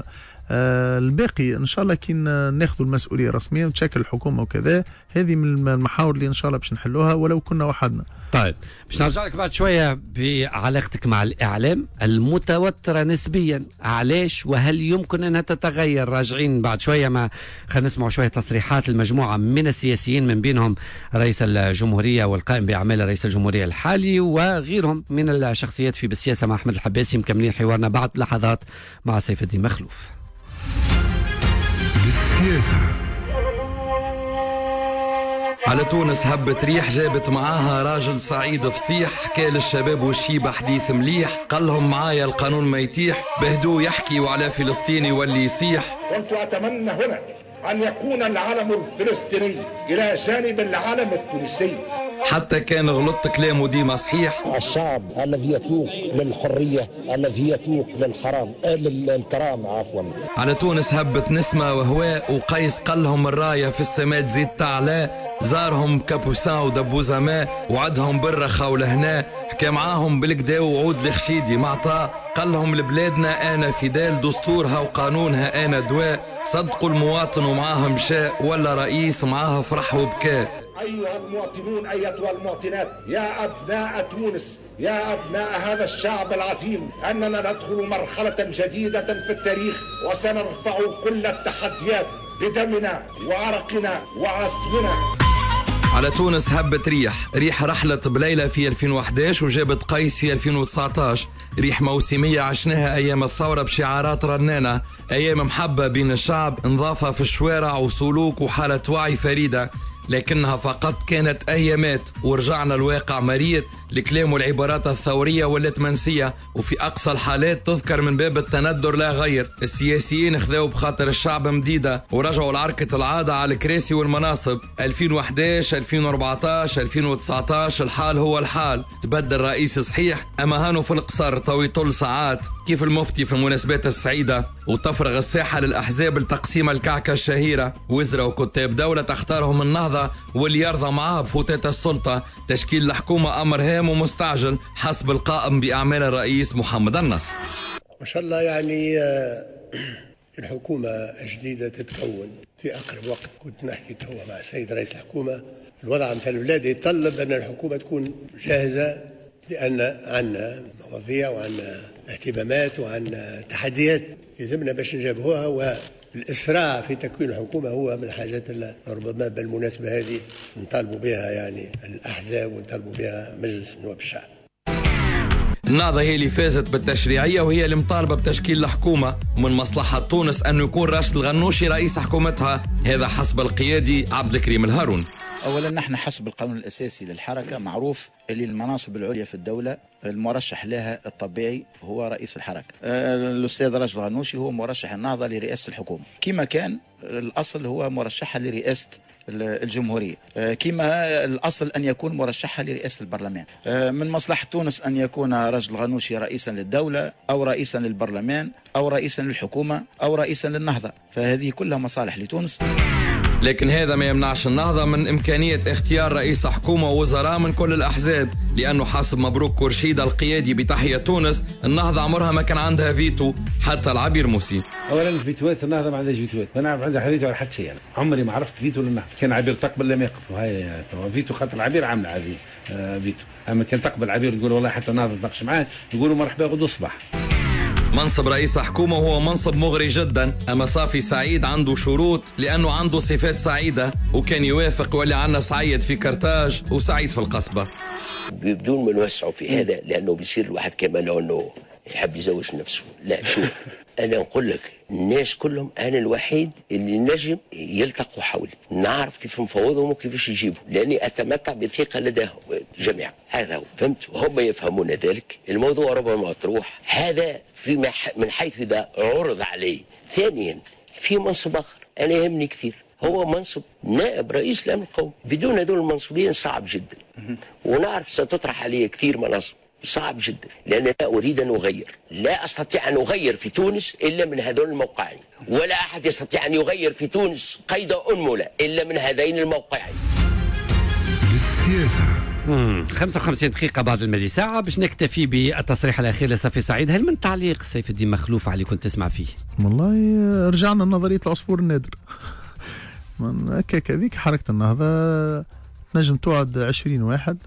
S20: الباقي ان شاء الله كي ناخذوا المسؤوليه رسميا وتشكل الحكومه وكذا، هذه من المحاور اللي ان شاء الله باش نحلوها ولو كنا وحدنا.
S1: طيب باش نرجع لك بعد شويه بعلاقتك مع الاعلام المتوتره نسبيا، علاش وهل يمكن انها تتغير؟ راجعين بعد شويه، ما خلينا نسمعوا شويه تصريحات المجموعه من السياسيين من بينهم رئيس الجمهوريه والقائم باعمال رئيس الجمهوريه الحالي وغيرهم من الشخصيات في بالسياسه مع احمد الحباسي. مكملين حوارنا بعد لحظات مع سيف الدين مخلوف.
S2: بالسياسة
S21: على تونس هبت ريح جابت معاها راجل صعيد فصيح، حكى للشباب والشيبة حديث مليح، قال لهم معايا القانون ما يتيح، بهدوء يحكي وعلى فلسطيني واللي يصيح.
S22: كنت أتمنى هنا أن يكون العلم الفلسطيني إلى جانب العلم التونسي.
S21: حتى كان غلط كلامه ديما صحيح.
S23: الشعب الذي يتوق للحرية، الذي يتوق للكرامة عفوا.
S21: على تونس هبت نسمة وهواء، وقيس قالهم الراية في السماء تزيد تعلى، زارهم كابوسان ودبوزة ماء، وعدهم بالرخا ولهنا، حكى معاهم بالكدا وعود لخشيدي معطاه، قال لهم لبلادنا أنا فدال، دستورها وقانونها أنا دواء، صدقوا المواطن ومعاه مشاء، ولا رئيس معاه فرح وبكاء.
S22: أيها المواطنون أيتها المواطنات، يا أبناء تونس، يا أبناء هذا الشعب العظيم، أننا ندخل مرحلة جديدة في التاريخ، وسنرفع كل التحديات بدمنا وعرقنا وعزمنا.
S21: على تونس هبت ريح رحلت بليلة في 2011 وجابت قيس في 2019، ريح موسمية عشناها أيام الثورة بشعارات رنانة، أيام محبة بين الشعب، نظافة في الشوارع وسلوك وحالة وعي فريدة، لكنها فقط كانت أيامات، ورجعنا الواقع مرير، الكلام والعبارات الثورية ولات منسية، وفي أقصى الحالات تذكر من باب التندر لا غير. السياسيين خذوا بخاطر الشعب مديدة ورجعوا لعركة العادة على الكراسي والمناصب. 2011 2014 2019 الحال هو الحال، تبدل رئيس صحيح أما هانوا في القصر طوي طول ساعات كيف المفتي في المناسبات السعيدة، وتفرغ الساحة للأحزاب لتقسيم الكعكة الشهيرة، وزراء وكتاب دولة تختارهم النهضة، واللي يرضى معاه بفوتات السلطة. تشكيل الحكومة أمر هام ومستعجل حسب القائم بأعمال الرئيس محمد النصر.
S24: ما شاء الله يعني الحكومة الجديدة تتكون في أقرب وقت. كنت نحكي توا مع السيد رئيس الحكومة، الوضع مثل البلاد يتطلب أن الحكومة تكون جاهزة، لأن عندنا مواضيع وعندنا اهتمامات وعندنا تحديات يلزمنا باش نجابهوها، والإسراع في تكوين الحكومة هو من الحاجات اللي ربما بالمناسبة هذه نطالبوا بها يعني الأحزاب ونطالبوا بها مجلس نواب الشعب.
S21: النهضة هي اللي فازت بالتشريعية وهي اللي مطالبة بتشكيل الحكومة، ومن مصلحة تونس أنه يكون راشد الغنوشي رئيس حكومتها، هذا حسب القيادي عبد الكريم الهارون.
S25: أولا نحن حسب القانون الأساسي للحركة معروف اللي المناصب العليا في الدولة المرشح لها الطبيعي هو رئيس الحركة. الأستاذ راشد الغنوشي هو مرشح النهضة لرئاسة الحكومة، كما كان الأصل هو مرشحها لرئاسة الجمهورية، كما الأصل أن يكون مرشحها لرئاسة البرلمان. من مصلحة تونس أن يكون راشد الغنوشي رئيسا للدولة أو رئيسا للبرلمان أو رئيسا للحكومة أو رئيسا للنهضة، فهذه كلها مصالح لتونس.
S21: لكن هذا ما يمنعش النهضة من إمكانية اختيار رئيس حكومة ووزراء من كل الأحزاب، لأنه حسب مبروك كرشيد القيادي بتحية تونس، النهضة عمرها ما كان عندها فيتو حتى العبير موسي.
S26: أولا الفيتوات النهضة ما عندهاش فيتوات، ما نعرف عندها فيتو على حتى شيء، يعني عمري ما عرفت فيتو للنهضة، كان عبير تقبل لم يقبل، وهي فيتو خاطر العبير عاملة عبير فيتو، أما كان تقبل عبير تقول والله حتى النهضة تناقش معاه يقولوا مرحبا غدو الصباح.
S21: منصب رئيس حكومة هو منصب مغري جدا، أما صافي سعيد عنده شروط لأنه عنده صفات سعيدة، وكان يوافق واللي عنا سعيد في كرتاج وسعيد في القصبة.
S27: بدون ما نوسعوا في هذا لأنه بيصير الواحد كما لو أنه يحب يزوج نفسه. لا شوف أنا نقول لك الناس كلهم أنا الوحيد اللي نجم يلتقوا حولي، نعرف كيف نفوضهم وكيفاش يجيبوا، لأني أتمتع بثقة لديهم جميعا. هذا هو، فهمت؟ وهم يفهمون ذلك. الموضوع ربما مطروح هذا من حيث إذا عرض عليه. ثانيا في منصب آخر أنا يهمني كثير، هو منصب نائب رئيس الأمن القومي. بدون هذول المنصبين صعب جدا، ونعرف ستطرح عليه كثير مناصب صعب جدا، لأن لا أريد أن أغير، لا أستطيع أن أغير في تونس إلا من هذول الموقعين، ولا أحد يستطيع أن يغير في تونس قيد أنملة إلا من هذين الموقعين.
S1: السياسة 55 دقيقة بعد المدي ساعة باش نكتفي بالتصريح الأخير لصفي سعيد. هل من تعليق سيف الدين مخلوف على اللي كنت تسمع فيه؟
S20: والله رجعنا لنظرية العصفور النادر. من هكاك هذيك حركة النهضة نجم توعد 20 واحد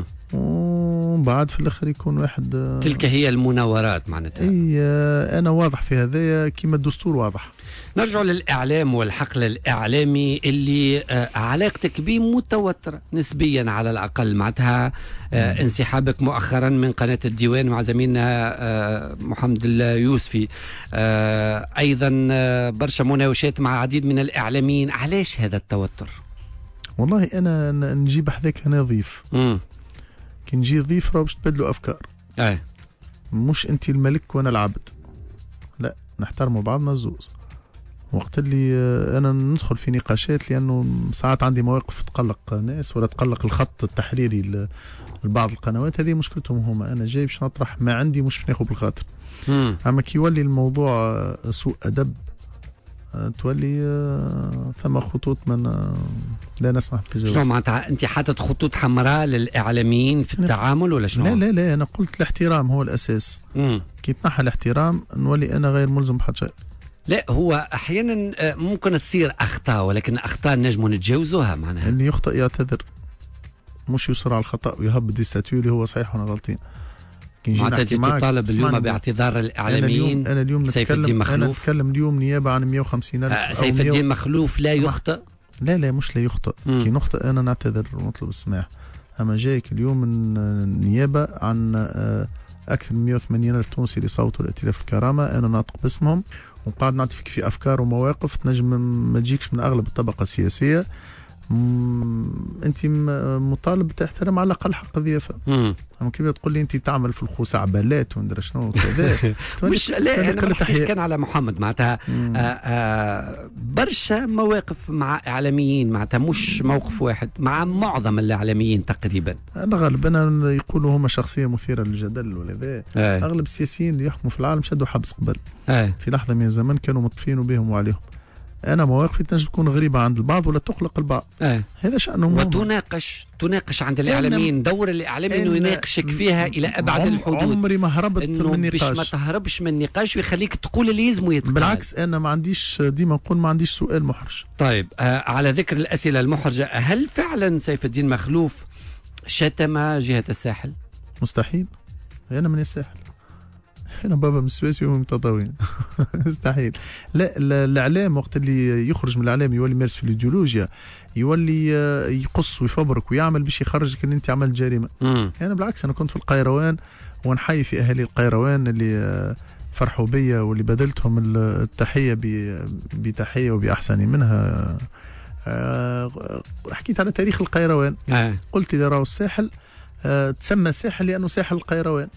S20: وبعد في الاخر يكون واحد. تلك
S1: هي المناورات معناتها.
S20: اي انا واضح في هذايا كيما الدستور واضح.
S1: نرجع للإعلام والحقل الإعلامي اللي علاقتك به متوترة نسبيا على الأقل، معناتها انسحابك مؤخرا من قناة الديوان مع زميلنا محمد اليوسفي، أيضا برشا مناوشات مع عديد من الإعلاميين. علاش هذا التوتر؟
S20: والله انا نجيب حذاك هنا ضيف. كي نجي ضيف راه باش تبدلوا افكار. مش انت الملك وانا العبد، لا نحترموا بعضنا الزوز. وقت اللي انا ندخل في نقاشات لانه ساعات عندي مواقف تقلق ناس ولا تقلق الخط التحريري لبعض القنوات، هذه مشكلتهم هما. انا جاي باش نطرح ما عندي مش باش ناخذ بالخاطر. اما كي يولي الموضوع سوء ادب تولي ثم خطوط من لا نسمح بجواز.
S1: شنو معناتها انت حاطط خطوط حمراء للاعلاميين في التعامل ولا شنو؟
S20: لا انا قلت الاحترام هو الاساس. كي تنحى الاحترام نولي انا غير ملزم بحد شيء.
S1: لا هو احيانا ممكن تصير اخطاء، ولكن اخطاء نجموا نتجاوزوها. معناها
S20: اللي يخطئ يعتذر، مش يصر على الخطا ويهبط الستاتيو اللي هو صحيح وانا غلطين.
S1: معناتها تطالب اليوم باعتذار الاعلاميين.
S20: انا اليوم
S1: سيف الدين مخلوف.
S20: انا نتكلم اليوم نيابه عن 150,000.
S1: سيف الدين مخلوف لا يخطئ؟
S20: لا مش لا يخطئ. كي نخطئ انا نعتذر ونطلب السماح. اما جايك اليوم نيابه عن اكثر من 180,000 تونسي اللي صوتوا لائتلاف الكرامه، انا ناطق باسمهم وقاعد نعطيك في افكار ومواقف تنجم ما تجيكش من اغلب الطبقه السياسيه. انت مطالب تحترم على الاقل حق الضيافه. اما كيف تقول لي انت تعمل في الخزعبلات وندري شنو كذا.
S1: مش لا انا ما نحكيش كان على محمد، معناتها برشا مواقف مع اعلاميين، معناتها مش موقف واحد، مع معظم الاعلاميين تقريبا.
S20: انا غالبا يقولوا هما شخصيه مثيره للجدل ولا ذا. اغلب السياسيين اللي يحكموا في العالم شدوا حبس قبل. في لحظه من الزمن كانوا مطفين بهم وعليهم. أنا مواقفي تنجم تكون غريبة عند البعض ولا تقلق البعض. هذا شأنهم.
S1: وتناقش عند الإعلاميين، دور الإعلامي إنه يناقشك فيها إلى أبعد الحدود.
S20: عمري ما هربت من النقاش.
S1: باش ما تهربش من النقاش ويخليك تقول اللي يلزم يتقال.
S20: بالعكس أنا ما عنديش، ديما نقول ما عنديش سؤال محرج.
S1: طيب على ذكر الأسئلة المحرجة، هل فعلا سيف الدين مخلوف شتم جهة الساحل؟
S20: مستحيل، أنا من الساحل، أنا بابا من السويسي ومن تطاوين. مستحيل. لا الإعلام وقت اللي يخرج من الإعلام يولي يمارس في الإيديولوجيا، يولي يقص ويفبرك ويعمل باش يخرجك ان انت عملت جريمه. يعني بالعكس انا كنت في القيروان ونحيي في اهالي القيروان اللي فرحوا بيا واللي بدلتهم التحيه بتحيه وباحسن منها. حكيت على تاريخ القيروان. قلت اذا راهو الساحل تسمى ساحل لانه ساحل القيروان.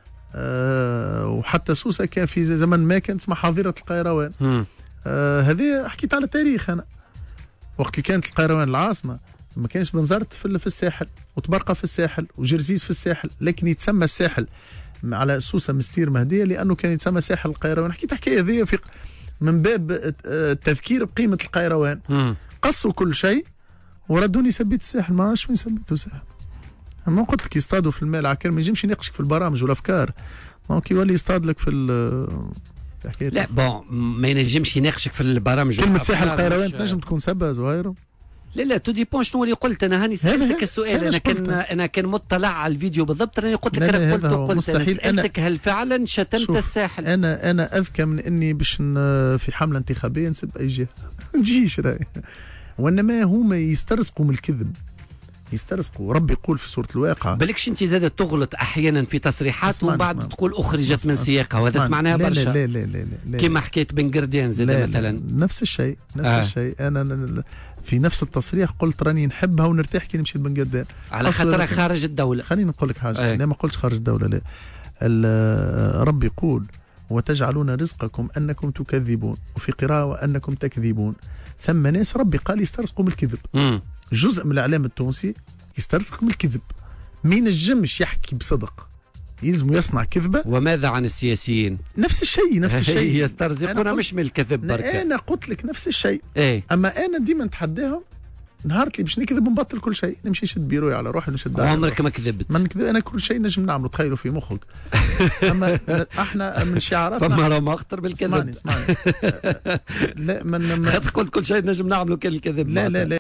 S20: وحتى سوسه كان في زمن ما كانت اسمها حظيره القيروان. هذه حكيت على تاريخ انا. وقت اللي كانت القيروان العاصمه ما كانش بنزرت في الساحل وتبرقه في الساحل وجرزيز في الساحل، لكن يتسمى الساحل على سوسه مستير مهديه لانه كان يتسمى ساحل القيروان. حكيت حكايه ذي من باب التذكير بقيمه القيروان. قصوا كل شيء وردوني سبيت الساحل، ما عرفش وين سبيته الساحل. ما قلت لك يصطادوا في الماء العكر، ما يجيش يناقشك في البرامج والافكار، ممكن يولي يصطاد لك في
S1: لا بون ما ينجمش يناقشك في البرامج.
S20: كلمه ساحل القيروان تنجم تكون سبه زهير.
S1: لا تو ديبون شنو اللي قلت. انا هاني سالتك السؤال، انا كان مطلع على الفيديو بالضبط، راني قلت لك انا قلت
S20: مستحيل.
S1: انا سالتك هل فعلا شتمت الساحل؟
S20: انا اذكى من اني باش في حمله انتخابيه نسب اي جهه نجيش راي، وانما هما يسترزقوا من الكذب، يسترزقوا. ربي يقول في سورة الواقع.
S1: بالكش انت زادت تغلط احيانا في تصريحات ومن بعد تقول اخرجت من سياقها، وهذا سمعناها برشا.
S20: لا لا لا لا
S1: كما حكيت بن قردان زاد مثلا.
S20: نفس الشيء الشيء. انا في نفس التصريح قلت راني نحبها ونرتاح كي نمشي لبن قردان
S1: على خاطرها خارج الدولة.
S20: خليني نقول لك حاجة. لا ما قلتش خارج الدولة، لا. ربي يقول وتجعلون رزقكم أنكم تكذبون، وفي قراءة وأنكم تكذبون. ثم ناس ربي قال يسترزقوا من الكذب. جزء من الإعلام التونسي يسترزق من الكذب، ما ينجمش يحكي بصدق، يلزم يصنع كذبة.
S1: وماذا عن السياسيين؟
S20: نفس الشيء
S1: يسترزقون مش من الكذب بركة.
S20: أنا قلت لك نفس الشيء. أما أنا ديما نتحداهم، نهار اللي باش نكذب ونبطل كل شيء، نمشي نشد بيروي على روحي نشد.
S1: عمرك ما كذبت؟
S20: ما نكذب انا، كل شيء نجم نعمله تخيلوا في مخك. اما احنا من شعاراتنا
S1: فما راه ما اخطر بالكذب.
S20: اسمعني لا من
S1: قلت كل شيء نجم نعمله كالكذب.
S20: لا